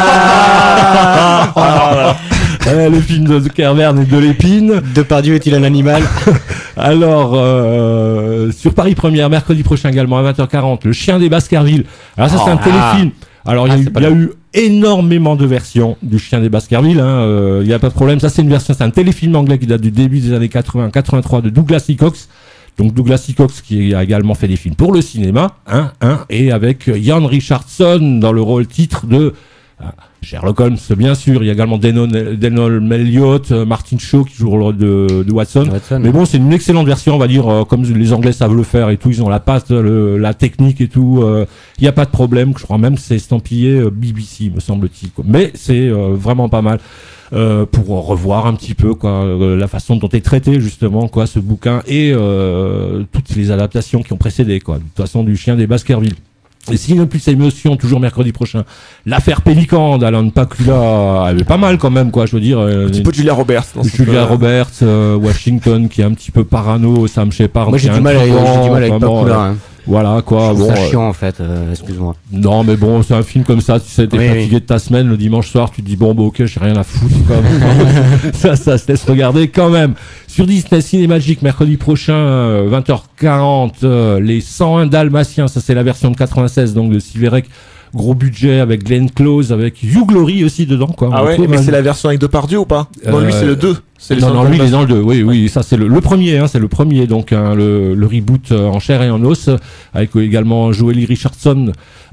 Ouais, le film de Kervern et de Lépine. Depardieu est-il un animal? Alors, euh, sur Paris Première, mercredi prochain également à vingt heures quarante, Le Chien des Baskerville. Alors ça, c'est un Oh, téléfilm. Alors, il Ah, y a, eu, c'est pas il y a mal. eu énormément de versions du Chien des Baskerville. Hein, euh, il n'y a pas de problème. Ça, c'est une version, c'est un téléfilm anglais qui date du début des années quatre-vingts quatre-vingt-trois de Douglas Hickox. Donc Douglas Hickox qui a également fait des films pour le cinéma, hein, hein, et avec Ian Richardson dans le rôle titre de ah, Sherlock Holmes, bien sûr. Il y a également Denon, Denon Elliott, euh, Martin Shaw qui joue le rôle de, de Watson. Watson. Mais bon, c'est une excellente version, on va dire, euh, comme les Anglais savent le faire et tout. Ils ont la patte, le, la technique et tout. Il n'y a pas de problème. Je crois même que c'est estampillé euh, B B C, me semble-t-il, quoi. Mais c'est euh, vraiment pas mal. Euh, pour revoir un petit peu quoi euh, la façon dont est traité justement quoi ce bouquin et euh, toutes les adaptations qui ont précédé quoi. De toute façon, du Chien des Baskerville. Et sinon plus émotion, toujours mercredi prochain, l'affaire Pélican d'Alan Pakula, elle est pas mal quand même quoi, je veux dire. euh, Un petit peu de Julia Roberts. dans ce Julia film-là. Roberts, euh, Washington qui est un petit peu parano, Sam Shepard. Moi j'ai qui est du mal avec, intriguant, j'ai du mal avec enfin, bon, Pakula. euh, Hein. Voilà quoi. Je trouve Bon, ça euh, chiant en fait. euh, excuse-moi. non mais bon, c'est un film comme ça, tu sais, t'es Oui, fatigué oui. de ta semaine le dimanche soir, tu te dis bon bah ok, j'ai rien à foutre quoi. ça, ça se laisse regarder quand même. Sur Disney Ciné Magic, mercredi prochain, euh, vingt heures quarante, euh, les cent un Dalmatiens, ça c'est la version de quatre-vingt-seize, donc de Siverek, gros budget avec Glenn Close, avec Hugh Glory aussi dedans quoi. Ah On ouais, retrouve mais un- c'est la version avec Depardieu ou pas? Non, lui Euh, c'est le deux. C'est les non, cent non, lui il est Dalmatiens. dans le deux, oui, oui, ça c'est le, le premier, hein, c'est le premier, donc hein, le, le reboot euh, en chair et en os, avec euh, également Joely Richardson,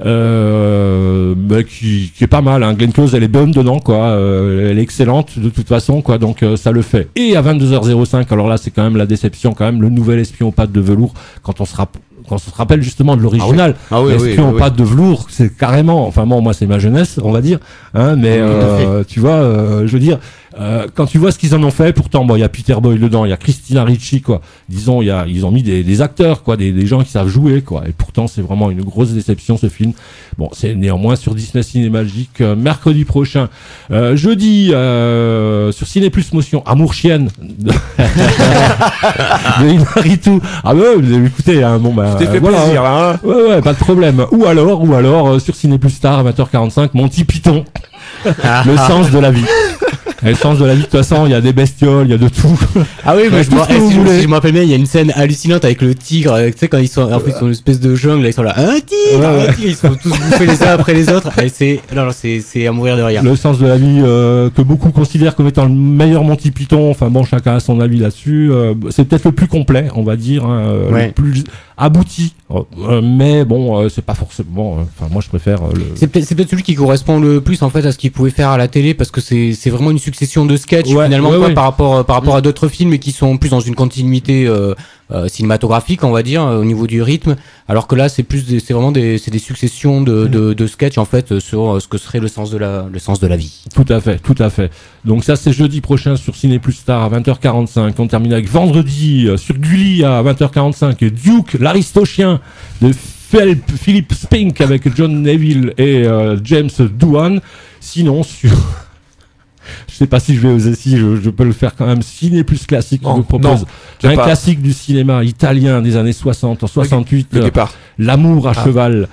euh, bah, qui, qui est pas mal, hein. Glenn Close elle est bonne dedans, quoi, euh, elle est excellente de toute façon, quoi, donc euh, ça le fait. Et à vingt-deux heures zéro cinq, alors là c'est quand même la déception, quand même, le nouvel espion aux pattes de velours, quand on se rappelle. Quand on se rappelle justement de l'original, Ah oui, oui, l'espion oui, aux oui. pattes de velours, c'est carrément, enfin bon, moi c'est ma jeunesse, on va dire, hein, mais euh, tu vois, euh, je veux dire, euh, quand tu vois ce qu'ils en ont fait, pourtant, bon, il y a Peter Boyle dedans, il y a Christina Ricci, quoi. Disons, il y a, ils ont mis des, des acteurs, quoi, des, des gens qui savent jouer, quoi. Et pourtant, c'est vraiment une grosse déception ce film. Bon, c'est néanmoins sur Disney Ciné Magique euh, mercredi prochain. Euh, jeudi euh, sur Ciné Plus Motion, Amour Chienne de, de Inaritu. Ah bah, ouais, vous avez écouté, hein, bon bah. Tu t'es fait voilà, plaisir là, hein. Ouais, ouais, pas de problème. Ou alors, ou alors, euh, sur Ciné Plus Star à vingt heures quarante-cinq, Monty Python. Le sens de la vie. Et le sens de la vie, de toute façon, il y a des bestioles, il y a de tout. Ah oui, mais je tout me ce que vous si je- voulez. si je me rappelle bien, il y a une scène hallucinante avec le tigre. euh, Tu sais, quand ils sont, en fait, ils sont une espèce de jungle, là, ils sont là, un tigre, Ouais, ouais. un tigre, ils se font tous bouffer les uns après les autres. Et c'est, non, non, c'est, c'est à mourir de rire. Le sens de la vie euh, que beaucoup considèrent comme étant le meilleur Monty Python. Enfin bon, chacun a son avis là-dessus. Euh, c'est peut-être le plus complet, on va dire, hein, euh, Ouais. le plus abouti. Euh, mais bon, euh, c'est pas forcément. euh, Enfin, moi, je préfère euh, le. C'est peut-être, c'est peut-être celui qui correspond le plus en fait à ce qu'il pouvait faire à la télé parce que c'est, c'est vraiment une succession de sketchs Ouais, finalement ouais, quoi, ouais. par rapport, euh, par rapport à d'autres films et qui sont plus dans une continuité euh, euh, cinématographique, on va dire, euh, au niveau du rythme. Alors que là, c'est plus, des, c'est vraiment des, c'est des successions de, de, de sketchs en fait euh, sur euh, ce que serait le sens de la, le sens de la vie. Tout à fait, tout à fait. Donc ça, c'est jeudi prochain sur Ciné Plus Star à vingt heures quarante-cinq. On termine avec vendredi euh, sur Gulli à vingt heures quarante-cinq. Duke, l'Aristochien de Philip, Philip Spink avec John Neville et euh, James Doohan. Sinon, sur... sais pas si je vais oser, si je, je peux le faire quand même. Ciné plus classique, Non, je vous propose non, j'ai un pas. classique du cinéma italien des années soixante, en soixante-huit. Le euh, guépard. L'amour à Ah. cheval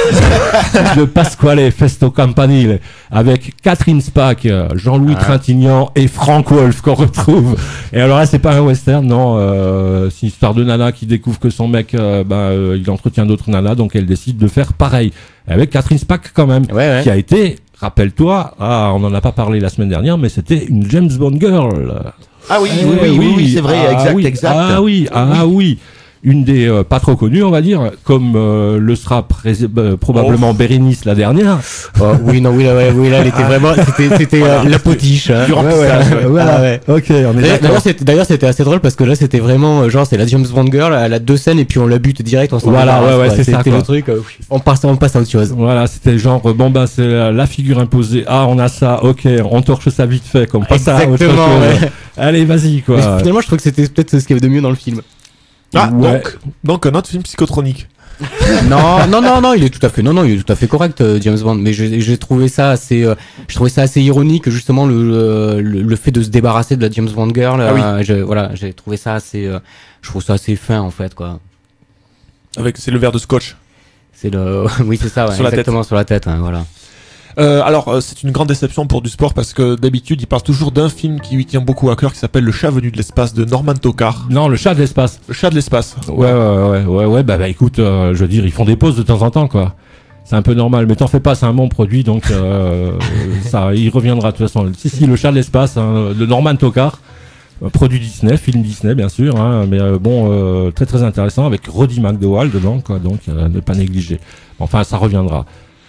de Pasquale Festo Campanile avec Catherine Spack, euh, Jean-Louis Ah. Trintignant et Frank Wolf qu'on retrouve. Et alors là, c'est pas un western, non, euh, c'est une histoire de nana qui découvre que son mec, euh, ben, euh, il entretient d'autres nanas, donc elle décide de faire pareil avec Catherine Spack quand même, Ouais, ouais. qui a été, rappelle-toi, ah, on en a pas parlé la semaine dernière, mais c'était une James Bond girl. Ah oui, Eh oui, oui, oui, oui, c'est vrai, ah exact, oui, exact. Ah oui, ah oui. Une des euh, pas trop connues, on va dire, comme euh, le sera pré- euh, probablement Bérénice la dernière. Oh, oui, non, oui, là, ouais, oui, là, elle était vraiment, c'était, c'était euh, la potiche. Hein. Du remplissage, ouais. Voilà. Ah, ouais. Ok, on est D'ailleurs, d'accord. d'ailleurs, c'était, d'ailleurs, c'était assez drôle parce que là, c'était vraiment, euh, genre, c'est la James Bond girl, elle a deux scènes et puis on la bute direct, on s'en Voilà, débarrasse, ouais, ouais, quoi. c'est ça, C'était quoi. le truc, euh, on passe, on passe à autre chose. Voilà, c'était genre euh, bon bah c'est la, la figure imposée. Ah, on a ça. Ok, on torche ça vite fait, comme pas ça. autre Exactement, chose. ouais. Allez, vas-y quoi. Mais finalement, je trouve que c'était peut-être ce qu'il y avait de mieux dans le film. Ah, Ouais. donc, donc un autre film psychotronique. non, non, non, non, il est tout à fait, non, non, il est tout à fait correct, euh, James Bond. Mais j'ai j'ai trouvé ça assez, euh, je trouvais ça assez ironique, justement, le, le, le fait de se débarrasser de la James Bond girl. Ah oui. euh, je- voilà, j'ai trouvé ça assez, euh, je trouve ça assez fin en fait, quoi. Avec, c'est le verre de scotch. C'est le, oui, c'est ça, ouais, Sur la tête. exactement sur la tête, hein, voilà. Euh, alors, euh, c'est une grande déception pour du sport parce que d'habitude, il parle toujours d'un film qui lui tient beaucoup à cœur qui s'appelle Le chat venu de l'espace de Norman Tokar. Non, le chat de l'espace. Le chat de l'espace. Ouais, ouais, ouais, ouais, ouais. Bah, bah écoute, euh, je veux dire, ils font des pauses de temps en temps, quoi. C'est un peu normal, mais t'en fais pas, c'est un bon produit, donc euh, ça, il reviendra de toute façon. Si, si, le chat de l'espace, hein, de Norman Tokar, euh, produit Disney, film Disney, bien sûr, hein, mais euh, bon, euh, très très intéressant avec Roddy McDowall dedans, quoi, donc euh, ne pas négliger. Enfin, ça reviendra.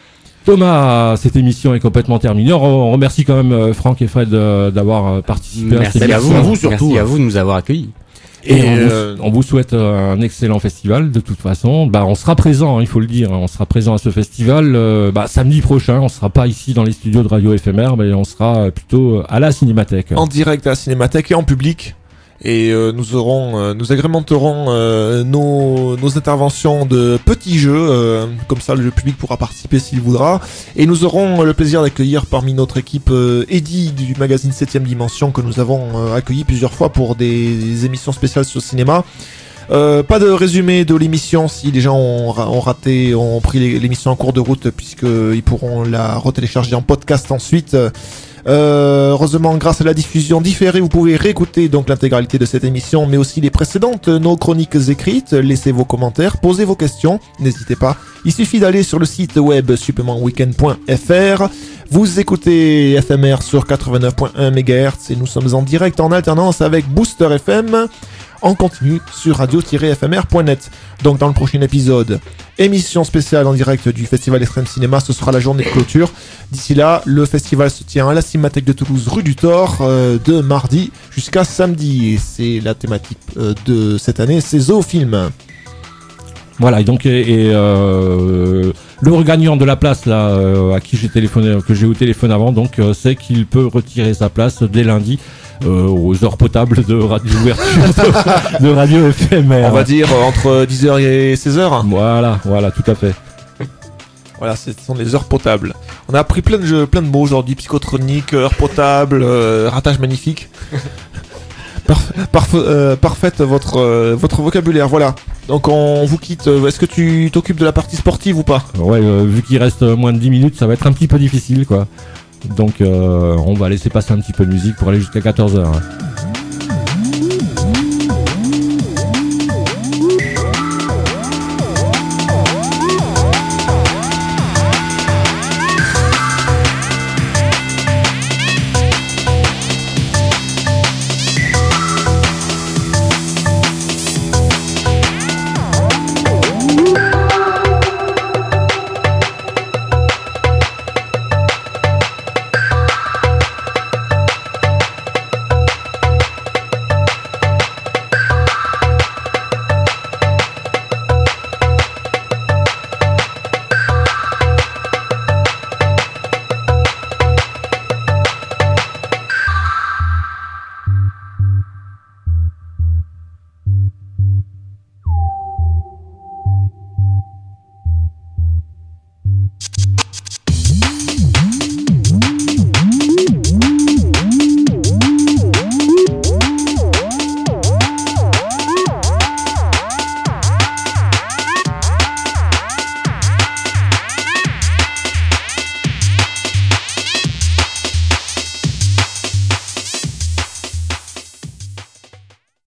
Thomas, cette émission est complètement terminée. On remercie quand même euh, Franck et Fred euh, d'avoir euh, participé à cette Merci à émission. vous, à vous surtout. merci à vous de nous avoir accueillis. Et, Et, on, euh, vous, on vous souhaite euh, un excellent festival de toute façon. Bah, on sera présent, hein, il faut le dire. hein, on sera présent à ce festival euh, bah, samedi prochain. On sera pas ici dans les studios de Radio F M R, mais on sera euh, plutôt euh, à la Cinémathèque. En direct à la Cinémathèque et en public. Et euh, nous aurons, euh, nous agrémenterons euh, nos, nos interventions de petits jeux, euh, comme ça le public pourra participer s'il voudra. Et nous aurons le plaisir d'accueillir parmi notre équipe euh, Eddie du magazine septième Dimension que nous avons euh, accueilli plusieurs fois pour des émissions spéciales sur le cinéma. Euh, pas de résumé de l'émission si les gens ont, ra- ont raté, ont pris l'é- l'émission en cours de route puisqu'ils pourront la retélécharger en podcast ensuite. Euh, heureusement, grâce à la diffusion différée, vous pouvez réécouter donc l'intégralité de cette émission, mais aussi les précédentes, nos chroniques écrites. Laissez vos commentaires, posez vos questions, n'hésitez pas. Il suffit d'aller sur le site web supplement weekend point f r. Vous écoutez F M R sur quatre-vingt-neuf virgule un mégahertz et nous sommes en direct en alternance avec Booster F M en continu sur radio tiret f m r point net. Donc dans le prochain épisode, émission spéciale en direct du Festival Extrême Cinéma, ce sera la journée de clôture. D'ici là, le festival se tient à la Cinémathèque de Toulouse, rue du Thor, euh, de mardi jusqu'à samedi. Et c'est la thématique euh, de cette année, c'est Zoofilm. Voilà, et donc et, et, euh, le regagnant de la place là, euh, à qui j'ai téléphoné, que j'ai eu au téléphone avant, donc euh, c'est qu'il peut retirer sa place dès lundi. Euh, aux heures potables de radio ouverture de, de Radio F M R. On va dire euh, entre dix heures et seize heures. Voilà, voilà, tout à fait. Voilà, ce sont les heures potables. On a appris plein de jeux, plein de mots aujourd'hui, psychotronique, heure potable, euh, ratage magnifique. Parf- parf- euh, parfaite votre euh, votre vocabulaire, voilà. Donc on vous quitte. Euh, Est-ce que tu t'occupes de la partie sportive ou pas? Ouais, euh, vu qu'il reste moins de dix minutes, ça va être un petit peu difficile, quoi. Donc, euh, on va laisser passer un petit peu de musique pour aller jusqu'à quatorze heures.